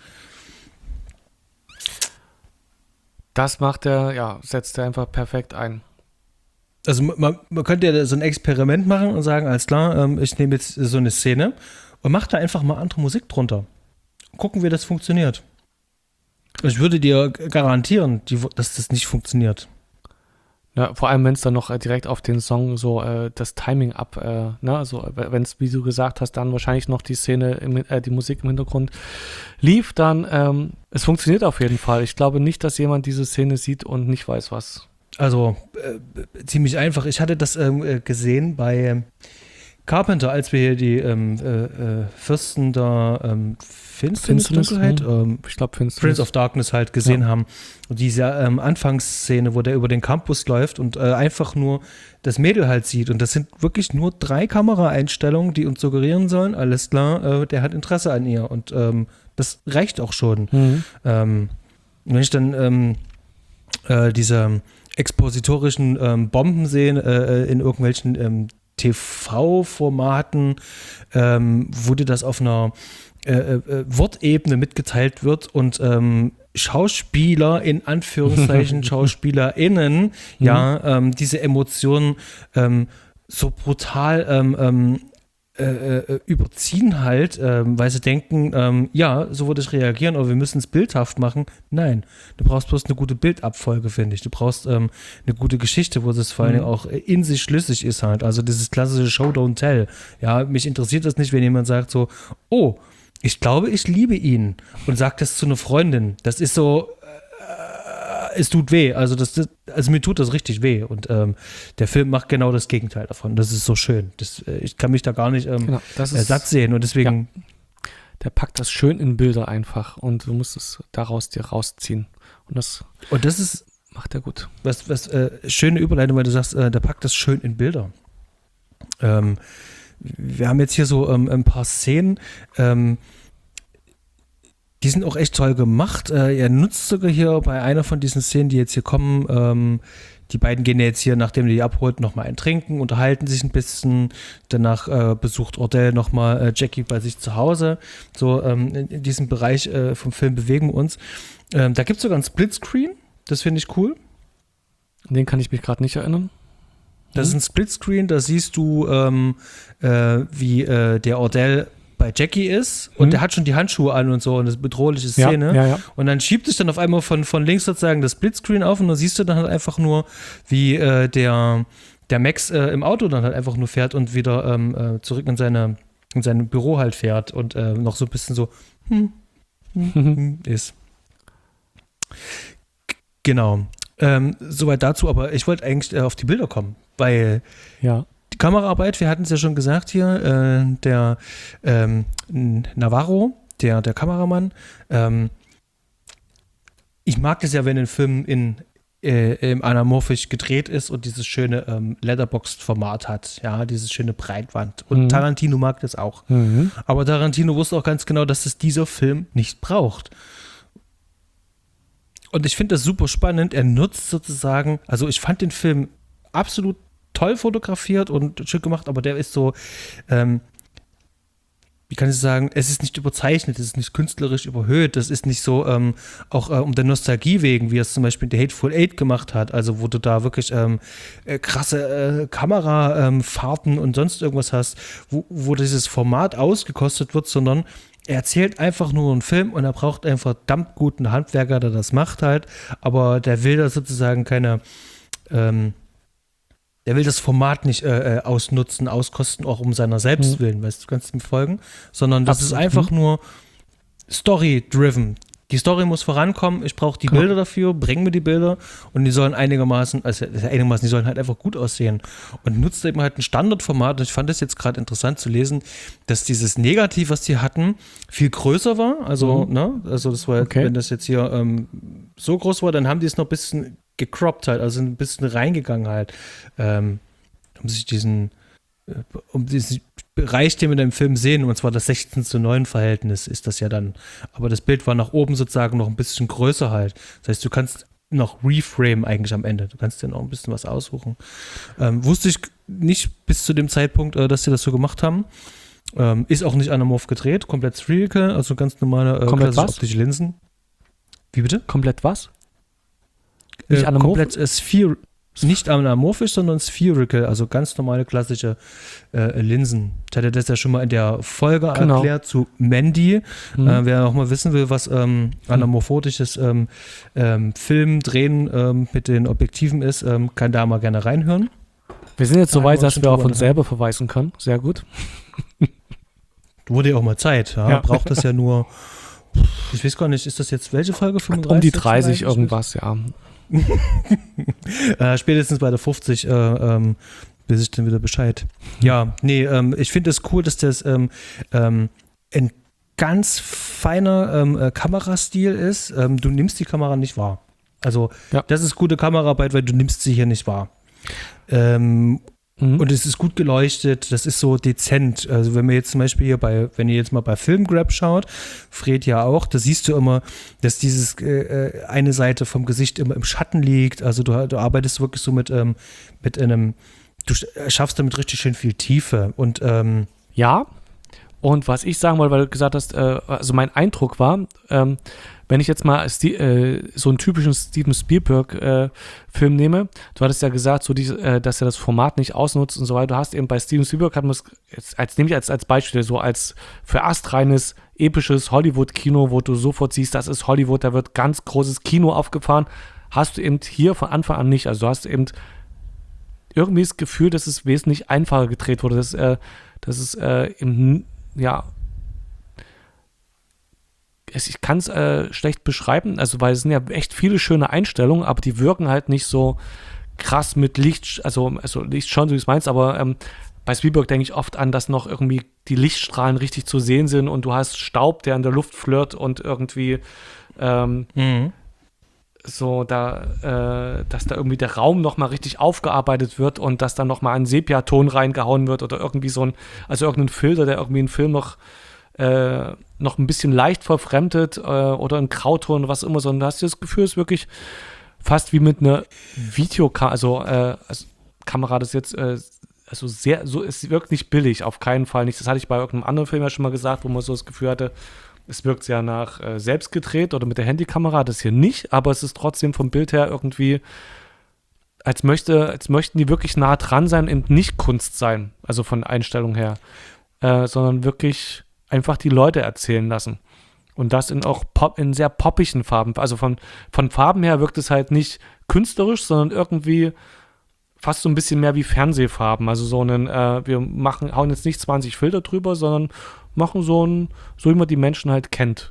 Speaker 2: Das macht er, ja, setzt er einfach perfekt ein.
Speaker 1: Also man, man könnte ja so ein Experiment machen und sagen, alles klar, ähm, ich nehme jetzt so eine Szene und mache da einfach mal andere Musik drunter. Gucken, wie das funktioniert. Ich würde dir garantieren, die, dass das nicht funktioniert.
Speaker 2: Ja, vor allem, wenn es dann noch direkt auf den Song so äh, das Timing ab, äh, ne, also wenn es, wie du gesagt hast, dann wahrscheinlich noch die Szene, im, äh, die Musik im Hintergrund lief, dann ähm, es funktioniert auf jeden Fall. Ich glaube nicht, dass jemand diese Szene sieht und nicht weiß, was.
Speaker 1: Also äh, ziemlich einfach. Ich hatte das ähm, gesehen bei ähm, Carpenter, als wir hier die ähm, äh, Fürsten der ähm, Finsternis, Dunkelheit, ähm,
Speaker 2: ich glaube Finsternis.
Speaker 1: Prince of Darkness halt gesehen ja. haben. Und diese ähm, Anfangsszene, wo der über den Campus läuft und äh, einfach nur das Mädel halt sieht. Und das sind wirklich nur drei Kameraeinstellungen, die uns suggerieren sollen, alles klar, äh, der hat Interesse an ihr. Und ähm, das reicht auch schon. Mhm. Ähm, wenn ich dann ähm, äh, diese expositorischen ähm, Bomben sehen äh, in irgendwelchen ähm, T V-Formaten, ähm, wo dir das auf einer äh, äh, Wortebene mitgeteilt wird und ähm, Schauspieler, in Anführungszeichen SchauspielerInnen, ja, ähm, diese Emotionen ähm, so brutal ähm, ähm, Äh, äh, überziehen halt, ähm, weil sie denken, ähm, ja, so würde ich reagieren, aber wir müssen es bildhaft machen. Nein, du brauchst bloß eine gute Bildabfolge, finde ich. Du brauchst ähm, eine gute Geschichte, wo das vor allem mhm. auch in sich schlüssig ist halt. Also dieses klassische Show, don't tell. Ja, mich interessiert das nicht, wenn jemand sagt so, oh, ich glaube, ich liebe ihn und sagt das zu einer Freundin. Das ist so, es tut weh, also das, das, also mir tut das richtig weh und ähm, der Film macht genau das Gegenteil davon. Das ist so schön. Das, äh, ich kann mich da gar nicht ähm, genau, das ist, satt sehen und deswegen.
Speaker 2: Ja. Der packt das schön in Bilder einfach und du musst es daraus dir rausziehen und das.
Speaker 1: Und das ist
Speaker 2: macht er gut.
Speaker 1: Was, was äh, schöne Überleitung, weil du sagst, äh, der packt das schön in Bilder. Ähm, wir haben jetzt hier so ähm, ein paar Szenen. Ähm, Die sind auch echt toll gemacht. Äh, er nutzt sogar hier bei einer von diesen Szenen, die jetzt hier kommen, ähm, die beiden gehen jetzt hier, nachdem die abholt, nochmal ein Trinken, unterhalten sich ein bisschen. Danach äh, besucht Ordell nochmal äh, Jackie bei sich zu Hause. So ähm, in, in diesem Bereich äh, vom Film bewegen wir uns. Ähm, da gibt es sogar einen Splitscreen. Das finde ich cool.
Speaker 2: An den kann ich mich gerade nicht erinnern.
Speaker 1: Das hm. ist ein Splitscreen, da siehst du, ähm, äh, wie äh, der Ordell bei Jackie ist und mhm. der hat schon die Handschuhe an und so und das ist eine bedrohliche Szene.
Speaker 2: Ja, ja, ja.
Speaker 1: Und dann schiebt sich dann auf einmal von, von links sozusagen das Splitscreen auf und dann siehst du dann halt einfach nur, wie äh, der, der Max äh, im Auto dann halt einfach nur fährt und wieder ähm, äh, zurück in, seine, in sein Büro halt fährt und äh, noch so ein bisschen so hm, hm, hm, ist. G- Genau. Ähm, soweit dazu, aber ich wollte eigentlich äh, auf die Bilder kommen, weil
Speaker 2: Ja.
Speaker 1: die Kameraarbeit, wir hatten es ja schon gesagt hier, äh, der ähm, Navarro, der, der Kameramann, ähm, ich mag das ja, wenn ein Film in äh, im anamorphisch gedreht ist und dieses schöne ähm, Letterboxd-Format hat, ja, dieses schöne Breitwand. Und
Speaker 2: Mhm.
Speaker 1: Tarantino mag das auch.
Speaker 2: Mhm.
Speaker 1: Aber Tarantino wusste auch ganz genau, dass es dieser Film nicht braucht. Und ich finde das super spannend. Er nutzt sozusagen, also ich fand den Film absolut toll fotografiert und schön gemacht, aber der ist so, ähm, wie kann ich sagen, es ist nicht überzeichnet, es ist nicht künstlerisch überhöht, das ist nicht so, ähm, auch äh, um der Nostalgie wegen, wie es zum Beispiel The Hateful Eight gemacht hat, also wo du da wirklich ähm, äh, krasse äh, Kamerafahrten ähm, und sonst irgendwas hast, wo, wo dieses Format ausgekostet wird, sondern er erzählt einfach nur einen Film und er braucht einen verdammt guten Handwerker, der das macht halt, aber der will da sozusagen keine, ähm, der will das Format nicht äh, ausnutzen, auskosten, auch um seiner selbst willen, weißt du, kannst du mir folgen, sondern das
Speaker 2: Absolut.
Speaker 1: ist einfach nur Story-driven. Die Story muss vorankommen, ich brauche die
Speaker 2: Genau.
Speaker 1: Bilder dafür, bring mir die Bilder und die sollen einigermaßen, also einigermaßen, die sollen halt einfach gut aussehen und nutzt eben halt ein Standardformat und ich fand das jetzt gerade interessant zu lesen, dass dieses Negativ, was die hatten, viel größer war, also,
Speaker 2: Mhm.
Speaker 1: ne, also das war,
Speaker 2: Okay.
Speaker 1: wenn das jetzt hier ähm, so groß war, dann haben die es noch ein bisschen gecroppt halt, also ein bisschen reingegangen halt, ähm, um sich diesen, äh, um diesen Bereich, den wir in dem Film sehen, und zwar das sechzehn zu neun Verhältnis ist das ja dann, aber das Bild war nach oben sozusagen noch ein bisschen größer halt, das heißt, du kannst noch reframe eigentlich am Ende, du kannst dir noch ein bisschen was aussuchen. Ähm, wusste ich nicht bis zu dem Zeitpunkt, äh, dass sie das so gemacht haben. Ähm, ist auch nicht anamorph gedreht, komplett spherical, also ganz normale äh,
Speaker 2: Komplett
Speaker 1: klassische
Speaker 2: was?
Speaker 1: optische Linsen. Wie bitte?
Speaker 2: Komplett was? Nicht
Speaker 1: Äh,
Speaker 2: anamorph?
Speaker 1: komplett äh, sphere, nicht anamorphisch, sondern spherical, also ganz normale klassische äh, Linsen. Ich hatte das ja schon mal in der Folge
Speaker 2: Genau.
Speaker 1: erklärt zu Mandy.
Speaker 2: Mhm.
Speaker 1: Äh, wer auch mal wissen will, was ähm, anamorphotisches ähm, ähm, Film drehen ähm, mit den Objektiven ist, ähm, kann da mal gerne reinhören.
Speaker 2: Wir sind jetzt so
Speaker 1: Da haben
Speaker 2: weit,
Speaker 1: wir uns
Speaker 2: dass
Speaker 1: schon
Speaker 2: wir auf
Speaker 1: drüber
Speaker 2: uns selber verweisen können. Sehr gut.
Speaker 1: Wurde ja auch mal Zeit. Ja?
Speaker 2: Ja.
Speaker 1: Braucht das ja nur, ich weiß gar nicht, ist das jetzt welche Folge? fünfunddreißig?
Speaker 2: Um die dreißig
Speaker 1: sechsunddreißig?
Speaker 2: irgendwas, ja.
Speaker 1: äh, spätestens bei der fünfzig äh, ähm, weiß ich dann wieder Bescheid. Ja, nee, ähm, ich finde es cool, dass das ähm, ähm, ein ganz feiner ähm, äh, Kamerastil ist. Ähm, du nimmst die Kamera nicht wahr. Also
Speaker 2: Ja.
Speaker 1: das ist gute Kameraarbeit, weil du nimmst sie hier nicht wahr. Ähm,
Speaker 2: Mhm.
Speaker 1: Und es ist gut geleuchtet, das ist so dezent. Also wenn wir jetzt zum Beispiel hier bei, wenn ihr jetzt mal bei Filmgrab schaut, Fred ja auch, da siehst du immer, dass dieses äh, eine Seite vom Gesicht immer im Schatten liegt. Also du, du arbeitest wirklich so mit, ähm, mit einem, du schaffst damit richtig schön viel Tiefe. Und ähm,
Speaker 2: Ja, und was ich sagen wollte, weil du gesagt hast, äh, also mein Eindruck war, ähm, wenn ich jetzt mal Sti- äh, so einen typischen Steven Spielberg-Film äh, nehme, du hattest ja gesagt, so die, äh, dass er das Format nicht ausnutzt und so weiter. Du hast eben bei Steven Spielberg, hat man es jetzt, als nehme ich als, als Beispiel, so als für astreines, episches Hollywood-Kino, wo du sofort siehst, das ist Hollywood, da wird ganz großes Kino aufgefahren, hast du eben hier von Anfang an nicht. Also du hast eben irgendwie das Gefühl, dass es wesentlich einfacher gedreht wurde, dass, äh, dass es äh, im, ja, es, ich kann es äh, schlecht beschreiben, also weil es sind ja echt viele schöne Einstellungen, aber die wirken halt nicht so krass mit Licht, also, also Licht schon, so wie es meinst, aber ähm, bei Spielberg denke ich oft an, dass noch irgendwie die Lichtstrahlen richtig zu sehen sind und du hast Staub, der in der Luft flirrt und irgendwie ähm,
Speaker 1: mhm.
Speaker 2: so da, äh, dass da irgendwie der Raum nochmal richtig aufgearbeitet wird und dass da nochmal ein Sepiaton reingehauen wird oder irgendwie so ein, also irgendein Filter, der irgendwie einen Film noch äh, noch ein bisschen leicht verfremdet äh, oder ein Grauton oder was immer, sondern da hast du das Gefühl, es ist wirklich fast wie mit einer Videokamera, also, äh, also Kamera, das jetzt äh, also sehr, so, es wirkt nicht billig, auf keinen Fall nicht. Das hatte ich bei irgendeinem anderen Film ja schon mal gesagt, wo man so das Gefühl hatte, es wirkt sehr nach äh, selbst gedreht oder mit der Handykamera, das hier nicht, aber es ist trotzdem vom Bild her irgendwie, als, möchte, als möchten die wirklich nah dran sein und nicht Kunst sein, also von Einstellung her, äh, sondern wirklich einfach die Leute erzählen lassen. Und das in auch pop, in sehr poppigen Farben. Also von, von Farben her wirkt es halt nicht künstlerisch, sondern irgendwie fast so ein bisschen mehr wie Fernsehfarben. Also so einen, äh, wir machen, hauen jetzt nicht zwanzig Filter drüber, sondern machen so ein, so wie man die Menschen halt kennt.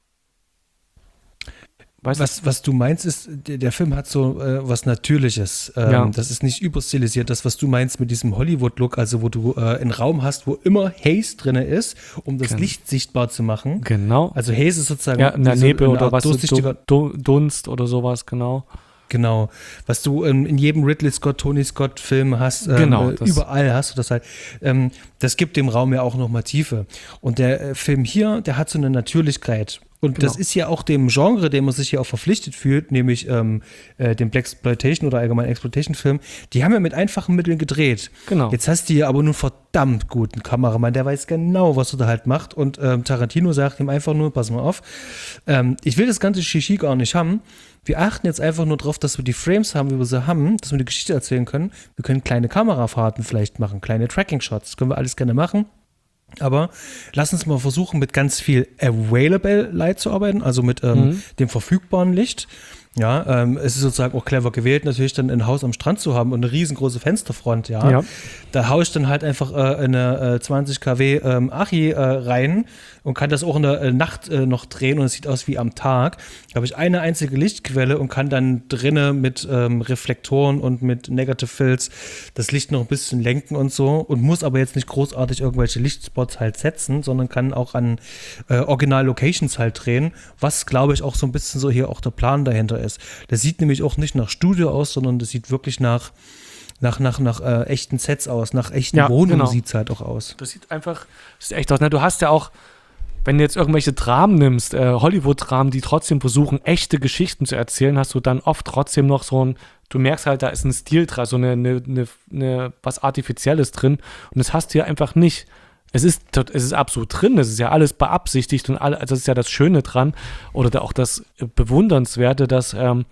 Speaker 1: Weißt was, was du meinst, ist, der, der Film hat so äh, was Natürliches. Ähm,
Speaker 2: ja.
Speaker 1: Das ist nicht überstilisiert. Das, was du meinst mit diesem Hollywood-Look, also wo du äh, einen Raum hast, wo immer Haze drin ist, um das
Speaker 2: Gen-
Speaker 1: Licht sichtbar zu machen.
Speaker 2: Genau.
Speaker 1: Also Haze ist sozusagen
Speaker 2: ja, in der
Speaker 1: so
Speaker 2: Nebel
Speaker 1: eine
Speaker 2: oder
Speaker 1: Art
Speaker 2: was, so
Speaker 1: durchsichtiger-
Speaker 2: Du- Du- Dunst oder sowas, genau.
Speaker 1: Genau, was du ähm, in jedem Ridley Scott, Tony Scott Film hast, ähm,
Speaker 2: Genau,
Speaker 1: äh,
Speaker 2: das-
Speaker 1: überall hast du das halt. Ähm, das gibt dem Raum ja auch nochmal Tiefe. Und der äh, Film hier, der hat so eine Natürlichkeit. Und
Speaker 2: Genau.
Speaker 1: das ist ja auch dem Genre, dem man sich hier auch verpflichtet fühlt, nämlich ähm, äh, dem Blaxploitation oder allgemein Exploitation-Film. Die haben ja mit einfachen Mitteln gedreht.
Speaker 2: Genau.
Speaker 1: Jetzt hast du hier aber nun verdammt guten Kameramann, der weiß genau, was er da halt macht. Und ähm, Tarantino sagt ihm einfach nur, pass mal auf, ähm, ich will das ganze Shishi gar nicht haben. Wir achten jetzt einfach nur darauf, dass wir die Frames haben, wie wir sie haben, dass wir die Geschichte erzählen können. Wir können kleine Kamerafahrten vielleicht machen, kleine Tracking-Shots. Das können wir alles gerne machen. Aber lass uns mal versuchen, mit ganz viel Available Light zu arbeiten, also mit ähm,
Speaker 2: Mhm.
Speaker 1: dem verfügbaren Licht. Ja, ähm, es ist sozusagen auch clever gewählt, natürlich dann ein Haus am Strand zu haben und eine riesengroße Fensterfront, ja.
Speaker 2: Ja.
Speaker 1: Da haue ich dann halt einfach äh, eine äh, zwanzig Kilowatt ähm, Achi äh, rein und kann das auch in der äh, Nacht äh, noch drehen und es sieht aus wie am Tag. Da habe ich eine einzige Lichtquelle und kann dann drinnen mit ähm, Reflektoren und mit Negative Fills das Licht noch ein bisschen lenken und so und muss aber jetzt nicht großartig irgendwelche Lichtspots halt setzen, sondern kann auch an äh, Original-Locations halt drehen, was, glaube ich, auch so ein bisschen so hier auch der Plan dahinter ist. Das sieht nämlich auch nicht nach Studio aus, sondern das sieht wirklich nach nach, nach, nach äh, echten Sets aus, nach echten
Speaker 2: Ja,
Speaker 1: Wohnungen
Speaker 2: genau.
Speaker 1: sieht es halt auch aus.
Speaker 2: Das sieht einfach, das sieht echt aus. Ne? Du hast ja auch, wenn du jetzt irgendwelche Dramen nimmst, äh, Hollywood-Dramen, die trotzdem versuchen, echte Geschichten zu erzählen, hast du dann oft trotzdem noch so ein, du merkst halt, da ist ein Stil dran, so eine, eine, eine, eine was Artifizielles drin und das hast du hier einfach nicht. Es ist, es ist absolut drin, es ist ja alles beabsichtigt und alle, also das ist ja das Schöne dran oder da auch das Bewundernswerte, dass ähm,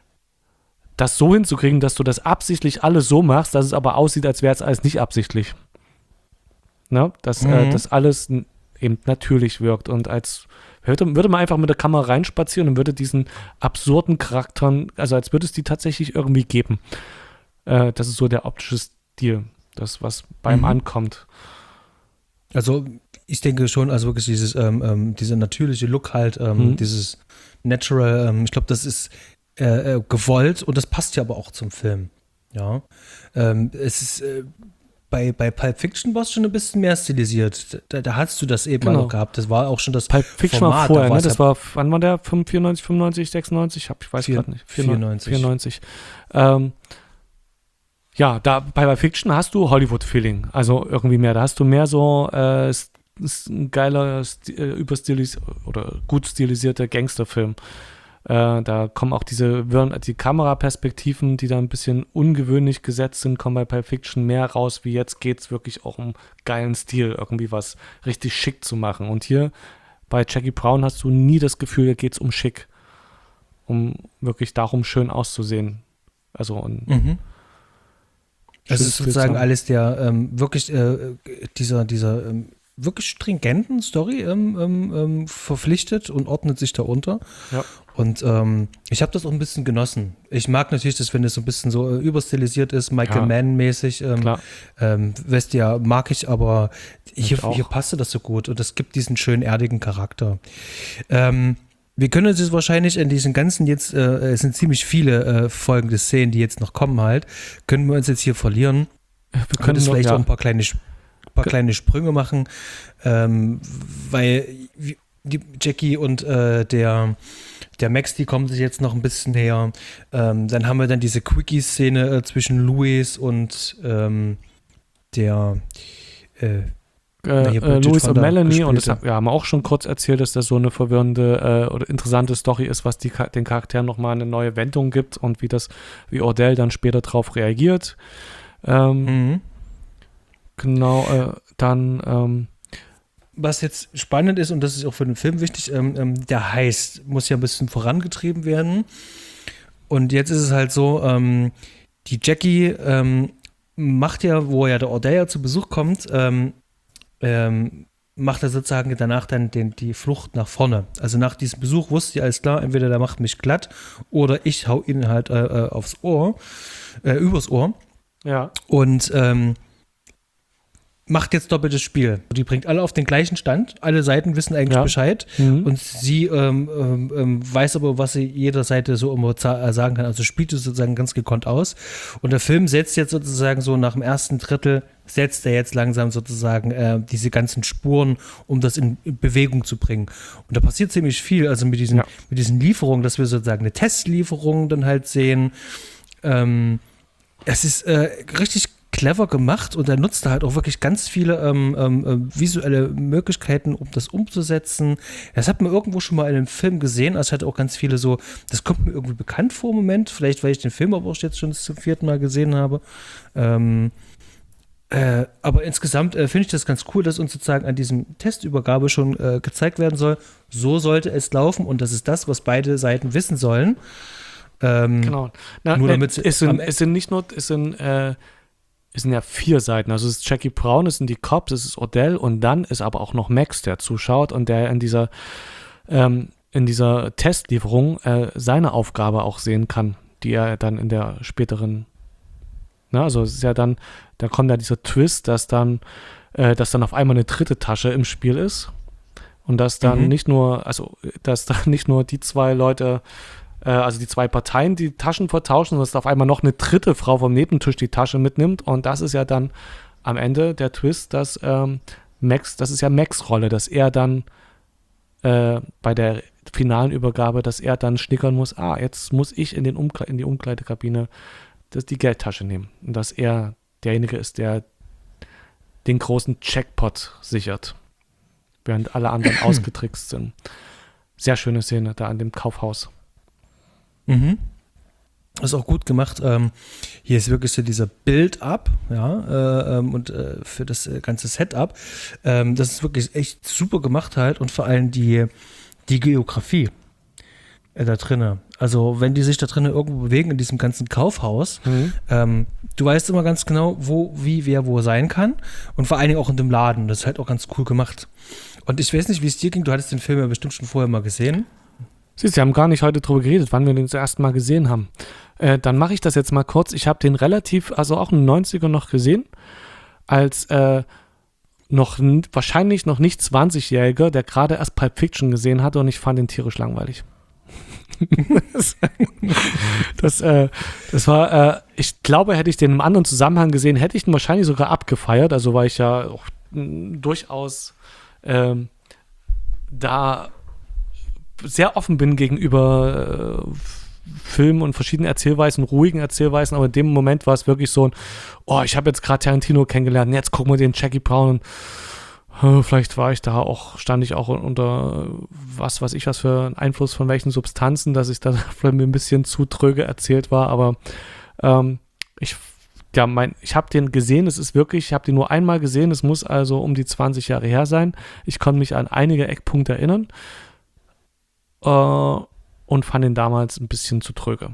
Speaker 2: das so hinzukriegen, dass du das absichtlich alles so machst, dass es aber aussieht, als wäre es alles nicht absichtlich. Ne? Dass
Speaker 1: Mhm.
Speaker 2: äh, das alles n- eben natürlich wirkt und als würde, würde man einfach mit der Kamera reinspazieren und würde diesen absurden Charakteren, also als würde es die tatsächlich irgendwie geben. Äh, das ist so der optische Stil, das, was beim
Speaker 1: Mhm.
Speaker 2: ankommt.
Speaker 1: Also ich denke schon, also wirklich dieses, ähm, ähm, dieser natürliche Look halt, ähm,
Speaker 2: Mhm.
Speaker 1: dieses Natural, ähm, ich glaube, das ist äh, äh, gewollt und das passt ja aber auch zum Film. Ja, ähm, es ist äh, bei, bei Pulp Fiction war es schon ein bisschen mehr stilisiert. Da, da hast du das eben
Speaker 2: Genau.
Speaker 1: mal noch gehabt. Das war auch schon das
Speaker 2: Pulp Fiction war
Speaker 1: Format,
Speaker 2: vorher,
Speaker 1: da
Speaker 2: ne?
Speaker 1: war's
Speaker 2: Das
Speaker 1: ja
Speaker 2: war, wann war der? vierundneunzig, fünfundneunzig, sechsundneunzig? Hab, ich weiß
Speaker 1: Vier-
Speaker 2: gerade nicht.
Speaker 1: vierundneunzig.
Speaker 2: vierundneunzig. Ähm, ja, da bei Pulp Fiction hast du Hollywood-Feeling. Also irgendwie mehr. Da hast du mehr so äh, ist, ist ein geiler, sti- äh, überstilis oder gut stilisierter Gangsterfilm. Äh, da kommen auch diese Wirren, die Kameraperspektiven, die da ein bisschen ungewöhnlich gesetzt sind, kommen bei Pulp Fiction mehr raus, wie jetzt geht es wirklich auch um geilen Stil, irgendwie was richtig schick zu machen. Und hier bei Jackie Brown hast du nie das Gefühl, hier geht es um schick, um wirklich darum, schön auszusehen. Also und
Speaker 1: Mhm. Es
Speaker 2: schön
Speaker 1: ist
Speaker 2: Stil
Speaker 1: sozusagen
Speaker 2: zu haben.
Speaker 1: alles der ähm, wirklich äh, dieser, dieser ähm, wirklich stringenten Story ähm, ähm, ähm, verpflichtet und ordnet sich darunter.
Speaker 2: Ja.
Speaker 1: Und ähm, ich habe das auch ein bisschen genossen. Ich mag natürlich das, wenn es so ein bisschen so äh, überstilisiert ist, Michael
Speaker 2: Ja.
Speaker 1: Mann-mäßig. Ähm,
Speaker 2: Klar.
Speaker 1: ähm, Vestia mag ich, aber hier,
Speaker 2: Ich auch.
Speaker 1: hier passte das so gut und das gibt diesen schönen erdigen Charakter. Ähm, wir können uns jetzt wahrscheinlich in diesen ganzen jetzt, äh, es sind ziemlich viele äh, folgende Szenen, die jetzt noch kommen halt, können wir uns jetzt hier verlieren.
Speaker 2: Wir
Speaker 1: Können
Speaker 2: können
Speaker 1: das
Speaker 2: noch,
Speaker 1: vielleicht
Speaker 2: ja.
Speaker 1: auch ein paar kleine, Sp- paar
Speaker 2: Ge-
Speaker 1: kleine Sprünge machen, ähm, weil wie- die Jackie und äh, der, der Max, die kommen sich jetzt noch ein bisschen näher. Ähm, dann haben wir dann diese Quickie-Szene äh, zwischen Louis und ähm, der äh,
Speaker 2: Äh,
Speaker 1: hier
Speaker 2: äh,
Speaker 1: Bridget
Speaker 2: Louis und
Speaker 1: Fonda
Speaker 2: Melanie, und das
Speaker 1: gespielte.
Speaker 2: haben wir haben auch schon kurz erzählt, dass das so eine verwirrende äh, oder interessante Story ist, was die, Cha- den Charakteren nochmal eine neue Wendung gibt und wie das, wie Ordell dann später drauf reagiert. Ähm,
Speaker 1: Mhm.
Speaker 2: Genau, äh, dann ähm,
Speaker 1: Was jetzt spannend ist, und das ist auch für den Film wichtig, ähm, ähm, der Heist muss ja ein bisschen vorangetrieben werden. Und jetzt ist es halt so, ähm, die Jackie ähm, macht ja, wo ja der Ordell zu Besuch kommt, ähm, ähm, macht er sozusagen danach dann den, die Flucht nach vorne. Also nach diesem Besuch wusste ich, alles klar, entweder der macht mich glatt oder ich hau ihn halt äh, äh, aufs Ohr, äh, übers Ohr.
Speaker 2: Ja.
Speaker 1: Und ähm, macht jetzt doppeltes Spiel. Die bringt alle auf den gleichen Stand. Alle Seiten wissen eigentlich
Speaker 2: Ja.
Speaker 1: Bescheid.
Speaker 2: Mhm.
Speaker 1: Und sie ähm, ähm, ähm, weiß aber, was sie jeder Seite so immer za- sagen kann. Also spielt es sozusagen ganz gekonnt aus. Und der Film setzt jetzt sozusagen so nach dem ersten Drittel, setzt er jetzt langsam sozusagen äh, diese ganzen Spuren, um das in, in Bewegung zu bringen. Und da passiert ziemlich viel. Also mit diesen,
Speaker 2: Ja.
Speaker 1: mit diesen Lieferungen, dass wir sozusagen eine Testlieferung dann halt sehen. Ähm, es ist äh, richtig clever gemacht und er nutzt da halt auch wirklich ganz viele ähm, ähm, visuelle Möglichkeiten, um das umzusetzen. Das hat man irgendwo schon mal in einem Film gesehen, also hat auch ganz viele so, das kommt mir irgendwie bekannt vor im Moment, vielleicht weil ich den Film aber auch jetzt schon zum vierten Mal gesehen habe. Ähm, äh, aber insgesamt äh, finde ich das ganz cool, dass uns sozusagen an diesem Testübergabe schon äh, gezeigt werden soll, so sollte es laufen und das ist das, was beide Seiten wissen sollen. Ähm,
Speaker 2: Genau. Na,
Speaker 1: nur
Speaker 2: ne,
Speaker 1: damit
Speaker 2: es, sind, es sind nicht nur, es sind, äh, es sind ja vier Seiten. Also es ist Jackie Brown, es sind die Cops, es ist Odell und dann ist aber auch noch Max, der zuschaut und der in dieser, ähm, in dieser Testlieferung äh, seine Aufgabe auch sehen kann, die er dann in der späteren, na, also es ist ja dann, da kommt ja dieser Twist, dass dann, äh, dass dann auf einmal eine dritte Tasche im Spiel ist und dass dann
Speaker 1: Mhm.
Speaker 2: nicht nur, also dass dann nicht nur die zwei Leute, also die zwei Parteien, die Taschen vertauschen, dass auf einmal noch eine dritte Frau vom Nebentisch die Tasche mitnimmt und das ist ja dann am Ende der Twist, dass ähm, Max, das ist ja Max' Rolle, dass er dann äh, bei der finalen Übergabe, dass er dann schnickern muss, ah, jetzt muss ich in, den Umkle- in die Umkleidekabine das, die Geldtasche nehmen und dass er derjenige ist, der den großen Jackpot sichert, während alle anderen ausgetrickst sind. Sehr schöne Szene da an dem Kaufhaus.
Speaker 1: Mhm. Das ist auch gut gemacht. Ähm, hier ist wirklich so dieser Build-up, ja, äh, ähm, und äh, für das äh, ganze Setup. Ähm, das ist wirklich echt super gemacht halt und vor allem die, die Geografie äh, da drinnen. Also wenn die sich da drinnen irgendwo bewegen in diesem ganzen Kaufhaus,
Speaker 2: Mhm.
Speaker 1: ähm, du weißt immer ganz genau, wo, wie, wer wo sein kann und vor allen Dingen auch in dem Laden. Das ist halt auch ganz cool gemacht. Und ich weiß nicht, wie es dir ging. Du hattest den Film ja bestimmt schon vorher mal gesehen.
Speaker 2: Siehst du, wir haben gar nicht heute drüber geredet, wann wir den das erste Mal gesehen haben. Äh, dann mache ich das jetzt mal kurz. Ich habe den relativ, also auch in den neunziger noch gesehen, als äh, noch n- wahrscheinlich noch nicht zwanzigjähriger, der gerade erst Pulp Fiction gesehen hatte und ich fand den tierisch langweilig. das, das, äh, das war, äh, ich glaube, hätte ich den im anderen Zusammenhang gesehen, hätte ich ihn wahrscheinlich sogar abgefeiert, also weil ich ja auch mh, durchaus ähm, da sehr offen bin gegenüber äh, Filmen und verschiedenen Erzählweisen, ruhigen Erzählweisen, aber in dem Moment war es wirklich so ein, oh, ich habe jetzt gerade Tarantino kennengelernt, jetzt gucken wir den Jackie Brown und äh, vielleicht war ich da auch, stand ich auch unter was weiß ich was für einen Einfluss von welchen Substanzen, dass ich da vielleicht mir ein bisschen zu tröge erzählt war, aber ähm, ich ja, mein, ich habe den gesehen, es ist wirklich, ich habe den nur einmal gesehen, es muss also um die zwanzig Jahre her sein. Ich konnte mich an einige Eckpunkte erinnern. Uh, und fand ihn damals ein bisschen zu tröge.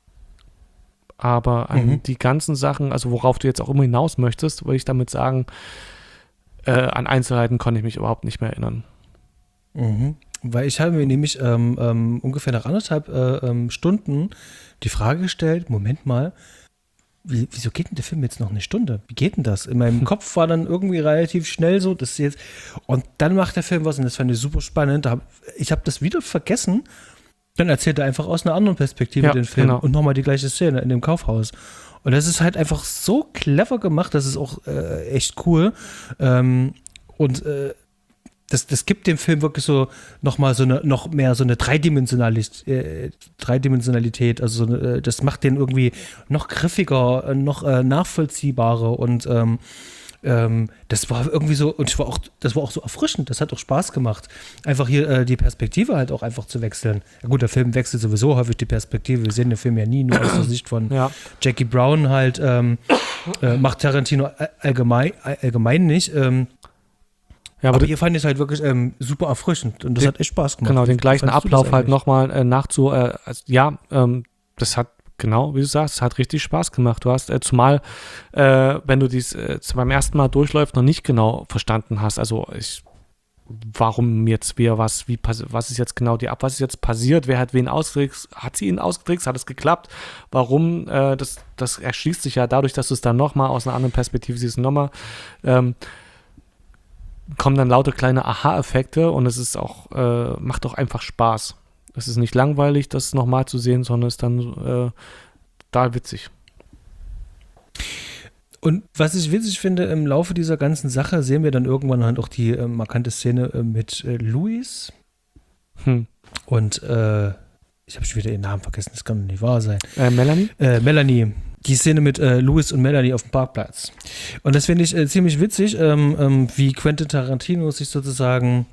Speaker 2: Aber an
Speaker 1: Mhm.
Speaker 2: die ganzen Sachen, also worauf du jetzt auch immer hinaus möchtest, würde ich damit sagen, äh, an Einzelheiten konnte ich mich überhaupt nicht mehr erinnern.
Speaker 1: Mhm. Weil ich habe mir nämlich ähm, ähm, ungefähr nach anderthalb äh, ähm, Stunden die Frage gestellt, Moment mal, wie, wieso geht denn der Film jetzt noch eine Stunde? Wie geht denn das? In meinem Kopf war dann irgendwie relativ schnell so, dass jetzt und dann macht der Film was und das fand ich super spannend. Da hab, ich habe das wieder vergessen. Dann erzählt er einfach aus einer anderen Perspektive
Speaker 2: Ja,
Speaker 1: den Film
Speaker 2: genau.
Speaker 1: und nochmal die gleiche Szene in dem Kaufhaus. Und das ist halt einfach so clever gemacht, das ist auch äh, echt cool. Ähm, und äh, Das, das gibt dem Film wirklich so nochmal so eine, noch mehr so eine Dreidimensionalität, äh, Dreidimensionalität. Also so eine, das macht den irgendwie noch griffiger, äh, noch äh, nachvollziehbarer und ähm, ähm, das war irgendwie so, und ich war auch, das war auch so erfrischend, das hat auch Spaß gemacht. Einfach hier äh, die Perspektive halt auch einfach zu wechseln. Ja gut, der Film wechselt sowieso häufig die Perspektive. Wir sehen den Film ja nie nur aus der Sicht von
Speaker 2: Ja.
Speaker 1: Jackie Brown halt, ähm, äh, macht Tarantino allgemein, allgemein nicht. Ähm,
Speaker 2: Ja,
Speaker 1: aber
Speaker 2: aber
Speaker 1: hier fand ich es halt wirklich ähm, super erfrischend und das
Speaker 2: Den-
Speaker 1: hat echt Spaß gemacht.
Speaker 2: genau, den
Speaker 1: Wie
Speaker 2: gleichen
Speaker 1: fandst du das
Speaker 2: Ablauf halt
Speaker 1: eigentlich?
Speaker 2: nochmal äh, nachzu, äh, also, ja, ähm, das hat, genau, wie du sagst, es hat richtig Spaß gemacht. Du hast, äh, zumal, äh, wenn du dies äh, beim ersten Mal durchläufst, noch nicht genau verstanden hast. Also ich warum jetzt wer was, wie was ist jetzt genau die ab, was ist jetzt passiert, wer hat wen ausgetrickst, hat sie ihn ausgetrickst, hat es geklappt, warum, äh, das, das erschließt sich ja dadurch, dass du es dann nochmal aus einer anderen Perspektive siehst, nochmal, ähm, kommen dann lauter kleine Aha-Effekte und es ist auch, äh, macht auch einfach Spaß. Es ist nicht langweilig, das nochmal zu sehen, sondern ist dann äh, total witzig.
Speaker 1: Und was ich witzig finde, im Laufe dieser ganzen Sache sehen wir dann irgendwann halt auch die äh, markante Szene äh, mit äh, Louis.
Speaker 2: Hm.
Speaker 1: Und äh, ich habe schon wieder ihren Namen vergessen, das kann doch nicht wahr sein.
Speaker 2: Äh, Melanie?
Speaker 1: Äh, Melanie. Die Szene mit äh, Louis und Melanie auf dem Parkplatz. Und das finde ich äh, ziemlich witzig, ähm, ähm, wie Quentin Tarantino sich sozusagen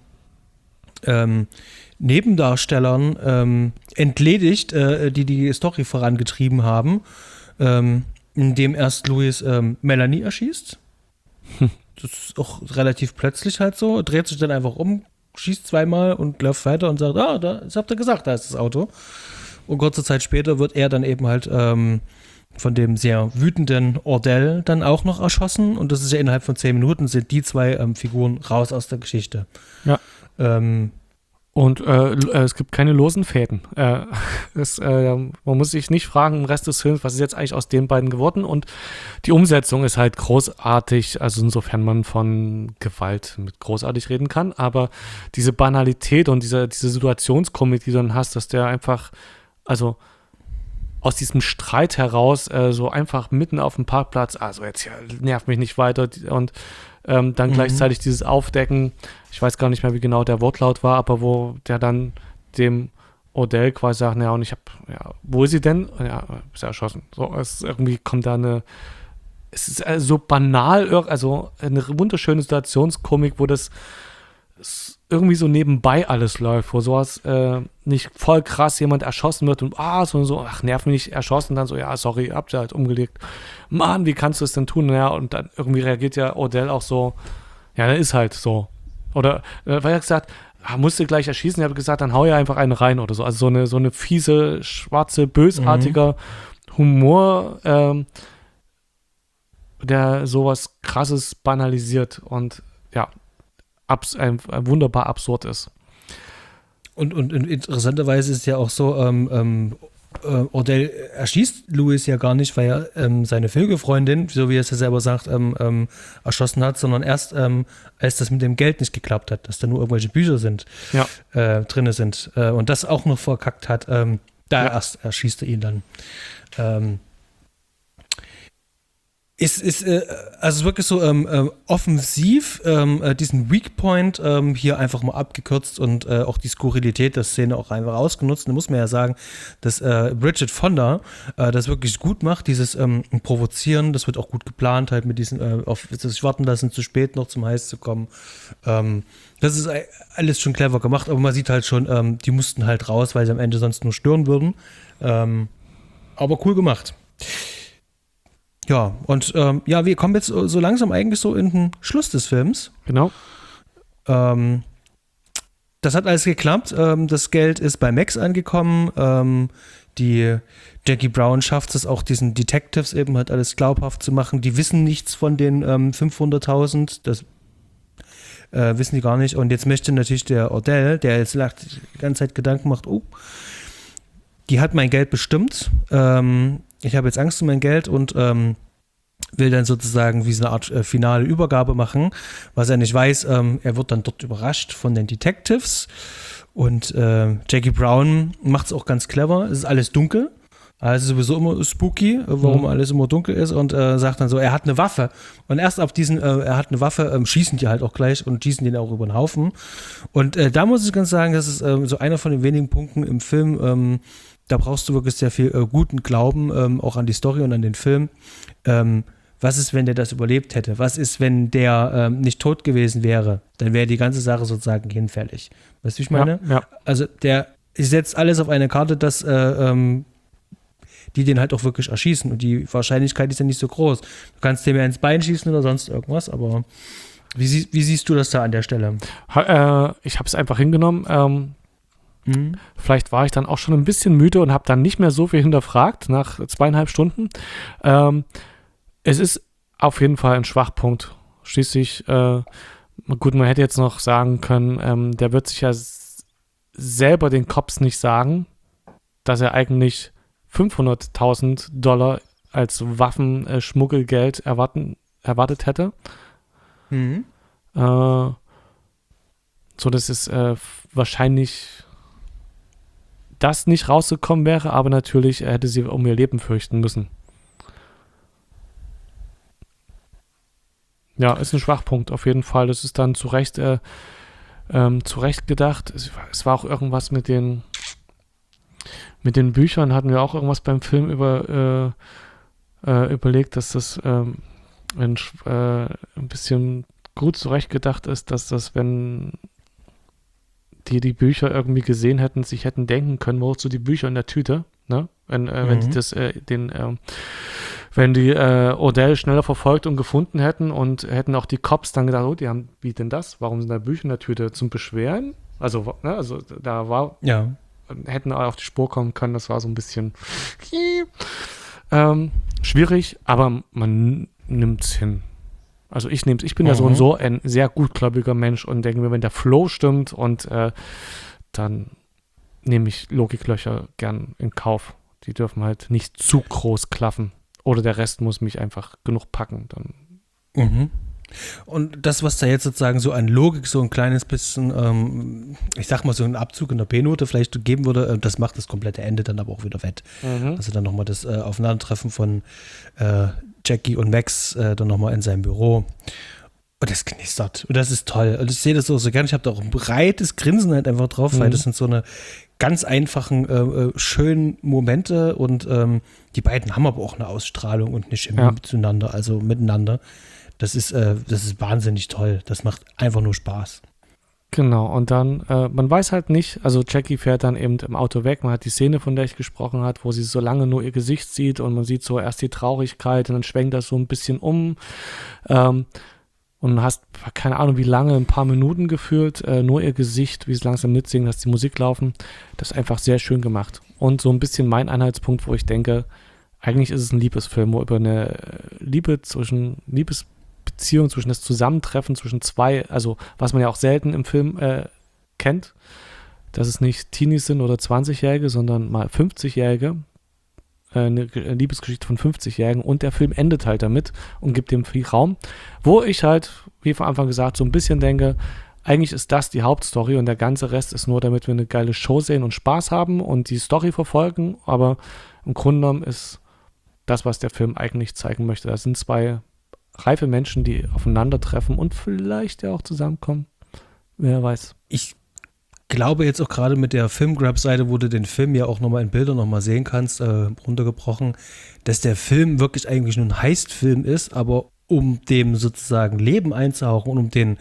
Speaker 1: ähm, Nebendarstellern ähm, entledigt, äh, die die Story vorangetrieben haben. Ähm, indem erst Louis ähm, Melanie erschießt. Hm. Das ist auch relativ plötzlich halt so. Dreht sich dann einfach um, schießt zweimal und läuft weiter und sagt, ah, da, das habt ihr gesagt, da ist das Auto. Und kurze Zeit später wird er dann eben halt ähm, von dem sehr wütenden Ordell dann auch noch erschossen. Und das ist ja innerhalb von zehn Minuten sind die zwei ähm, Figuren raus aus der Geschichte.
Speaker 2: Ja.
Speaker 1: Ähm,
Speaker 2: Und äh, es gibt keine losen Fäden. Äh, es, äh, man muss sich nicht fragen im Rest des Films, was ist jetzt eigentlich aus den beiden geworden. Und die Umsetzung ist halt großartig, also insofern man von Gewalt mit großartig reden kann. Aber diese Banalität und diese, diese Situationskomik, die du dann hast, dass der einfach, also aus diesem Streit heraus äh, so einfach mitten auf dem Parkplatz, also jetzt ja, nervt mich nicht weiter und Ähm, dann mhm. gleichzeitig dieses Aufdecken, ich weiß gar nicht mehr, wie genau der Wortlaut war, aber wo der dann dem Ordell quasi sagt, naja, und ich hab, ja, wo ist sie denn? Ja, ist er erschossen. So, es irgendwie kommt da eine, es ist äh, so banal, also eine wunderschöne Situationskomik, wo das irgendwie so nebenbei alles läuft, wo sowas äh, nicht voll krass jemand erschossen wird und ah, so, so, ach, nerv mich nicht, erschossen, dann so, ja, sorry, habt ihr halt umgelegt. Mann, wie kannst du es denn tun? Ja, und dann irgendwie reagiert ja Ordell auch so, ja, der ist halt so. Oder, äh, weil er gesagt, ah, musst du gleich erschießen, ich habe gesagt, dann hau ja einfach einen rein oder so. Also so eine, so eine fiese, schwarze, bösartiger mhm. Humor, ähm, der sowas Krasses banalisiert und ja, abs- ein, ein wunderbar absurd ist.
Speaker 1: Und, und, und interessanterweise ist es ja auch so, ähm, ähm, äh, Ordell erschießt Louis ja gar nicht, weil er ähm, seine Vögelfreundin, so wie er es ja selber sagt, ähm, ähm, erschossen hat, sondern erst, ähm, als das mit dem Geld nicht geklappt hat, dass da nur irgendwelche Bücher sind,
Speaker 2: ja.
Speaker 1: äh, drin sind äh, und das auch noch verkackt hat, ähm, da
Speaker 2: ja.
Speaker 1: erst erschießt er ihn dann. Ähm, Ist, ist äh, also wirklich so ähm, äh, offensiv ähm, äh, diesen Weakpoint ähm, hier einfach mal abgekürzt und äh, auch die Skurrilität der Szene auch einfach ausgenutzt. Da muss man ja sagen, dass äh, Bridget Fonda äh, das wirklich gut macht, dieses ähm, Provozieren, das wird auch gut geplant, halt mit diesen, äh, auf das Warten lassen, zu spät noch zum Heiß zu kommen. Ähm, das ist alles schon clever gemacht, aber man sieht halt schon, ähm, die mussten halt raus, weil sie am Ende sonst nur stören würden. Ähm, aber cool gemacht. Ja, und ähm, ja, wir kommen jetzt so langsam eigentlich so in den Schluss des Films.
Speaker 2: Genau.
Speaker 1: Ähm, das hat alles geklappt. Ähm, das Geld ist bei Max angekommen. Ähm, die Jackie Brown schafft es auch, diesen Detectives eben halt alles glaubhaft zu machen. Die wissen nichts von den ähm, fünfhunderttausend. Das äh, wissen die gar nicht. Und jetzt möchte natürlich der Ordell, der jetzt die ganze Zeit Gedanken macht, oh, die hat mein Geld bestimmt. Ähm, ich habe jetzt Angst um mein Geld und ähm, will dann sozusagen wie so eine Art äh, finale Übergabe machen, was er nicht weiß. Ähm, er wird dann dort überrascht von den Detectives und äh, Jackie Brown macht es auch ganz clever. Es ist alles dunkel, also sowieso immer spooky, warum mhm. alles immer dunkel ist und äh, sagt dann so, er hat eine Waffe. Und erst ab diesen, äh, er hat eine Waffe, ähm, schießen die halt auch gleich und schießen den auch über den Haufen. Und äh, da muss ich ganz sagen, das ist äh, so einer von den wenigen Punkten im Film, ähm, da brauchst du wirklich sehr viel äh, guten Glauben, ähm, auch an die Story und an den Film. Ähm, was ist, wenn der das überlebt hätte? Was ist, wenn der ähm, nicht tot gewesen wäre? Dann wäre die ganze Sache sozusagen hinfällig. Weißt du, wie ich meine?
Speaker 2: Ja, ja.
Speaker 1: Also der setzt alles auf eine Karte, dass äh, ähm, die den halt auch wirklich erschießen. Und die Wahrscheinlichkeit ist ja nicht so groß. Du kannst dem ja ins Bein schießen oder sonst irgendwas, aber wie, sie, wie siehst du das da an der Stelle?
Speaker 2: Ha, äh, ich habe es einfach hingenommen. Ähm Mhm. Vielleicht war ich dann auch schon ein bisschen müde und habe dann nicht mehr so viel hinterfragt nach zweieinhalb Stunden. Ähm, es ist auf jeden Fall ein Schwachpunkt. Schließlich, äh, Gut, man hätte jetzt noch sagen können, ähm, der wird sich ja s- selber den Cops nicht sagen, dass er eigentlich fünfhunderttausend Dollar als Waffenschmuggelgeld erwarten, erwartet hätte.
Speaker 1: Mhm.
Speaker 2: Äh, so dass es äh, wahrscheinlich das nicht rausgekommen wäre, aber natürlich hätte sie um ihr Leben fürchten müssen. Ja, ist ein Schwachpunkt auf jeden Fall. Das ist dann zu Recht, äh, ähm, zu Recht gedacht. Es, es war auch irgendwas mit den mit den Büchern, hatten wir auch irgendwas beim Film über, äh, äh, überlegt, dass das ähm, ein, äh, ein bisschen gut zurechtgedacht ist, dass das, wenn die die Bücher irgendwie gesehen hätten, sich hätten denken können, wozu die Bücher in der Tüte, ne? Wenn, äh, mhm. wenn die das, äh, den, äh, wenn die äh, Odell schneller verfolgt und gefunden hätten und hätten auch die Cops dann gedacht, oh, die haben, wie denn das? Warum sind da Bücher in der Tüte? Zum Beschweren? Also, ne, also da war,
Speaker 1: ja.
Speaker 2: hätten auf die Spur kommen können, das war so ein bisschen ähm, schwierig, aber man nimmt es hin. Also ich nehme es, ich bin mhm. ja so und so ein sehr gutgläubiger Mensch und denke mir, wenn der Flow stimmt und äh, dann nehme ich Logiklöcher gern in Kauf. Die dürfen halt nicht zu groß klaffen. Oder der Rest muss mich einfach genug packen. Dann.
Speaker 1: Mhm. Und das, was da jetzt sozusagen so an Logik so ein kleines bisschen, ähm, ich sag mal so einen Abzug in der B-Note vielleicht geben würde, das macht das komplette Ende dann aber auch wieder wett. Mhm. Also dann nochmal das äh, Aufeinandertreffen von äh, Jackie und Max äh, dann nochmal in seinem Büro. Und das knistert. Und das ist toll. Und ich sehe das auch so gerne. Ich habe da auch ein breites Grinsen halt einfach drauf, mhm. weil das sind so eine ganz einfachen, äh, schönen Momente und ähm, die beiden haben aber auch eine Ausstrahlung und eine Chemie ja. zueinander, also miteinander. Das ist, äh, das ist wahnsinnig toll. Das macht einfach nur Spaß.
Speaker 2: Genau, und dann, äh, man weiß halt nicht, also Jackie fährt dann eben im Auto weg, man hat die Szene, von der ich gesprochen habe, wo sie so lange nur ihr Gesicht sieht und man sieht so erst die Traurigkeit und dann schwenkt das so ein bisschen um ähm, und du hast, keine Ahnung wie lange, ein paar Minuten gefühlt, äh, nur ihr Gesicht, wie es langsam mitsingen, dass die Musik laufen, das ist einfach sehr schön gemacht. Und so ein bisschen mein Anhaltspunkt, wo ich denke, eigentlich ist es ein Liebesfilm, wo über eine Liebe zwischen, Liebes Beziehung, zwischen das Zusammentreffen zwischen zwei, also was man ja auch selten im Film äh, kennt, dass es nicht Teenies sind oder zwanzigjährige, sondern mal fünfzigjährige, äh, eine Liebesgeschichte von fünfzigjährigen und der Film endet halt damit und gibt dem viel Raum, wo ich halt, wie von Anfang gesagt, so ein bisschen denke, eigentlich ist das die Hauptstory und der ganze Rest ist nur, damit wir eine geile Show sehen und Spaß haben und die Story verfolgen, aber im Grunde genommen ist das, was der Film eigentlich zeigen möchte. Das sind zwei reife Menschen, die aufeinandertreffen und vielleicht ja auch zusammenkommen. Wer weiß.
Speaker 1: Ich glaube jetzt auch gerade mit der Filmgrab-Seite, wo du den Film ja auch nochmal in Bildern nochmal sehen kannst, äh, runtergebrochen, dass der Film wirklich eigentlich nur ein Heist-Film ist, aber um dem sozusagen Leben einzuhauchen und um den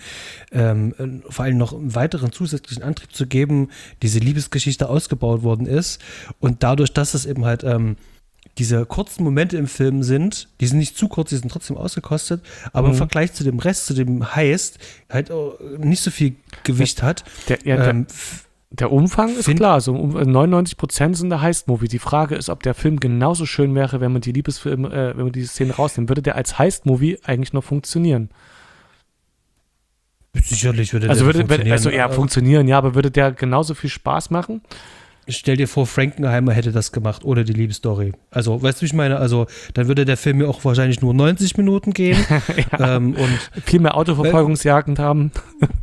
Speaker 1: ähm, vor allem noch einen weiteren zusätzlichen Antrieb zu geben, diese Liebesgeschichte ausgebaut worden ist und dadurch, dass es eben halt ähm, diese kurzen Momente im Film sind, die sind nicht zu kurz, die sind trotzdem ausgekostet, aber mhm. im Vergleich zu dem Rest, zu dem Heist, halt auch nicht so viel Gewicht hat.
Speaker 2: Der, ja, ähm, der, der Umfang ist klar, so neunundneunzig Prozent sind der Heist-Movie. Die Frage ist, ob der Film genauso schön wäre, wenn man die Liebesfilme, äh, wenn man die Szene rausnimmt. Würde der als Heist-Movie eigentlich noch funktionieren?
Speaker 1: Sicherlich würde
Speaker 2: also
Speaker 1: der
Speaker 2: würde,
Speaker 1: funktionieren.
Speaker 2: Also ja, funktionieren, ja, aber würde der genauso viel Spaß machen?
Speaker 1: Stell dir vor, Frankenheimer hätte das gemacht ohne die Liebesstory. Also, weißt du, wie ich meine? Also, dann würde der Film ja auch wahrscheinlich nur neunzig Minuten gehen.
Speaker 2: ja, ähm, und viel mehr Autoverfolgungsjagden äh, haben.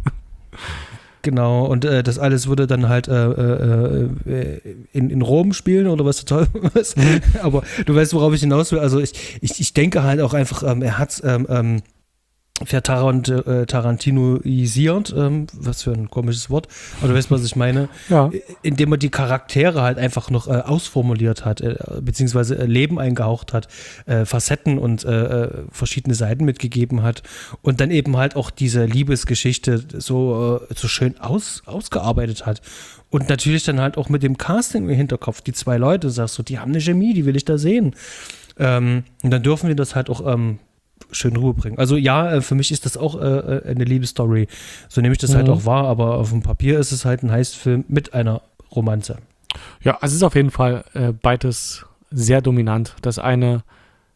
Speaker 1: Genau, und äh, das alles würde dann halt äh, äh, in, in Rom spielen oder was total was. Mhm. Aber du weißt, worauf ich hinaus will. Also, ich, ich, ich denke halt auch einfach, ähm, er hat ähm, ähm, Tarant, äh, Tarantinoisiert, ähm, was für ein komisches Wort, aber du weißt, was ich meine,
Speaker 2: ja.
Speaker 1: Indem er die Charaktere halt einfach noch äh, ausformuliert hat, äh, beziehungsweise äh, Leben eingehaucht hat, äh, Facetten und äh, verschiedene Seiten mitgegeben hat und dann eben halt auch diese Liebesgeschichte so, äh, so schön aus, ausgearbeitet hat. Und natürlich dann halt auch mit dem Casting im Hinterkopf, die zwei Leute, sagst du, die haben eine Chemie, die will ich da sehen. Ähm, und dann dürfen wir das halt auch ähm, schön rüberbringen. Also ja, für mich ist das auch äh, eine Liebesstory. So nehme ich das mhm. halt auch wahr, aber auf dem Papier ist es halt ein Heistfilm mit einer Romanze.
Speaker 2: Ja, also es ist auf jeden Fall äh, beides sehr dominant. Das eine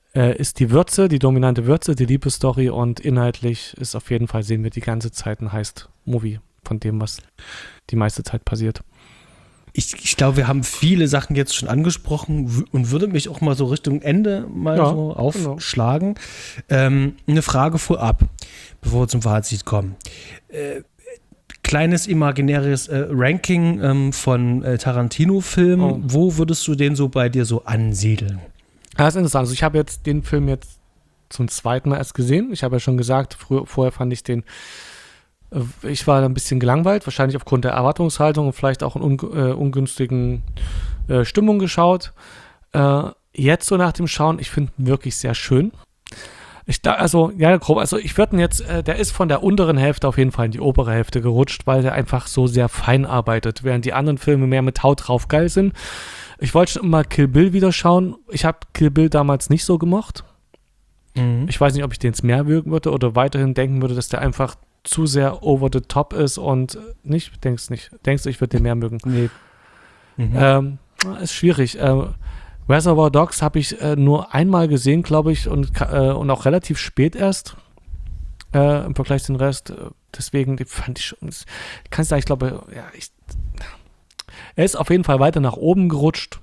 Speaker 2: äh, ist die Würze, die dominante Würze, die Liebesstory und inhaltlich ist auf jeden Fall, sehen wir die ganze Zeit ein Heist-Movie von dem, was die meiste Zeit passiert.
Speaker 1: Ich, ich glaube, wir haben viele Sachen jetzt schon angesprochen w- und würde mich auch mal so Richtung Ende mal
Speaker 2: Ja,
Speaker 1: so aufschlagen. Ähm, eine Frage vorab, bevor wir zum Fazit kommen. Äh, kleines imaginäres äh, Ranking ähm, von äh, Tarantino-Filmen.
Speaker 2: Oh.
Speaker 1: Wo würdest du den so bei dir so ansiedeln?
Speaker 2: Das ist interessant. Also ich habe jetzt den Film jetzt zum zweiten Mal erst gesehen. Ich habe ja schon gesagt, früher, vorher fand ich den, äh, ich war ein bisschen gelangweilt, wahrscheinlich aufgrund der Erwartungshaltung und vielleicht auch in un, äh, ungünstigen äh, Stimmung geschaut. Äh, jetzt so nach dem Schauen, ich finde ihn wirklich sehr schön. Ich da, also, ja, grob, also ich würde ihn jetzt, äh, der ist von der unteren Hälfte auf jeden Fall in die obere Hälfte gerutscht, weil der einfach so sehr fein arbeitet, während die anderen Filme mehr mit Haut drauf geil sind. Ich wollte schon immer Kill Bill wieder schauen. Ich habe Kill Bill damals nicht so gemocht.
Speaker 1: Mhm.
Speaker 2: Ich weiß nicht, ob ich den jetzt mehr mögen würde oder weiterhin denken würde, dass der einfach zu sehr over the top ist und nicht, denkst nicht, denkst du, ich würde den mehr mögen?
Speaker 1: Nee. Mhm.
Speaker 2: Ähm, ist schwierig. Äh, Reservoir Dogs habe ich äh, nur einmal gesehen, glaube ich, und, äh, und auch relativ spät erst äh, im Vergleich zu den Rest. Deswegen, die fand ich schon, ich kann es sagen, ich glaube, ja, ich, er ist auf jeden Fall weiter nach oben gerutscht.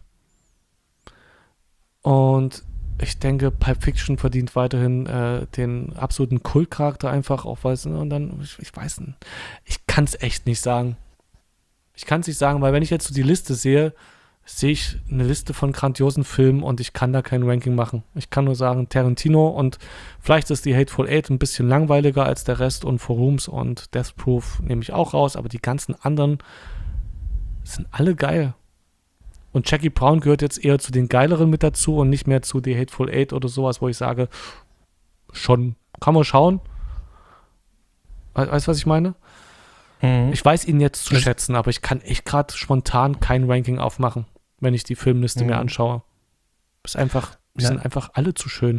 Speaker 2: Und ich denke, Pulp Fiction verdient weiterhin äh, den absoluten Kultcharakter einfach, auch weil es, und dann, ich, ich weiß nicht, ich kann es echt nicht sagen. Ich kann es nicht sagen, weil wenn ich jetzt so die Liste sehe, sehe ich eine Liste von grandiosen Filmen und ich kann da kein Ranking machen. Ich kann nur sagen, Tarantino und vielleicht ist die Hateful Eight ein bisschen langweiliger als der Rest und For Rooms und Death Proof nehme ich auch raus, aber die ganzen anderen sind alle geil. Und Jackie Brown gehört jetzt eher zu den geileren mit dazu und nicht mehr zu The Hateful Eight oder sowas, wo ich sage, schon, kann man schauen. We- Weißt du, was ich meine?
Speaker 1: Mhm.
Speaker 2: Ich weiß ihn jetzt zu
Speaker 1: Das-
Speaker 2: schätzen, aber ich kann echt gerade spontan kein Ranking aufmachen, wenn ich die Filmliste
Speaker 1: Mhm.
Speaker 2: mir anschaue. Ist einfach, die
Speaker 1: Ja.
Speaker 2: sind einfach alle zu schön.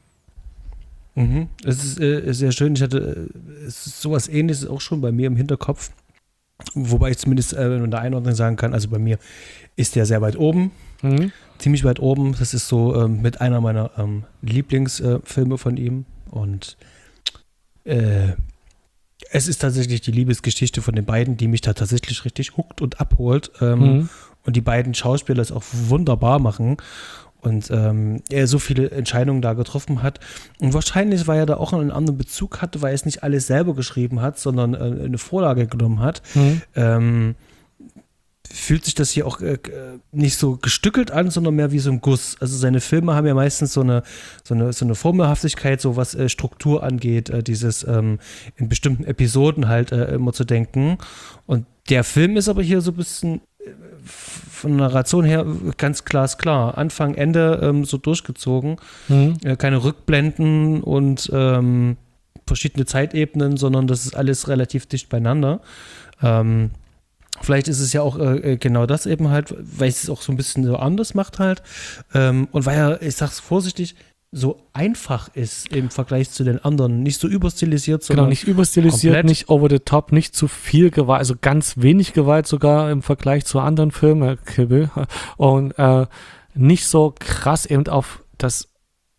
Speaker 1: Mhm. Es ist äh, sehr schön. Ich hatte äh, es ist sowas Ähnliches auch schon bei mir im Hinterkopf. Wobei ich zumindest äh, in der Einordnung sagen kann, also bei mir ist der sehr weit oben,
Speaker 2: Mhm.
Speaker 1: ziemlich weit oben. Das ist so ähm, mit einer meiner ähm, Lieblingsfilme äh, von ihm. Und äh, es ist tatsächlich die Liebesgeschichte von den beiden, die mich da tatsächlich richtig huckt und abholt. Ähm,
Speaker 2: Mhm.
Speaker 1: Und die beiden Schauspieler es auch wunderbar machen. Und ähm, er so viele Entscheidungen da getroffen hat. Und wahrscheinlich, weil er da auch einen anderen Bezug hatte, weil er es nicht alles selber geschrieben hat, sondern äh, eine Vorlage genommen hat,
Speaker 2: Mhm.
Speaker 1: ähm, fühlt sich das hier auch äh, nicht so gestückelt an, sondern mehr wie so ein Guss. Also seine Filme haben ja meistens so eine, so eine, so eine Formelhaftigkeit, so was äh, Struktur angeht, äh, dieses ähm, in bestimmten Episoden halt äh, immer zu denken. Und der Film ist aber hier so ein bisschen äh, von der Narration her ganz glasklar. Anfang, Ende ähm, so durchgezogen.
Speaker 2: Mhm.
Speaker 1: Äh, keine Rückblenden und ähm, verschiedene Zeitebenen, sondern das ist alles relativ dicht beieinander. Ähm, Vielleicht ist es ja auch äh, genau das eben halt, weil es es auch so ein bisschen so anders macht halt. Ähm, und weil er, ich sag's vorsichtig, so einfach ist im Vergleich zu den anderen. Nicht so überstilisiert, sondern
Speaker 2: Genau, nicht überstilisiert,
Speaker 1: komplett.
Speaker 2: nicht over the top, nicht zu viel Gewalt, also ganz wenig Gewalt sogar im Vergleich zu anderen Filmen, äh, Kill Bill, und äh, nicht so krass eben auf das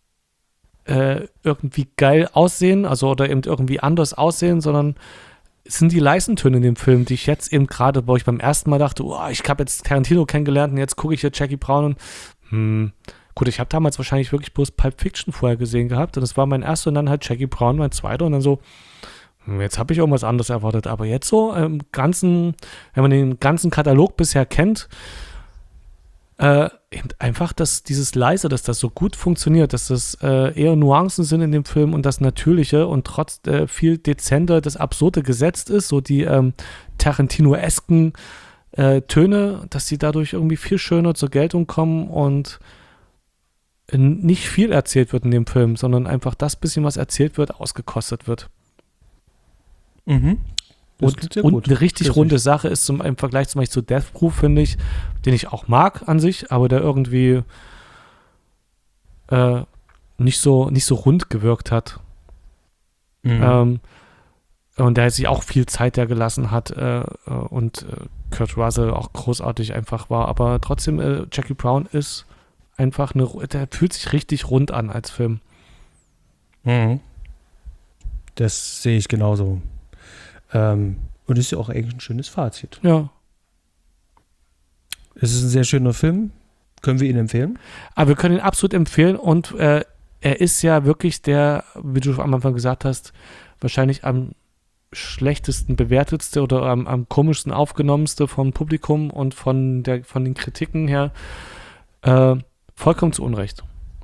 Speaker 2: äh, irgendwie geil aussehen, also oder eben irgendwie anders aussehen, sondern es sind die leisen Töne in dem Film, die ich jetzt eben gerade, wo ich beim ersten Mal dachte, oh, ich habe jetzt Tarantino kennengelernt und jetzt gucke ich hier Jackie Brown und hm, gut, ich habe damals wahrscheinlich wirklich bloß Pulp Fiction vorher gesehen gehabt und das war mein erster und dann halt Jackie Brown mein zweiter und dann so, hm, jetzt habe ich irgendwas anderes erwartet, aber jetzt so im ganzen, wenn man den ganzen Katalog bisher kennt, äh, eben einfach, dass dieses Leise, dass das so gut funktioniert, dass das äh, eher Nuancen sind in dem Film und das Natürliche und trotz äh, viel dezenter das Absurde gesetzt ist, so die ähm, Tarantino-esken äh, Töne, dass die dadurch irgendwie viel schöner zur Geltung kommen und äh, nicht viel erzählt wird in dem Film, sondern einfach das bisschen, was erzählt wird, ausgekostet wird.
Speaker 1: Mhm. Das
Speaker 2: Und,
Speaker 1: klingt sehr
Speaker 2: und
Speaker 1: gut.
Speaker 2: eine richtig
Speaker 1: Richtig.
Speaker 2: runde Sache ist zum, im Vergleich zum Beispiel zu Death Proof, finde ich, den ich auch mag an sich, aber der irgendwie äh, nicht so, nicht so rund gewirkt hat.
Speaker 1: Mhm.
Speaker 2: Ähm, und der sich auch viel Zeit ja gelassen hat äh, äh, und äh, Kurt Russell auch großartig einfach war. Aber trotzdem, äh, Jackie Brown ist einfach eine, der fühlt sich richtig rund an als Film.
Speaker 1: Mhm. Das sehe ich genauso. Ähm, und ist ja auch eigentlich ein schönes Fazit.
Speaker 2: Ja.
Speaker 1: Es ist ein sehr schöner Film. Können wir ihn empfehlen?
Speaker 2: Aber wir können ihn absolut empfehlen und äh, er ist ja wirklich der, wie du am Anfang gesagt hast, wahrscheinlich am schlechtesten bewertetste oder am, am komischsten aufgenommenste vom Publikum und von, der, von den Kritiken her äh, vollkommen zu Unrecht.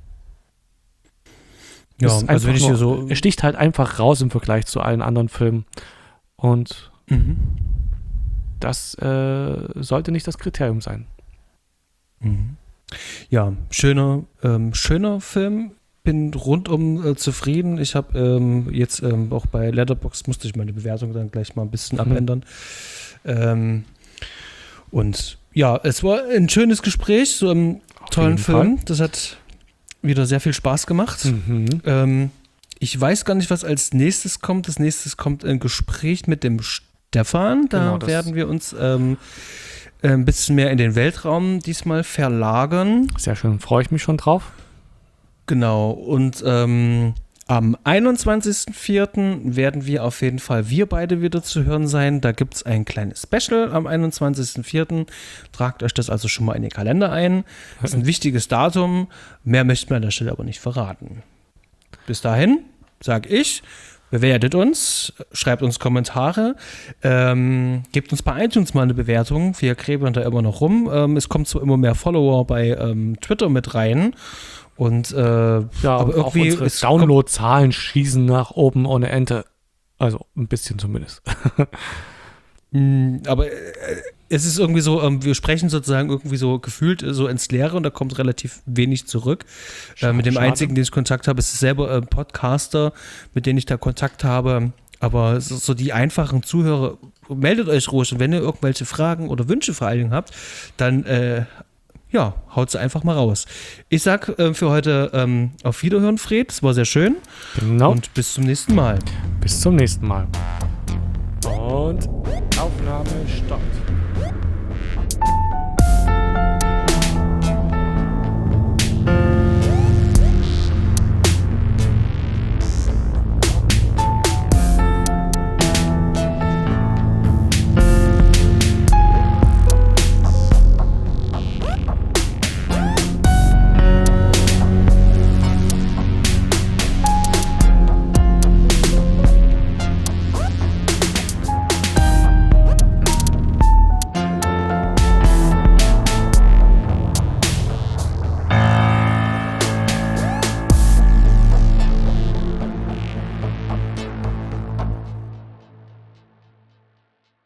Speaker 1: Ja,
Speaker 2: Ist
Speaker 1: also wenn ich
Speaker 2: nur,
Speaker 1: hier so...
Speaker 2: Er sticht halt einfach raus im Vergleich zu allen anderen Filmen und
Speaker 1: Mhm.
Speaker 2: das äh, sollte nicht das Kriterium sein.
Speaker 1: Mhm. Ja, schöner, ähm, schöner Film. Bin rundum äh, zufrieden. Ich habe ähm, jetzt ähm, auch bei Letterboxd musste ich meine Bewertung dann gleich mal ein bisschen
Speaker 2: Mhm.
Speaker 1: abändern. Ähm, und ja, es war ein schönes Gespräch, so einen
Speaker 2: Auf
Speaker 1: tollen
Speaker 2: jeden
Speaker 1: Film. Das hat wieder sehr viel Spaß gemacht.
Speaker 2: Mhm.
Speaker 1: Ähm, ich weiß gar nicht, was als nächstes kommt. Als nächstes kommt ein Gespräch mit dem Stefan. Da
Speaker 2: Genau, das-
Speaker 1: werden wir uns ähm, ein bisschen mehr in den Weltraum diesmal verlagern.
Speaker 2: Sehr schön, freue ich mich schon drauf.
Speaker 1: Genau, und ähm, am einundzwanzigsten vierten werden wir auf jeden Fall wir beide wieder zu hören sein. Da gibt es ein kleines Special am einundzwanzigsten vierten Tragt euch das also schon mal in den Kalender ein. Das ist ein wichtiges Datum. Mehr möchten wir an der Stelle aber nicht verraten. Bis dahin, sage ich, bewertet uns, schreibt uns Kommentare, ähm, gebt uns bei iTunes mal eine Bewertung. Wir gräbern da immer noch rum. Ähm, es kommt zwar immer mehr Follower bei ähm, Twitter mit rein. Und äh,
Speaker 2: Ja,
Speaker 1: aber
Speaker 2: auch
Speaker 1: irgendwie
Speaker 2: unsere
Speaker 1: es
Speaker 2: Download-Zahlen schießen nach oben ohne Ende. Also ein bisschen zumindest.
Speaker 1: kommt, mh, aber äh, es ist irgendwie so, ähm, wir sprechen sozusagen irgendwie so gefühlt äh, so ins Leere und da kommt relativ wenig zurück. Äh, mit dem
Speaker 2: Schade.
Speaker 1: einzigen, den ich Kontakt habe, ist selber ein Podcaster, mit dem ich da Kontakt habe. Aber so, so die einfachen Zuhörer, meldet euch ruhig und wenn ihr irgendwelche Fragen oder Wünsche vor allen Dingen habt, dann äh, ja, haut sie einfach mal raus. Ich sag äh, für heute ähm, auf Wiederhören, Fred. Es war sehr schön.
Speaker 2: Genau.
Speaker 1: Und bis zum nächsten Mal.
Speaker 2: Bis zum nächsten Mal. Und Aufnahme stoppt.